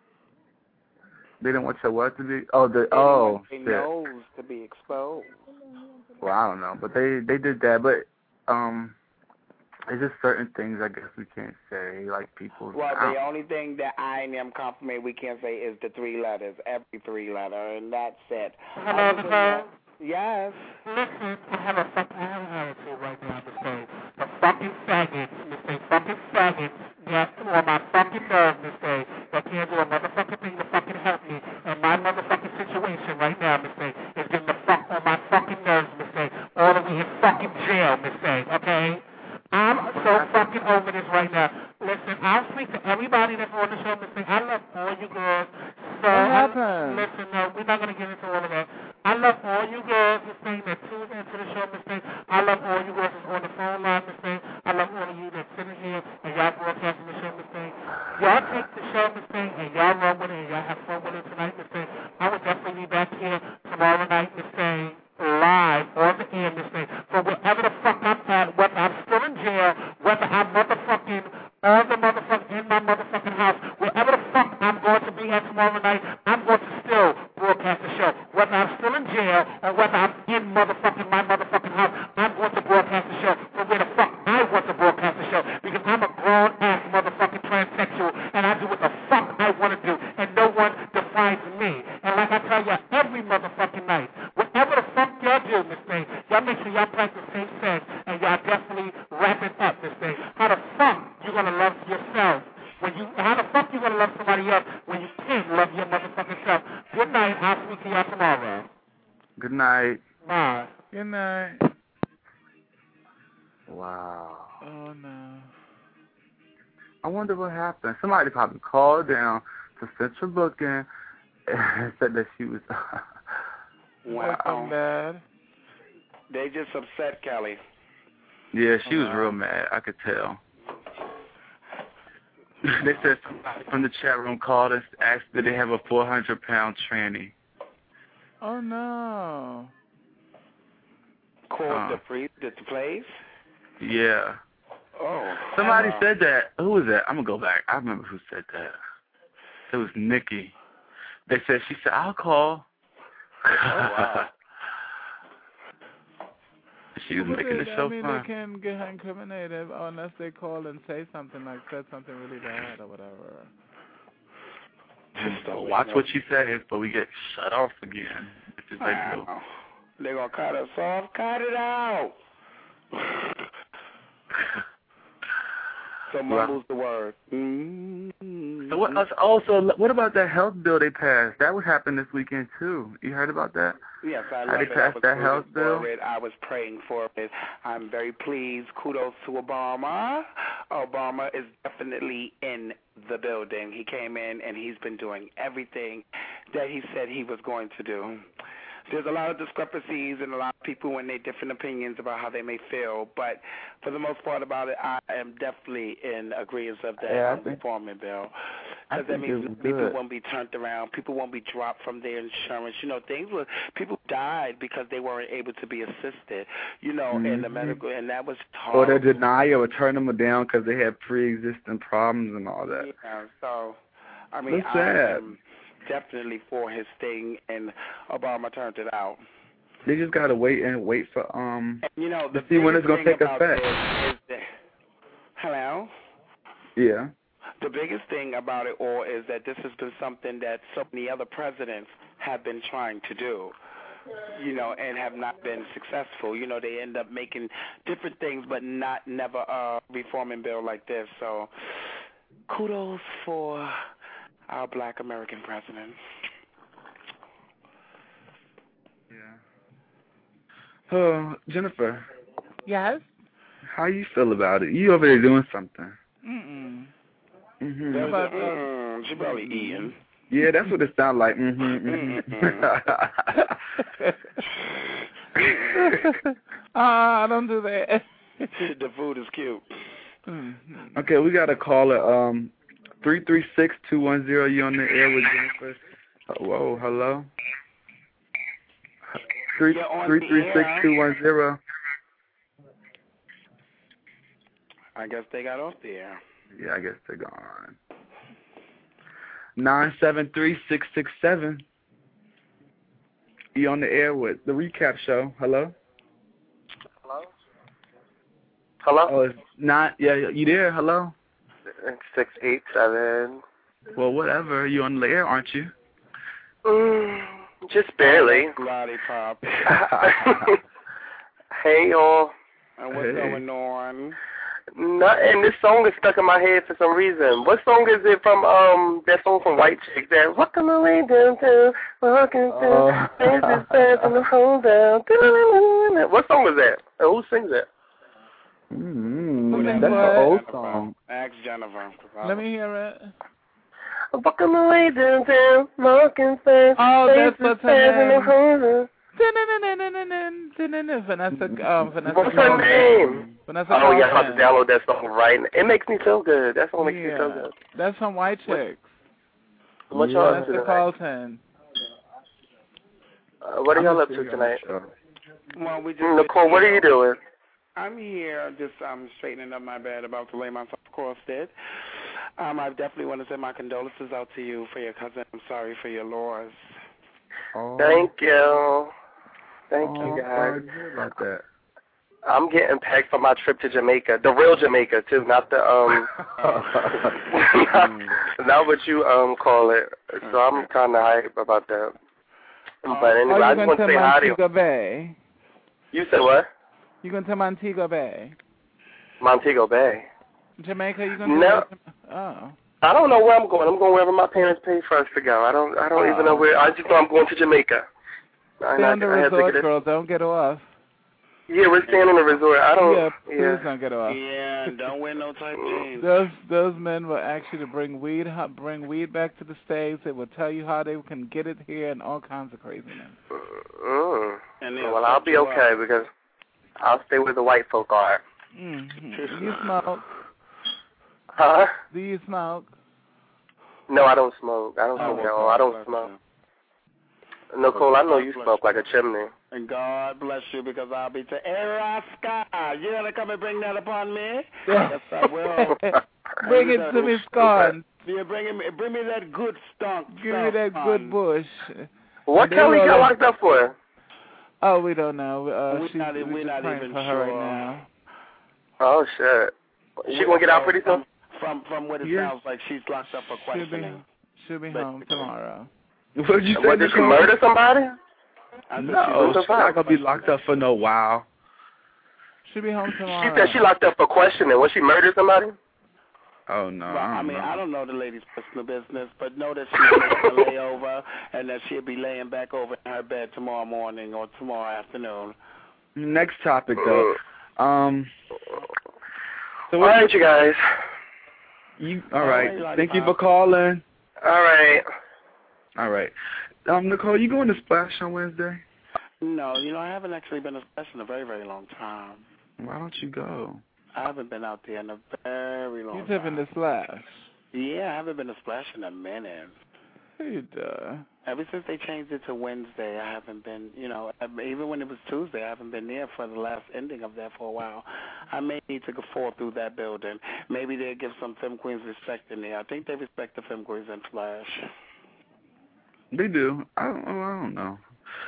They didn't want your what to be? Oh, the They didn't oh, want their shit. nose to be exposed. Well, I don't know, but they they did that. But um, it's just certain things I guess we can't say, like people. Well, I the don't- only thing that I am confirming we can't say is the three letters, every three letter, and that's it. Hello, Other than Nicole? that- Yes. Listen, I have a fucking I have an attitude right now, Miss Faye. The fucking faggots, Miss Faye, fucking faggots, yes, on my fucking nerves, Miss Faye. They can't do a motherfucking thing to fucking help me. And my motherfucking situation right now, Miss Faye, is getting the fuck on my fucking nerves, Miss Faye. All the way in fucking jail, Miss Faye, okay? I'm so fucking over this right now. Listen, I'll speak to everybody that's on the show, Miss Faye. I love all you girls. So What I- happened? Listen, no, we're not going to get into all of that. I love all you girls, Miss Faye, that tune into the show, Miss Faye. I love all you girls that's on the phone line, Miss Faye. I love all of you that's sitting here and y'all broadcasting the show, Miss Faye. Y'all take the show, Miss Faye, and y'all run with it and y'all have fun with it tonight, Miss Faye. I will definitely be back here tomorrow night, Miss Faye, live on the air, Miss Faye. For wherever the fuck I'm at, whether I'm still in jail, whether I'm motherfucking on the motherfucking in my motherfucking house, wherever the fuck I'm going to be at tomorrow night, I'm going to still broadcast the show. Whether I'm still in jail or whether I'm in motherfucking my motherfucking house, I'm going to broadcast the show from where the fuck I want to broadcast the show, because I'm a grown ass motherfucking transsexual and I do what the fuck I want to do and no one defines me. And like I tell you every motherfucking night, whatever the fuck y'all do, Miss Thing, y'all make sure y'all practice safe sex and y'all definitely wrap it up, Miss Thing. How the fuck you gonna love yourself when you? How the fuck you gonna love somebody else when you can't love your motherfucking self? Good night. I'll speak to y'all tomorrow. Good night. Bye. Good night. Wow. Oh, no. I wonder what happened. Somebody probably called down to Central Booking said that she was. Wow. bad. They just upset Kelly. Yeah, she was real mad. I could tell. They said somebody from the chat room called us, asked did they have a four hundred pound tranny. Oh no. Called Uh. the pre the place. Yeah. Oh. Somebody uh, said that. Who was that? I'm gonna go back. I remember who said that. It was Nikki. They said she said I'll call. Oh wow. She was Well, making they- the show I mean, fun. they can get incriminated unless they call and say something like said something really bad or whatever. So watch what she says, but we get shut off again. Which is like, no. Wow. They're gonna cut us off. Cut it out. So mumbles the word. Mm-hmm. So what else? Also, what about that health bill they passed? That would happen this weekend too. You heard about that? Yes, I How love they it. I passed was that rooting health bill? for it. I was praying for it. I'm very pleased. Kudos to Obama. Obama is definitely in the building. He came in and he's been doing everything that he said he was going to do. There's a lot of discrepancies and a lot of people when they different opinions about how they may feel, but for the most part about it, I am definitely in agreement of that Yeah, I um, think- reforming bill. I Because that think it means was people good. won't be turned around, people won't be dropped from their insurance. You know, things were people died because they weren't able to be assisted. You know, in the Mhm. medical, and that was Or hard. they deny or turn them down because they have pre-existing problems and all that. Yeah, so I mean, That's I sad. am definitely for his thing, and Obama turned it out. They just gotta wait and wait for um And, you know, the to see when it's biggest gonna thing take about effect. this is that, hello? Yeah. The biggest thing about it all is that this has been something that so many other presidents have been trying to do, you know, and have not been successful. You know, they end up making different things, but not never a reforming bill like this. So kudos for our black American president. Yeah. Oh, Jennifer, Yes? how you feel about it? You over there doing something? Mm-mm. Mhm. There's about a, mm, she probably eating. Yeah, that's what it sounds like. Mhm. mhm. Ah, don't do that. The food is cute. Mm-hmm. Okay, we got a caller. Um, three three six two one zero. You on the air with Jennifer? Uh, whoa, hello. Three You're on three the three six air. two one zero. I guess they got off the air. Yeah, I guess they're gone. Nine seven three six six seven. You on the air with the recap show? Hello. Hello? Hello? Oh, it's not. Yeah, you there? Hello. Six eight seven. Well, whatever. You on the air, aren't you? Mm, just barely. Lollipop. Hey y'all. And what's Hey. going on? Nothing. This song is stuck in my head for some reason. What song is it from? Um, that song from White Chick. That walking my way downtown, walking down, dancing fast in the whole down. What song is that? And who sings it? Mm, Sing that's what? an old song. Ask Jennifer. Let me hear it. I'm walking my way downtown, walking fast. Oh, that's dancing what's fast in her the whole down. name. Vanessa, um, Vanessa. What's her name? Vanessa Oh yeah, I'm about Carlton. to download that song right now. It makes me feel good. That song makes me feel Yeah. good. That's from White Chicks. What y'all up to Vanessa tonight? Carlton. Uh, what are y'all up to tonight? Well, we just Mm, Nicole, what are you doing? I'm here just um straightening up my bed, about to lay myself across it. Um, I definitely want to send my condolences out to you for your cousin. I'm sorry for your loss. Oh, Thank you. Thank oh, you, I'm guys. sorry to hear about that. I'm getting packed for my trip to Jamaica, the real Jamaica too, not the um, not, not what you um call it. So I'm kind of hype about that. But anyway, oh, I you just going want to to say hi to you. Montego Bay? You said what? You going to Montego Bay? Montego Bay. Jamaica? You going to? No. Oh. I don't know where I'm going. I'm going wherever my parents pay for us to go. I don't. I don't Oh. even know where. I just know I'm going to Jamaica. I, Stay I, on the I have to resort, get it. girl. Don't get off. Yeah, we're staying in a resort. I don't. Yeah, please Yeah. don't get off. Yeah, don't wear no tight jeans. Those those men will ask you to bring weed hu- bring weed back to the States. They will tell you how they can get it here and all kinds of craziness. Mm. And they'll Well, I'll set be you okay up. because I'll stay where the white folk are. Mm-hmm. Do you smoke? Huh? Do you smoke? No, I don't smoke. I don't Oh, smoke at well, all. I don't God smoke. bless Nicole, I know you bless smoke you. like a chimney. And God bless you because I'll be to Eraska. You gonna come and bring that upon me? Yes, I will. Bring it to me, Scon. Yeah, bring me, bring me that good stunk. Give me that good bush. What And they Kelly roll got up- locked up for? Oh, we don't know. Uh, We're she's, not- we're we're just not praying even for her sure. right now. Oh shit. She gonna get out pretty soon? From from what it Yes. sounds like, she's locked up for She'll be, questioning. she'll be home tomorrow. What'd you say, What, did she Nicole? murder somebody? I said No, she- she's not gonna be locked up for no while. She'll be home She tomorrow. said she locked up for questioning. Was she murdered somebody? Oh no, Well, I I don't mean, know. I don't know the lady's personal business, but know that she's making a layover and that she'll be laying back over in her bed tomorrow morning or tomorrow afternoon. Next topic though. Um. So All what right, you guys. You all All right? right, Thank you for Lollipop. calling. All right. All right. Um, Nicole, you going to Splash on Wednesday? No, you know, I haven't actually been a splash in a very, very long time. Why don't you go? I haven't been out there in a very long You time. tipping the Splash. Yeah, I haven't been to splash in a minute. You duh. Ever since they changed it to Wednesday, I haven't been, you know, even when it was Tuesday, I haven't been there for the last ending of that for a while. I may need to go fall through that building. Maybe they'll give some Femme Queens respect in there. I think they respect the Femme Queens in Splash. They do. I don't. oh, I don't know.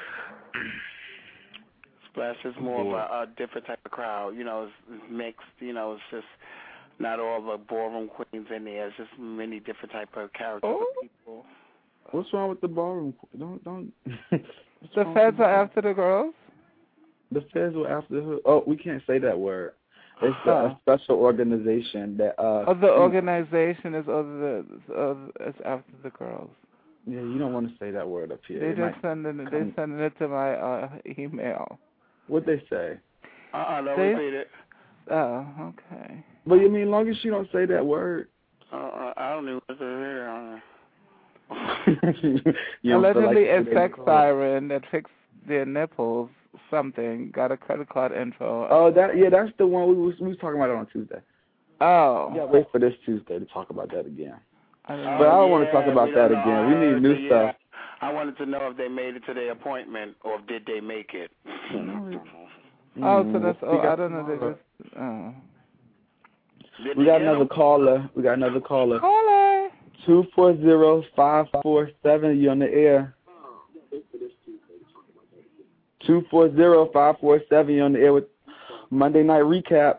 Splash is more of a, a different type of crowd. You know, it's, it's mixed. You know, it's just not all the ballroom queens in there. It's just many different type of characters Oh. of people. What's wrong with the ballroom? Don't don't. The feds are after the girls? The feds were after her. Oh, we can't say that word. It's a, Oh. a special organization that. uh Oh, the organization is other the uh, is after the girls. Yeah, you don't want to say that word up here. They It just might sending it. They come- sending it to my uh, email. What they say? Uh-uh, don't See? repeat it. Oh, okay. But you mean, long as you don't say that word. Uh-uh, I don't even know what to hear. Uh, You don't feel Allegedly, like a sex siren that fixed their nipples. Something got a credit card info. Oh, that yeah, that's the one we was we was talking about it on Tuesday. Oh. Yeah, wait for this Tuesday to talk about that again. I don't But know. I don't want to talk yeah, about we that don't know. again. I We need heard new that, stuff. yeah. I wanted to know if they made it to their appointment or did they make it. Oh, so that's. We Oh, I got don't know. They tomorrow. just. Oh. Did We they got get another them? caller. We got another caller. Caller. Two four zero five four seven. You on the air? Two four zero five four seven. You on the air with Monday Night Recap.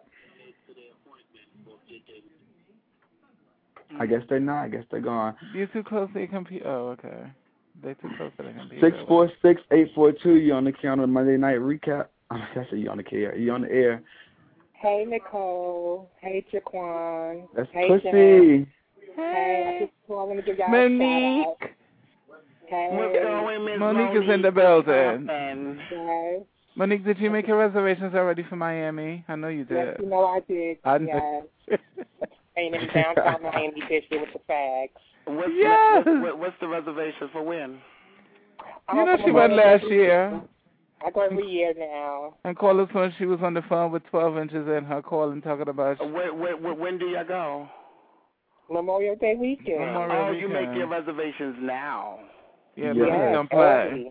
I guess they're not. I guess they're gone. You too close to your computer. Oh, okay. They too close to the computer. Six four six eight four two. You on the counter? Monday Night Recap. Oh, I said you on the air. You on the air? Hey, Nicole. Hey, Jaquan. That's hey, pussy. Jen. Hey, I just calling to give y'all a Monique. shout out. Hey. What's going, Miss Monique is in the building. Yes. Monique, did you make your reservations already for Miami? I know you did. Yes, you know I did. I know. Yes. Ain't in downtown Miami this year with the fags. What's, Yes. what, what, what's the reservation for when? You know she went last year. I go every year now. And called us when she was on the phone with twelve inches in her call and talking about. Uh, where, where, where, when do y'all go? Memorial Day weekend. Memorial Oh, you weekend. make your reservations now. Yeah, Yes. but don't play.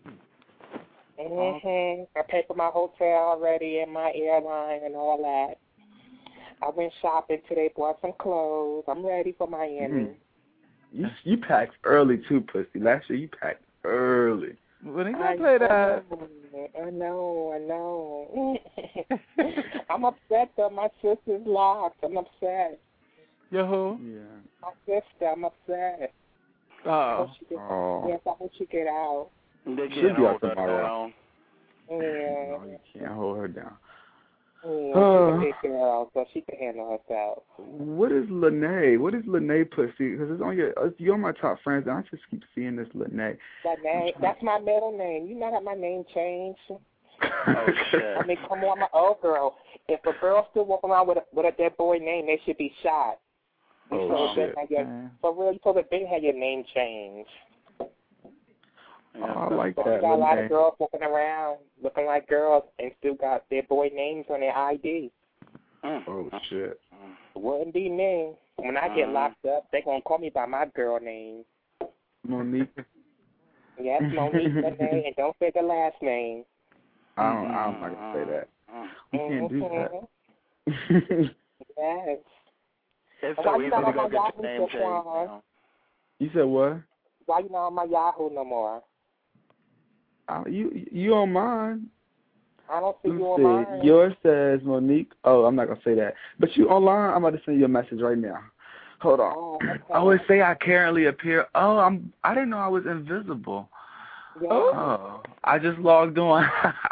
Mm-hmm. I paid for my hotel already and my airline and all that. I went shopping today, bought some clothes. I'm ready for Miami. Mm. You you packed early too, pussy. Last year you packed early. When he I gonna play that? know, I know, I know. I'm upset though. My sister's locked. I'm upset. Yo who? Yeah. My sister, I'm upset. I Oh. hope she get, Oh. yes, I hope she get out. They She'll can't be hold out her tomorrow. down. Yeah. No, you can't hold her down. Yeah, Uh. she's a big girl, so she can handle herself. What is Lene? What is Lene pussy? Because it's on your, it's, you're on my top friends, and I just keep seeing this Lene. That name, that's my middle name. You know how my name changed Oh shit. I mean, come on, I'm an old girl. If a girl still walking around with a, with a dead boy name, they should be shot. You Oh, supposed to shit. have your, for real, you supposed to been have your name changed. Oh, I like But that. you got a lot Renee. of girls walking around looking like girls and still got their boy names on their I D. Oh, shit. Wouldn't be me. When I get Mhm. locked up, they gonna call me by my girl name. Monique. Yes, Monique Renee, and don't say the last name. I don't, I'm not going to say that. We can't do that. Mhm. Yes. It's Why so you easy not to on go my get Yahoo your name so changed far? now. You said what? Why you not on my Yahoo no more? Uh, you you on mine? I don't see Let you me on see. mine. Yours says Monique. Oh, I'm not gonna say that. But you online? I'm about to send you a message right now. Hold on. Oh, okay. Oh, it say I currently appear. Oh, I'm. I didn't know I was invisible. Yeah. Oh, I just logged on.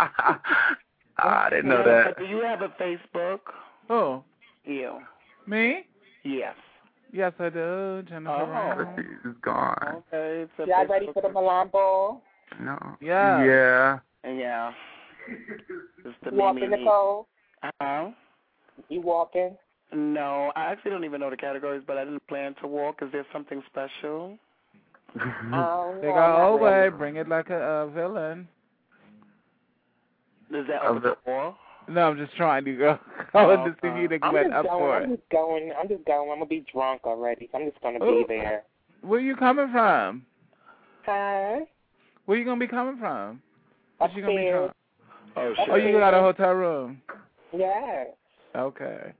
I didn't know that. Do you have a Facebook? Oh, You. me? Yes. Yes, I do, Jennifer. Oh. Brown. It's gone. Okay. It's a Y'all Facebook. ready for the Milan ball? No. Yeah. Yeah. Yeah. It's the You walking, me, me, Nicole? Uh-huh. You walking? No, I actually don't even know the categories, but I didn't plan to walk. Is there something special? Oh, They no, got not old way. really. Bring it like a, a villain. Is that Of over the- the wall? No, I'm just trying to go. I want to see if you I'm went just up going. for I'm it. just going. I'm just going. I'm gonna be drunk already. So I'm just gonna Ooh. be there. Where you coming from? Hi. Where you gonna be coming from? What you gonna be Upstairs. drunk? Oh, Oh, you got a hotel room. Yeah. Okay.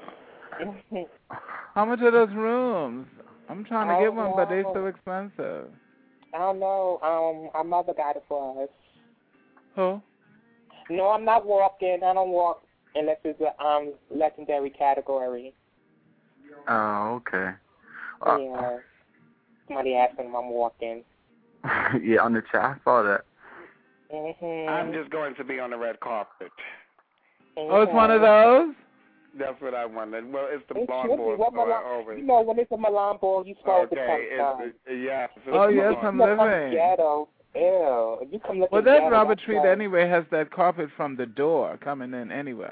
How much are those rooms? I'm trying to I get don't one, but they're know. so expensive. I don't know. Um, our mother got it for us. Who? No, I'm not walking. I don't walk unless it's a um legendary category. Oh, okay. Uh, Yeah. Somebody asking if I'm walking. yeah, on the chat, I saw that. Mhm. I'm just going to be on the red carpet. Oh, it's one of those? That's what I wanted. Well, it's the It blonde should be. boy, What so I Milan, always... you know, when it's a Milan ball, you supposed to come Okay, from. it's, it, yeah. So Oh, it's yes, blonde. I'm You know, come living. ghetto. Ew. If you come looking Well, that ghetto, Robert that's Treat right. anyway has that carpet from the door coming in anyway.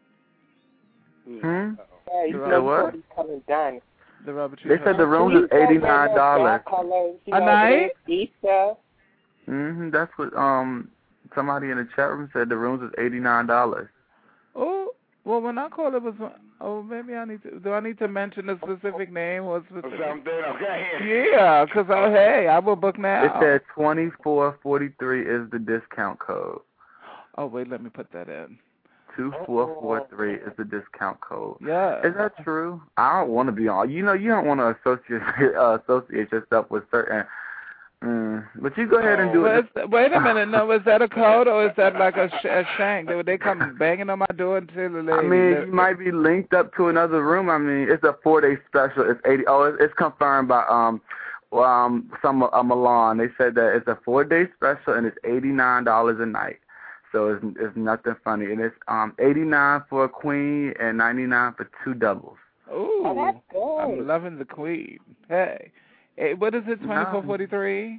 Hmm? Yeah, you You know said what? he's coming done. The Robert Treat. They said the rooms is Please don't wear eighty-nine no dollars. dark colors, you A know, night? it's Easter. Mhm. That's what um somebody in the chat room said. The rooms is eighty-nine dollars. Oh, well, when I call it was, oh, maybe I need to, do I need to mention a specific name or specific? Something, okay. Yeah, because, oh, hey, I will book now. It said twenty-four forty-three is the discount code. Oh, wait, let me put that in. two four four three is the discount code. Yeah. Is that true? I don't want to be on. You know, you don't want to associate uh, associate yourself with certain. Mm, but you go ahead and do Well, it. it's- wait a minute, no, is that a code or is that like a, sh- a shank? They, they come banging on my door until the lady I mean, lifts you it. might be linked up to another room. I mean, it's a four-day special. It's eighty. Oh, it's, it's confirmed by um, um, some uh, Milan. They said that it's a four-day special and it's eighty-nine dollars a night. So it's it's nothing funny, and it's um eighty-nine for a queen and ninety-nine for two doubles. Ooh, Oh, that's good. I'm loving the queen. Hey, hey what is it, twenty-four forty-three?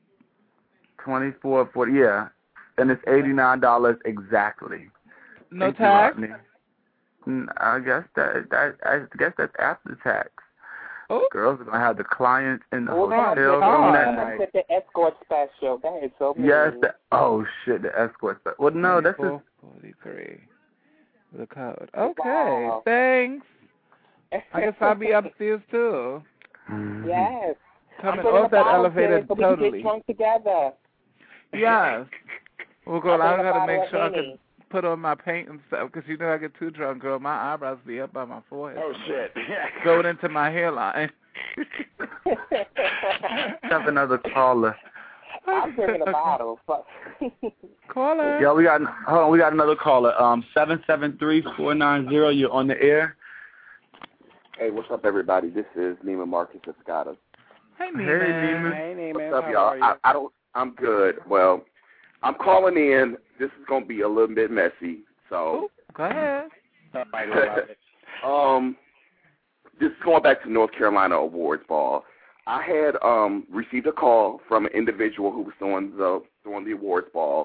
Twenty-four forty, yeah, and it's eighty-nine dollars exactly. No Thank you, tax? Rodney. Mm, I guess that that I guess that's after tax. Oh. Girls are gonna have the clients in the Oh, hotel no, room that no, night. no, the escort special. That is so mean. Yes. The, oh shit, the escort. Stuff. Well, no, that's just. forty-three. The code. Okay. Wow. Thanks. I guess I'll be upstairs too. Yes. Coming I'm putting off a that bottle elevator there so we can totally. get drunk together. Yes. Well, girl, I'll I bring a gotta bottle make of sure I Henny. can put on my paint and stuff because you know I get too drunk, girl. My eyebrows be up by my forehead. Oh, shit. Going into my hairline. Have another caller. I'm bringing a bottle. Fuck. Caller. Yeah, we got. Hold on, we got another caller. Um, seven seven three four nine zero. You're on the air. Hey, what's up, everybody? This is Neiman Marcus Escada. Hey, Hey, Neiman. Hey, Neiman. What's up, How y'all? are you? I, I don't. I'm good. Well, I'm calling in. This is gonna be a little bit messy. So. Go ahead. Somebody love it. um, just going back to North Carolina Awards Ball. I had um received a call from an individual who was throwing the throwing the awards ball,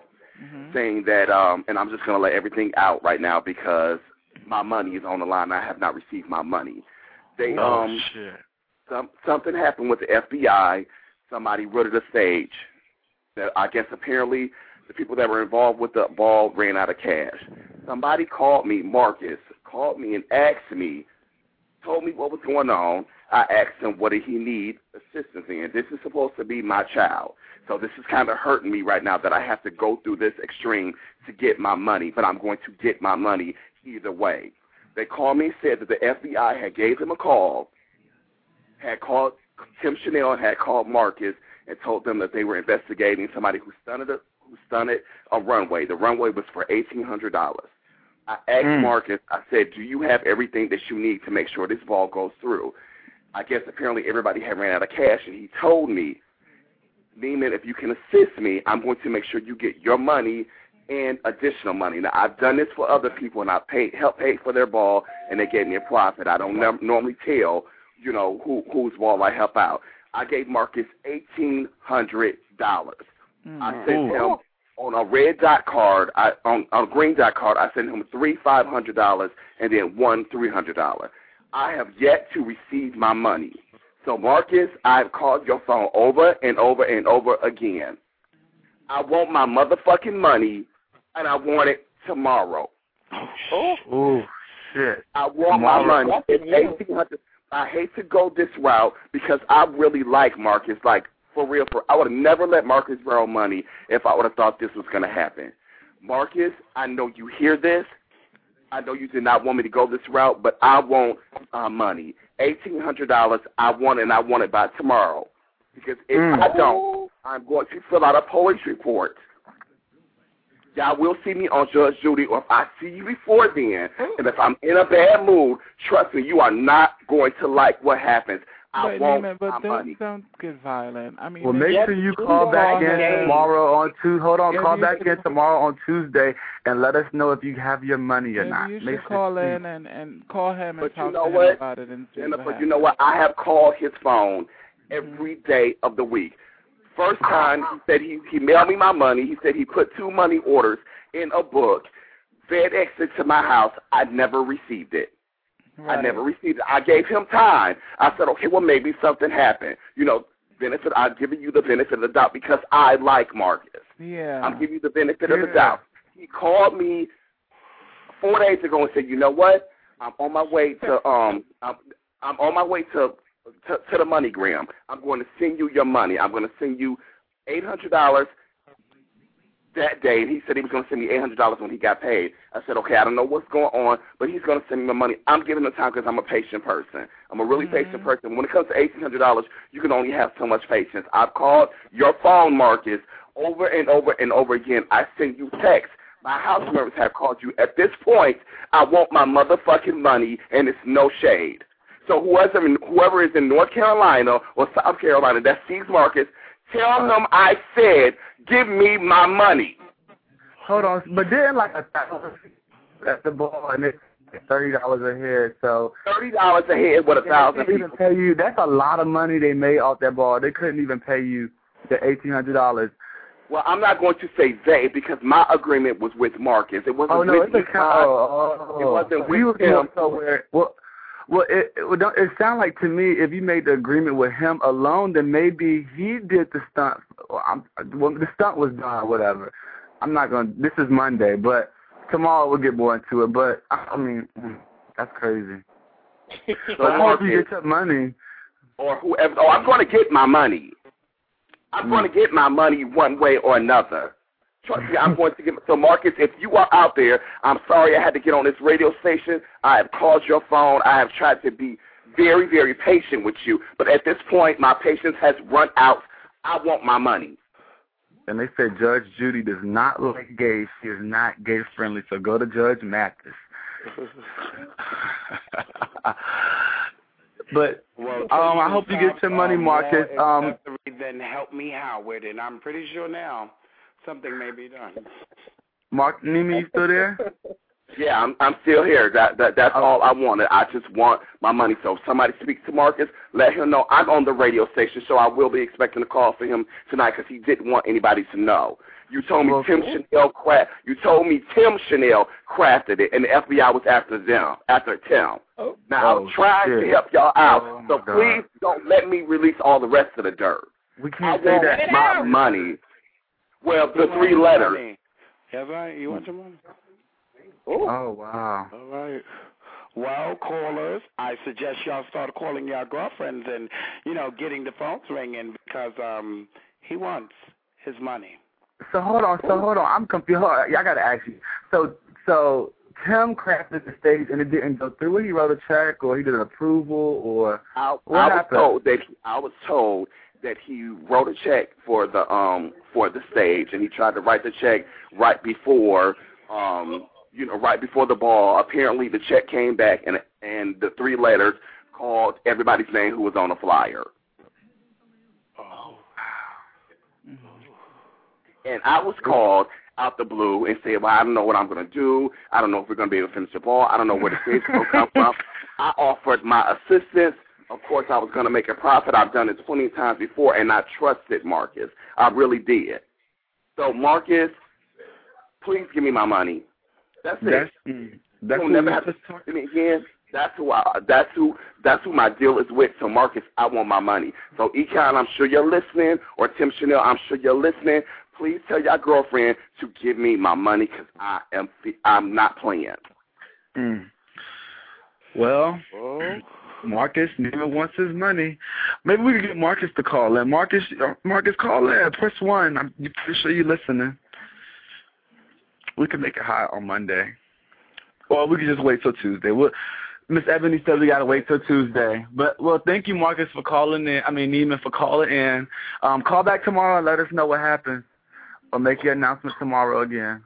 mm-hmm. saying that, um, and I'm just going to let everything out right now because my money is on the line. I have not received my money. They, oh, um, shit. Some, something happened with the F B I. Somebody rooted a stage. That I guess apparently the people that were involved with the ball ran out of cash. Somebody called me, Marcus, called me and asked me, told me what was going on. I asked him what did he need assistance in. This is supposed to be my child. So this is kind of hurting me right now that I have to go through this extreme to get my money, but I'm going to get my money either way. They called me and said that the F B I had gave them a call, had called Tim Chanel, had called Marcus and told them that they were investigating somebody who stunted a, who stunted a runway. The runway was for eighteen hundred dollars. I asked mm. Marcus, I said, do you have everything that you need to make sure this ball goes through? I guess apparently everybody had ran out of cash, and he told me, Neiman, if you can assist me, I'm going to make sure you get your money and additional money. Now, I've done this for other people, and I've paid, helped pay for their ball, and they gave me a profit. I don't ne- normally tell, you know, who, whose ball I help out. I gave Marcus eighteen hundred dollars. Mm. I sent him on a red dot card, I, on, on a green dot card, I sent him three five hundred dollars and then one three hundred dollars. I have yet to receive my money. So, Marcus, I've called your phone over and over and over again. I want my motherfucking money, and I want it tomorrow. Oh, oh shit. I want tomorrow. my money. It's eighteen hundred dollars. I hate to go this route because I really like Marcus. Like, for real, for I would have never let Marcus borrow money if I would have thought this was going to happen. Marcus, I know you hear this. I know you did not want me to go this route, but I want uh, money. eighteen hundred dollars, I want it, and I want it by tomorrow. Because if mm. I don't, I'm going to fill out a police report. Y'all will see me on Judge Judy, or if I see you before then, and if I'm in a bad mood, trust me, you are not going to like what happens. I but, want Neiman, but my don't, money. don't get violent. I mean, well, make sure you call back in tomorrow on Tuesday. Hold on, call back in tomorrow on Tuesday and let us know if you have your money or not. You should make call sure in and, and call him and but talk you know to him what? about it. And see Jennifer, what you know what? I have called his phone every day of the week. First time, he said he, he mailed me my money. He said he put two money orders in a book, FedEx it to my house. I never received it. Right. I never received it. I gave him time. I said, okay, well, maybe something happened. You know, benefit. I'm giving you the benefit of the doubt because I like Marcus. Yeah. I'm giving you the benefit yeah. of the doubt. He called me four days ago and said, you know what? I'm on my way to um. I'm, I'm on my way to, to to the MoneyGram. I'm going to send you your money. I'm going to send you eight hundred dollars. That day, and he said he was going to send me eight hundred dollars when he got paid. I said, okay, I don't know what's going on, but he's going to send me my money. I'm giving him time because I'm a patient person. I'm a really mm-hmm. patient person. When it comes to eighteen hundred dollars, you can only have so much patience. I've called your phone, Marcus, over and over and over again. I send you texts. My house members have called you. At this point, I want my motherfucking money, and it's no shade. So whoever, whoever is in North Carolina or South Carolina that sees Marcus, tell him I said, give me my money. Hold on, but then like a thousand at the ball and it's thirty dollars a head, so thirty dollars a head with a thousand people. Even pay you. That's a lot of money they made off that ball. They couldn't even pay you the eighteen hundred dollars. Well, I'm not going to say they because my agreement was with Marcus. It wasn't oh, no, with it's a oh, oh, It wasn't we with him. Somewhere. Well, well, it it, it sounds like to me if you made the agreement with him alone, then maybe he did the stunt. Well, I'm, well the stunt was done, whatever. I'm not going to, this is Monday, but tomorrow we'll get more into it. But, I mean, that's crazy. So I hope you get your money. Or whoever. Oh, I'm going to get my money. I'm mm. going to get my money one way or another. Trust me, I'm going to get. So, Marcus, if you are out there, I'm sorry I had to get on this radio station. I have called your phone. I have tried to be very, very patient with you. But at this point, my patience has run out. I want my money. And they said Judge Judy does not like gays. She is not gay-friendly, so go to Judge Mathis. But well, um, I hope you get your money, Marcus. Um, then help me out with it. I'm pretty sure now something may be done. Mark, Nimi, you still there? Yeah, I'm I'm still here. That that that's all I wanted. I just want my money. So if somebody speaks to Marcus, let him know I'm on the radio station, so I will be expecting a call for him tonight because he didn't want anybody to know. You told me Well, Tim cool. Chanel craft. You told me Tim Chanel crafted it, and the F B I was after them, after Tim. Oh. Now Oh, I'm trying shit. to help y'all out, Oh, my so God. please don't let me release all the rest of the dirt. We I can't say want that. my money. Well, the three letters. Money. That's right. You want your money? Oh, wow. All right. Well, callers, I suggest y'all start calling your girlfriends and, you know, getting the phones ringing because um he wants his money. So hold on, so hold on. I'm confused. Hold on. I got to ask you. So, so Tim crafted the stage and it didn't go through. He wrote a check or he did an approval or I, what I was happened? told that I was told that he wrote a check for the um for the stage, and he tried to write the check right before um you know right before the ball. Apparently, the check came back, and and the three letters called everybody's name who was on the flyer. Oh. And I was called out the blue and said, well, I don't know what I'm going to do. I don't know if we're going to be able to finish the ball. I don't know where the stage is going to come from. I offered my assistance. Of course, I was going to make a profit. I've done it plenty of times before, and I trusted Marcus. I really did. So, Marcus, please give me my money. That's it. That's, mm, that's You'll who never we have to just talk to me again. That's who I, that's who that's who my deal is with. So Marcus, I want my money. So Econ, I'm sure you're listening, or Tim Chanel, I'm sure you're listening. Please tell your girlfriend to give me my money because I am I'm not playing. Mm. Well, Oh. Marcus never wants his money. Maybe we could get Marcus to call in. Marcus, uh, Marcus, call in. Press one. I'm pretty sure you're listening. We can make it hot on Monday. Or we could just wait till Tuesday. We'll, Miss Ebony said we got to wait till Tuesday. But, well, thank you, Marcus, for calling in. I mean, Neiman, for calling in. Um, call back tomorrow and let us know what happens. Or make your announcement tomorrow again.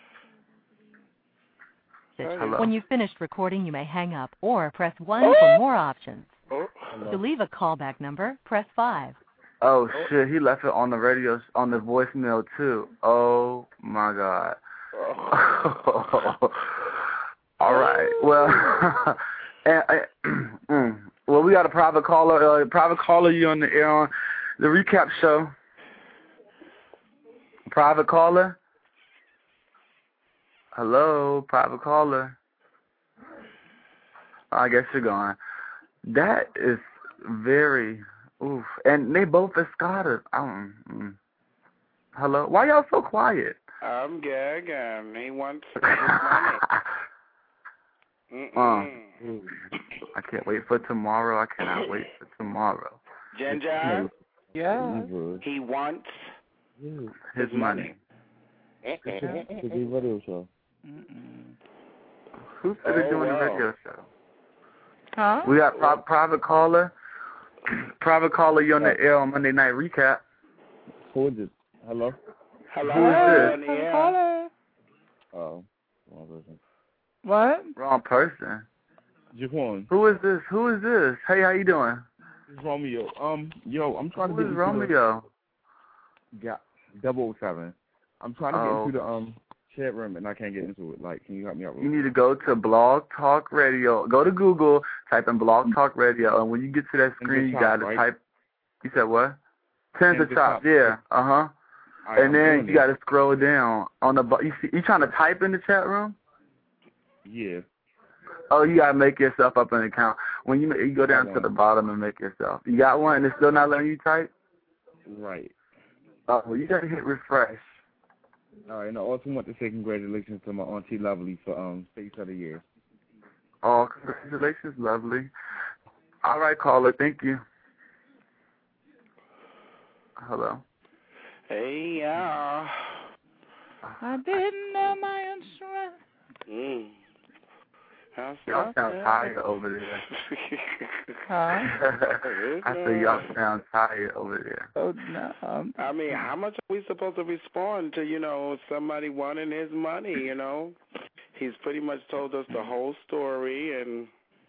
Hello. When you've finished recording, you may hang up or press one for more options. Oh. To leave a callback number, press five. Oh, shit, he left it on the radio, on the voicemail, too. Oh, my God. Oh. All right. Well, and, uh, well, we got a private caller. Uh, private caller, you on the air on the recap show. Private caller. Hello, private caller. I guess you're gone. That is very oof. And they both are Scottish. Um, mm. Hello. Why y'all so quiet? I'm gagging. He wants his money. Uh, I can't wait for tomorrow. I cannot wait for tomorrow. Ginger? Yeah. He wants his money. radio show. Who's Oh, doing the wow. radio show? Huh? We got pri- private caller. Private caller, you on the air on Monday Night Recap. Who is it? Hello? Hello? Who is this? Yeah. Caller. Oh, wrong person. What? Wrong person. Jaquan. Who is this? Who is this? Hey, how you doing? This is Romeo. Um, yo, I'm trying Who to get is into Romeo? the yeah, double oh seven. I'm trying to Oh. get into the um chat room and I can't get into it. Like, can you help me out? You need to go to Blog Talk Radio. Go to Google, type in Blog Talk Radio, and when you get to that screen, you top, got to right? type. You said what? Tens Tens of of top. top. Yeah. Uh huh. All right, And I'm then doing you it. got to scroll down on the. bu- You see, you trying to type in the chat room? Yeah. Oh, you gotta make yourself up an account. When you you go down to the bottom and make yourself. You got one, and it's still not letting you type. Right. Oh, well, you gotta hit refresh. All right, and I also want to say congratulations to my auntie Lovely for um Face of the Year. Oh, congratulations, lovely. All right, caller, thank you. Hello. Hey, yeah. I didn't know my insurance. Mm. How's Y'all that? sound tired over there. Huh? I said y'all sound tired over there. Oh, no. Um, I mean, how much are we supposed to respond to, you know, somebody wanting his money, you know? He's pretty much told us the whole story, and,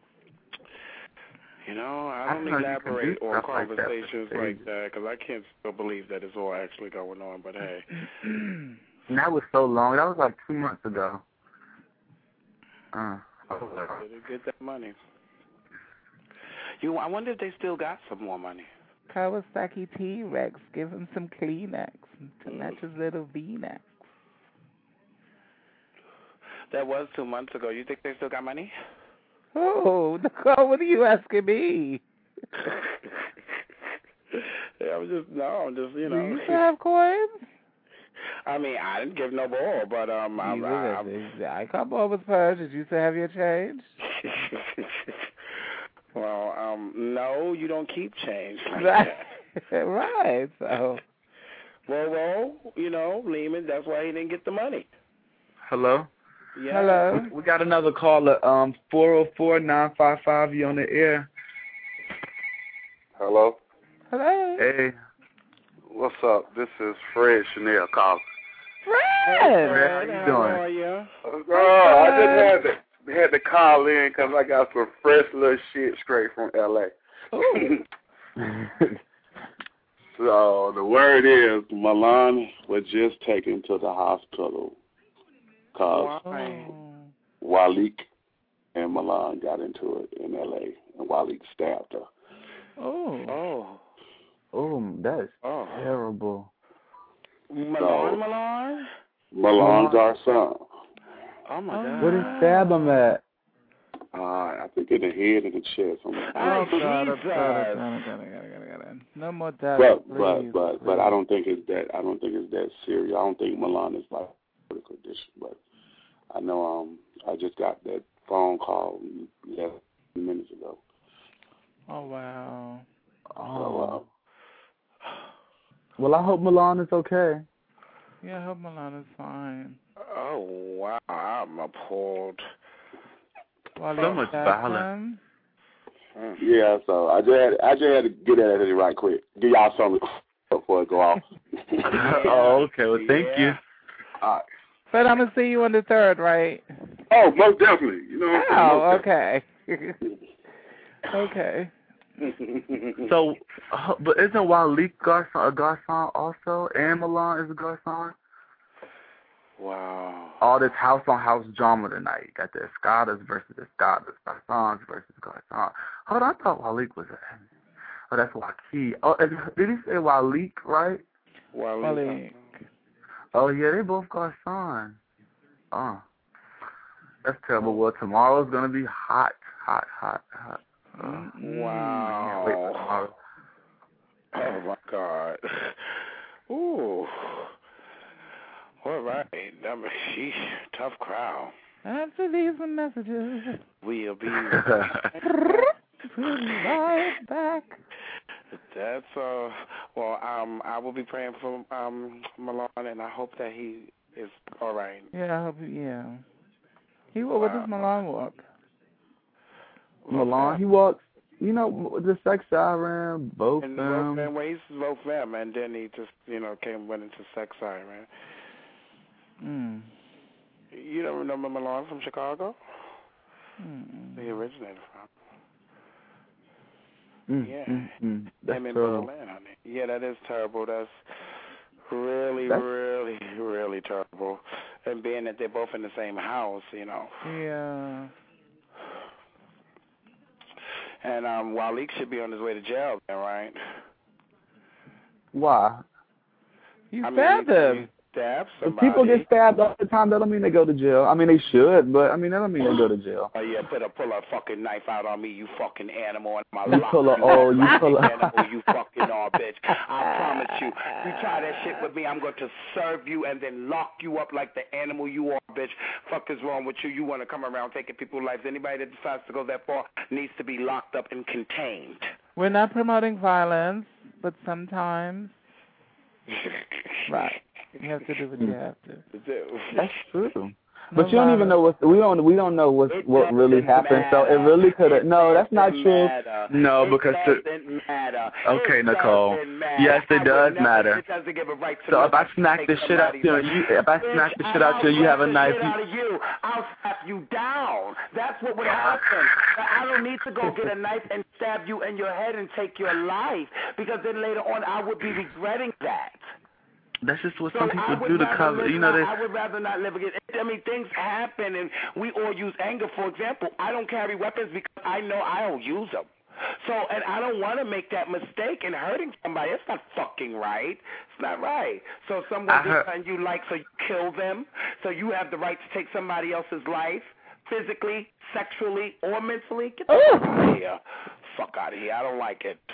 you know, I I don't know you can elaborate do on stuff like that, conversations but like that because I can't still believe that it's all actually going on, but hey. And that was so long. That was like two months ago. Uh, Did they get that money? You, I wonder if they still got some more money. Kawasaki T-Rex. Give him some Kleenex to match his little V-neck. That was two months ago. You think they still got money? Oh, Nicole, what are you asking me? Yeah, I was just, no, I'm just, you know. Do you still have coins? I mean, I didn't give no ball, but, um, I, I, I, I come over with purse. Did you still have your change? Well, um, no, you don't keep change. Like right. that. Right, so. Well, well, you know, Lehman, that's why he didn't get the money. Hello? Yeah. Hello? We, we got another caller, um, four oh four, nine five five, you on the air. Hello? Hello? Hey. What's up? This is Fred Chanel calling. Fred! Fred, how you doing? How are you? Oh, I just had to, had to call in because I got some fresh little shit straight from L A So the word is Milan was just taken to the hospital because Walik and Milan got into it in L A and Walik stabbed her. Oh. Oh. Oh, that's oh. terrible. Milan, So, Milan? Milan's our son. Oh, my God. Where did stab him at? Uh, I think in the head and the chest. Oh, God, Jesus. God, God, God, God, God, God. No more death, But please, but but please. but I don't think it's that. I don't think it's that serious. I don't think Milan is like critical condition. But I know um I just got that phone call yeah minutes ago. Oh wow. Oh. So, uh, Well, I hope Milan is okay. Yeah, I hope Milan is fine. Oh, wow. I'm appalled. Well, so much violence. Yeah, so I just had, I just had to get at it right quick. Give y'all something before it go off. Oh, okay. Well, thank yeah. you. All right. But I'm going to see you on the third, right? Oh, most definitely. You know what I'm Oh, saying? okay. Okay. So, uh, but isn't Walik Garson a Garcon also? And Milan is a Garcon? Wow. All this house-on-house drama tonight. Got the Escadas versus Escadas, Garcons versus Garcon. Hold on, I thought Walik was a... Oh, that's Waki. Oh, is, did he say Walik, right? Walik. Oh, yeah, they both Garcon. Oh. That's terrible. Well, tomorrow's going to be hot, hot, hot, hot. Uh, wow. Wait for tomorrow. Oh, my God. Ooh. All right. I mean, sheesh, tough crowd. After these messages, we'll be right back. That's, uh, well, um, I will be praying for um Milan, and I hope that he is all right. Yeah, I hope, yeah. He, what does Milan walk? Milan, he walks, you know, the sex siren, both and them. both well, he's both them, and then he just, you know, came went into sex siren. Mm. You don't remember Milan from Chicago? Mm. He originated from. Mm, Yeah. mm, mm. That's Him in terrible. Berlin, honey. Yeah, that is terrible. That's really, That's... really, really terrible. And being that they're both in the same house, you know. Yeah. And um, Walik should be on his way to jail, then, right? Why? You I stabbed mean, him. You stabbed If somebody. people get stabbed all the time, that don't mean they go to jail. I mean, they should, but I mean, that don't mean they go to jail. Oh, yeah, better pull a fucking knife out on me, you fucking animal. And my You pull a, oh, you pull a. animal, you fucking all bitch. I promise you, you try that shit with me, I'm going to serve you and then lock you up like the animal you are, bitch. Fuck is wrong with you? You want to come around taking people's lives. Anybody that decides to go that far needs to be locked up and contained. We're not promoting violence, but sometimes, right, you have to do what you have to. That's true. No But you don't even know what we don't we don't know what what really happened. So it really could have. No, that's not true. Matter. No, it because doesn't the, matter. okay, it Nicole. Matter. Yes, it I does never, matter. It doesn't give a right to so if I to smack the shit out you, and you if I smack the shit out you, and you have a knife. Out of you, I'll slap you down. That's what would happen. I don't need to go get a knife and stab you in your head and take your life, because then later on I would be regretting that. That's just what So some I people would do to rather cover. live You know, not, they. I would rather not live again. I mean, things happen, and we all use anger. For example, I don't carry weapons because I know I don't use them. So, and I don't want to make that mistake in hurting somebody. It's not fucking right. It's not right. So someone I do heard- something you like, so you kill them. So you have the right to take somebody else's life, physically, sexually, or mentally. Get the fuck out of here. Fuck out of here. I don't like it.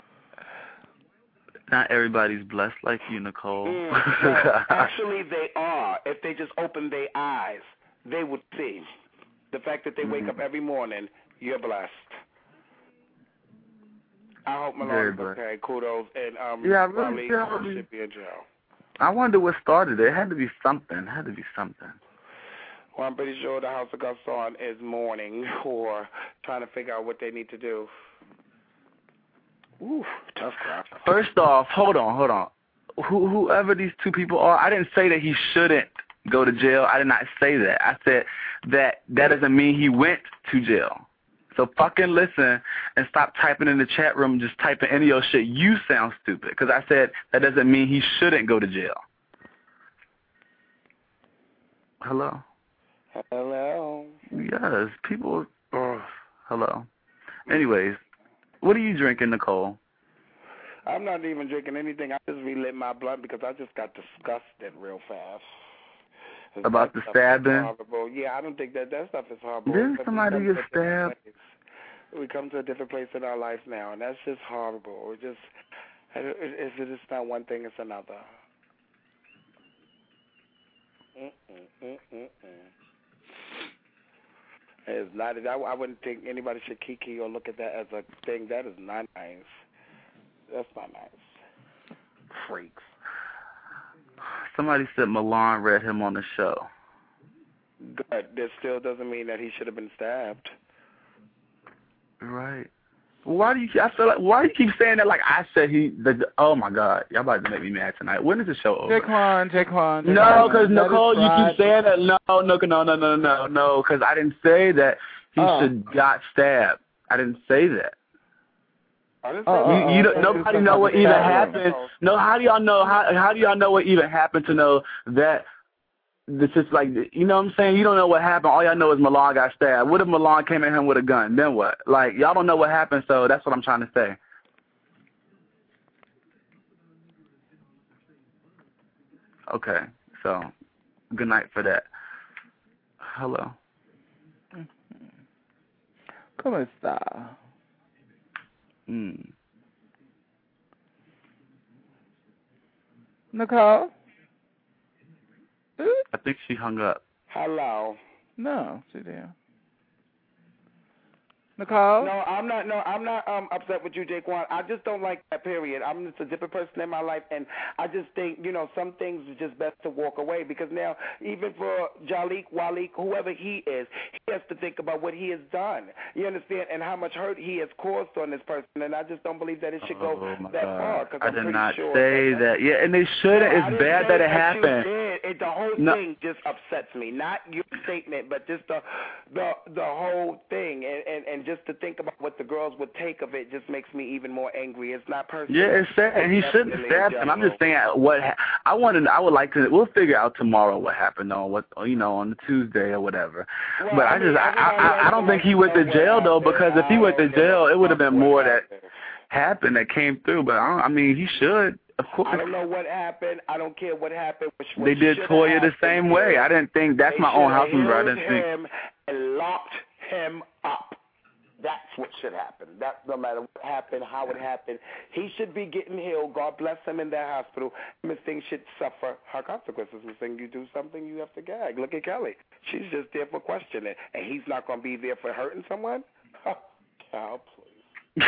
Not everybody's blessed like you, Nicole. Mm, no, actually, they are. If they just open their eyes, they would see. The fact that they wake up every morning, you're blessed. I hope Very Malone is blessed. okay. Kudos. And um, Yeah, I really- Raleigh yeah, I really- should be in jail. I wonder what started it. It had to be something. It had to be something. Well, I'm pretty sure the House of Gaston is mourning or trying to figure out what they need to do. Ooh, tough crap. First off, hold on, hold on. Who, whoever these two people are, I didn't say that he shouldn't go to jail. I did not say that. I said that that doesn't mean he went to jail. So fucking listen and stop typing in the chat room, just typing any of your shit. You sound stupid because I said that doesn't mean he shouldn't go to jail. Hello? Hello. Yes, people. Oh, hello. Anyways, what are you drinking, Nicole? I'm not even drinking anything. I just relit my blunt because I just got disgusted real fast. About That the stuff is stabbing? horrible. Yeah, I don't think that that stuff is horrible. Didn't But we somebody come get to a different stabbed? place. We come to a different place in our life now, and that's just horrible. It just, it, it, it's just not one thing; it's another. Mm-mm, mm-mm, mm. It's not. I, I wouldn't think anybody should kiki or look at that as a thing. That is not nice. That's not nice. Freaks. Somebody said Milan read him on the show. Good. That still doesn't mean that he should have been stabbed. Right. Why do you? I feel like why do you keep saying that? Like I said, he. The, oh my God, y'all about to make me mad tonight. When is the show over? Jaquan, Jaquan. No, because Let it Nicole, you slide. keep saying that. No, no, no, no, no, no, no. Because I didn't say that he Oh. should got stabbed. I didn't say that. I didn't Oh, say You, you don't, nobody know what even happened. No, how do y'all know? How how do y'all know what even happened to know that? This is like, you know what I'm saying? You don't know what happened. All y'all know is Milan got stabbed. What if Milan came at him with a gun? Then what? Like, y'all don't know what happened, so that's what I'm trying to say. Okay, so good night for that. Hello. ¿Cómo está? Mm. Nicole? I think she hung up. Hello. No, she didn't. Nicole? No, I'm not. No, I'm not um, upset with you, Jaquan. I just don't like that. Period. I'm just a different person in my life, and I just think you know some things are just best to walk away because now even for Jalik, Walik, whoever he is, he has to think about what he has done. You understand, and how much hurt he has caused on this person. And I just don't believe that it should go Oh, my that God. far. Cause I I'm did pretty not sure say that. Yeah, and they shouldn't. No, I It's didn't bad say that it you happened. did. It, the whole No. thing just upsets me. Not your statement, but just the the the whole thing, and, and and just to think about what the girls would take of it just makes me even more angry. It's not personal. Yeah, it's sad. And he shouldn't Definitely stab in him. I'm general. just saying what ha- I wanted. I would like to. We'll figure out tomorrow what happened on what you know on the Tuesday or whatever. Well, but I, I mean, just I, everybody I I has don't to think he went to like to know jail what though happened. because if he I went to don't give jail, a it would have fuck been what more that happened. happened that came through. But I, don't, I mean, he should of course. I don't know what happened. I don't care what happened. What, what They did should Toya have the same happened way. is I didn't think that's they my own should house have member. I healed didn't think. him and locked him up. That's what should happen. That no matter what happened, how it happened, he should be getting healed. God bless him in that hospital. Miss Thing should suffer her consequences. Miss Thing, you do something, you have to gag. Look at Kelly. She's just there for questioning, and he's not going to be there for hurting someone. Cal, please.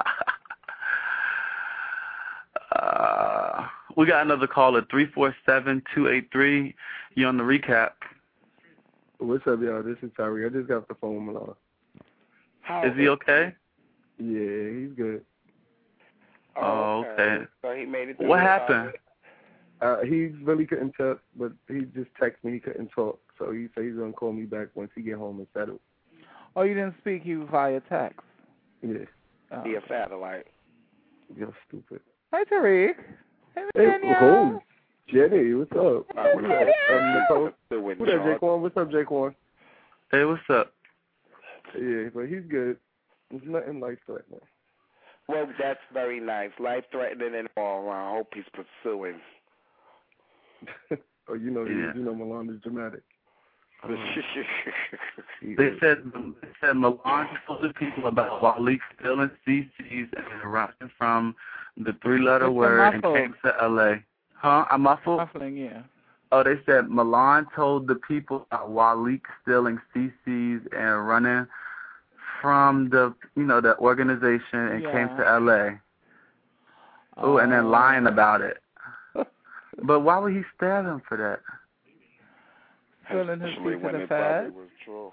uh, we got another caller, three four seven, two eight three. You on the recap? What's up, y'all? This is Tyree. I just got off the phone with Malone. How Is he okay? Yeah, he's good. Oh, okay. So he made it through What the happened? Uh, he really couldn't talk, but he just texted me he couldn't talk. So he said he's going to call me back once he get home and settled. Oh, you didn't speak you via text? Yeah. Oh. Via satellite. You're stupid. Hi, Tariq. Hey, Hey, Virginia. oh, Jenny, what's up? Uh, Who that? Um, Nicole? Still with Who that, George. Jaquan? What's up, Jaquan? Hey, what's up? Yeah, but he's good. It's nothing life-threatening. Well, that's very nice. Life-threatening and all around. I hope he's pursuing. Oh, you know, Yeah. you know, Milan is dramatic. Um, they said they said Milan told the people about Waleek stealing C Cs and running from the three-letter It's word and muffled. came to L A. Huh? I'm muffled? Muffling, yeah. Oh, they said Milan told the people about Waleek stealing C Cs and running from the, you know, the organization and Yeah. came to L A. Oh, and then lying about it. But why would he stab him for that? Stealing his Especially piece when of the it probably fat. was true.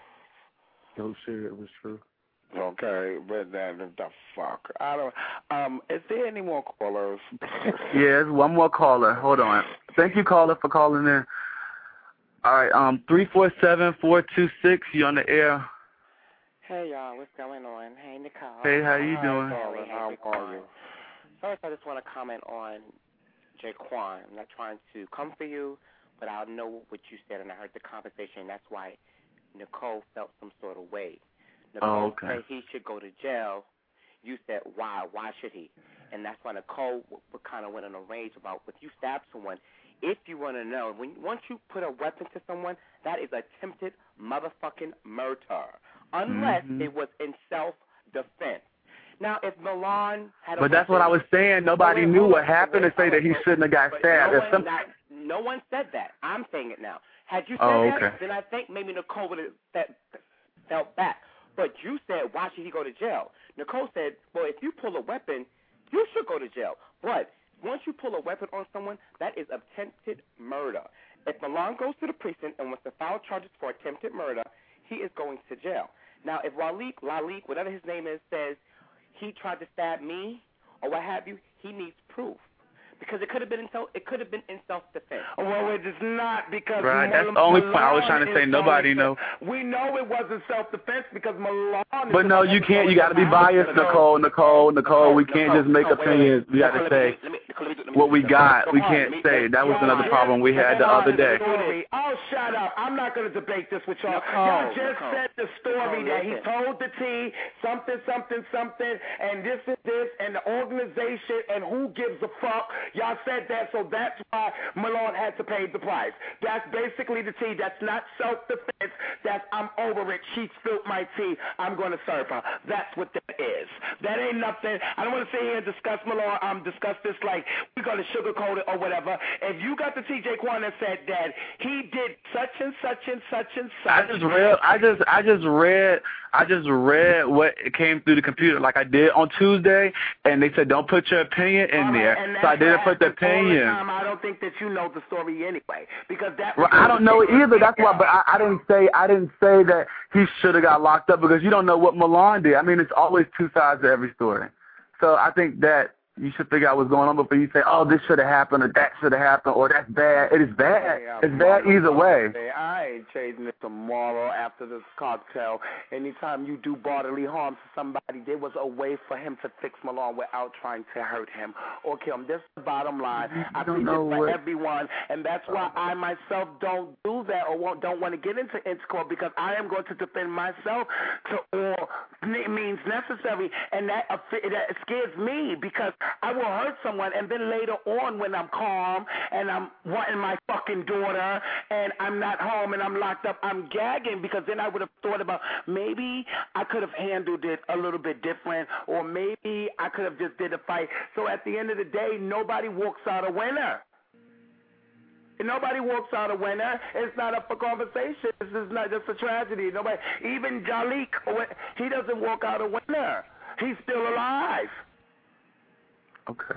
Oh, shit, it was true. Okay, but then the fuck? I don't. Um, is there any more callers? Yeah, there's one more caller. Hold on. Thank you, caller, for calling in. All right, um, three four seven, four two six, you on the air. Hey, y'all, what's going on? Hey, Nicole. Hey, how you Hi, doing? Kelly. How Hey, are you? First, I just want to comment on Jaquan. I'm not trying to come for you, but I know what you said, and I heard the conversation. That's why Nicole felt some sort of way. Nicole Oh, okay. said he should go to jail. You said, why? Why should he? And that's why Nicole w- w- kind of went in a rage about if you stab someone, if you want to know, when once you put a weapon to someone, that is attempted motherfucking murder, unless Mhm. it was in self-defense. Now, if Milan had a But that's what I was saying. Nobody Wait, knew hold what on, happened wait, to say that he shouldn't have got but stabbed. no If one, some, not, no one said that. I'm saying it now. Had you said Oh, that, okay. then I think maybe Nicole would have fe- felt back. But you said, why should he go to jail? Nicole said, well, if you pull a weapon, you should go to jail. But once you pull a weapon on someone, that is attempted murder. If Milan goes to the precinct and wants to file charges for attempted murder, he is going to jail. Now, if Waleek, Laleek, whatever his name is, says he tried to stab me or what have you, he needs proof. Because it could have been in self, it could have been in self-defense. Well, it is not because Right, that's Mal- the only point I was Milan trying to say. is Nobody only know. self- We know it wasn't self-defense because Milan. Is But no, you can't. You got to be biased, Nicole, Nicole, Nicole. We can't just make opinions. We got to say what we got. We can't say. That was another problem we had the other day. Story. Oh, shut up! I'm not going to debate this with y'all. Nicole, y'all just Nicole. said the story Nicole, that he listen. told the T something, something, something, and this is this, and the organization, and who gives a fuck. Y'all said that, so that's why Malone had to pay the price. That's basically the tea. That's not self-defense. That's I'm over it. She spilled my tea. I'm going to serve her. That's what that is. That ain't nothing. I don't want to sit here and discuss Malone. Um, discuss this like we're going to sugarcoat it or whatever. If you got the T J Quan that said that he did such and such and such and such. I just read. I just. I just read. I just read what came through the computer, like I did on Tuesday, and they said don't put your opinion in there. And So I that's didn't what put the happens all the opinion. time. I don't think that you know the story anyway, because that. Well, I don't know it either. That's why. But I, I didn't say. I didn't say that he should have got locked up because you don't know what Milan did. I mean, it's always two sides to every story. So I think that you should figure out what's going on before you say, oh, this should have happened or that should have happened or that's bad. It is bad. It's bad either way. I ain't changing it tomorrow after this cocktail. Anytime you do bodily harm to somebody, there was a way for him to fix Malone without trying to hurt him or kill him. This is the bottom line. I don't think know this for what- everyone, and that's why I myself don't do that or won't, don't want to get into intercourse because I am going to defend myself to all means necessary, and that, that scares me because I will hurt someone, and then later on when I'm calm and I'm wanting my fucking daughter and I'm not home and I'm locked up, I'm gagging because then I would have thought about maybe I could have handled it a little bit different or maybe I could have just did a fight. So at the end of the day, nobody walks out a winner. Nobody walks out a winner. It's not up for conversation. This is not just a tragedy. Nobody, even Jalik, he doesn't walk out a winner. He's still alive. Okay.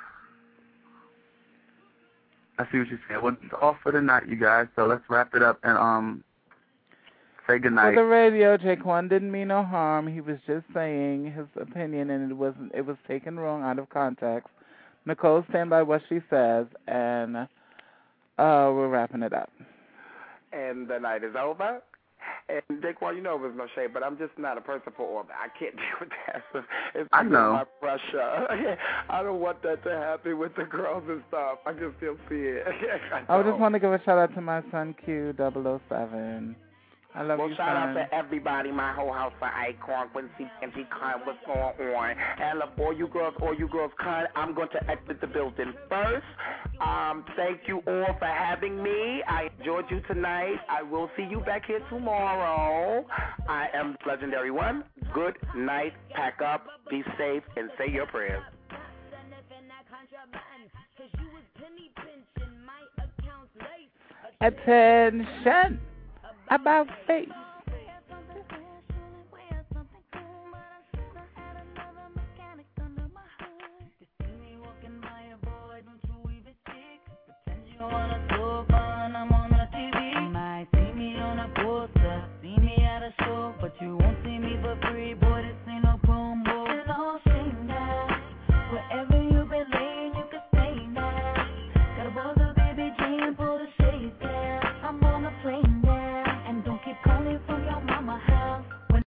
I see what you're saying. Well, it's all for the night, you guys. So let's wrap it up and um say goodnight. For the radio, Jaquan didn't mean no harm. He was just saying his opinion, and it wasn't. It was taken wrong out of context. Nicole, stand by what she says, and uh, we're wrapping it up. And the night is over. And Daquan, you know it was no shade, but I'm just not a person for all that. I can't deal with that. It's I know. my pressure. I don't want that to happen with the girls and stuff. I just feel fear. I just want to give a shout out to my son Q double oh seven. I love well, you, shout son. out to everybody, my whole house of icon, Quincy, Quincy, Con, what's going on? And love all you girls, all you girls, Con. I'm going to exit the building first. Um, thank you all for having me. I enjoyed you tonight. I will see you back here tomorrow. I am the Legendary One. Good night. Pack up, be safe, and say your prayers. Attention about face. You wanna so fun, I'm on the T V. You might see me on a poster, see me at a show, but you won't see me for free.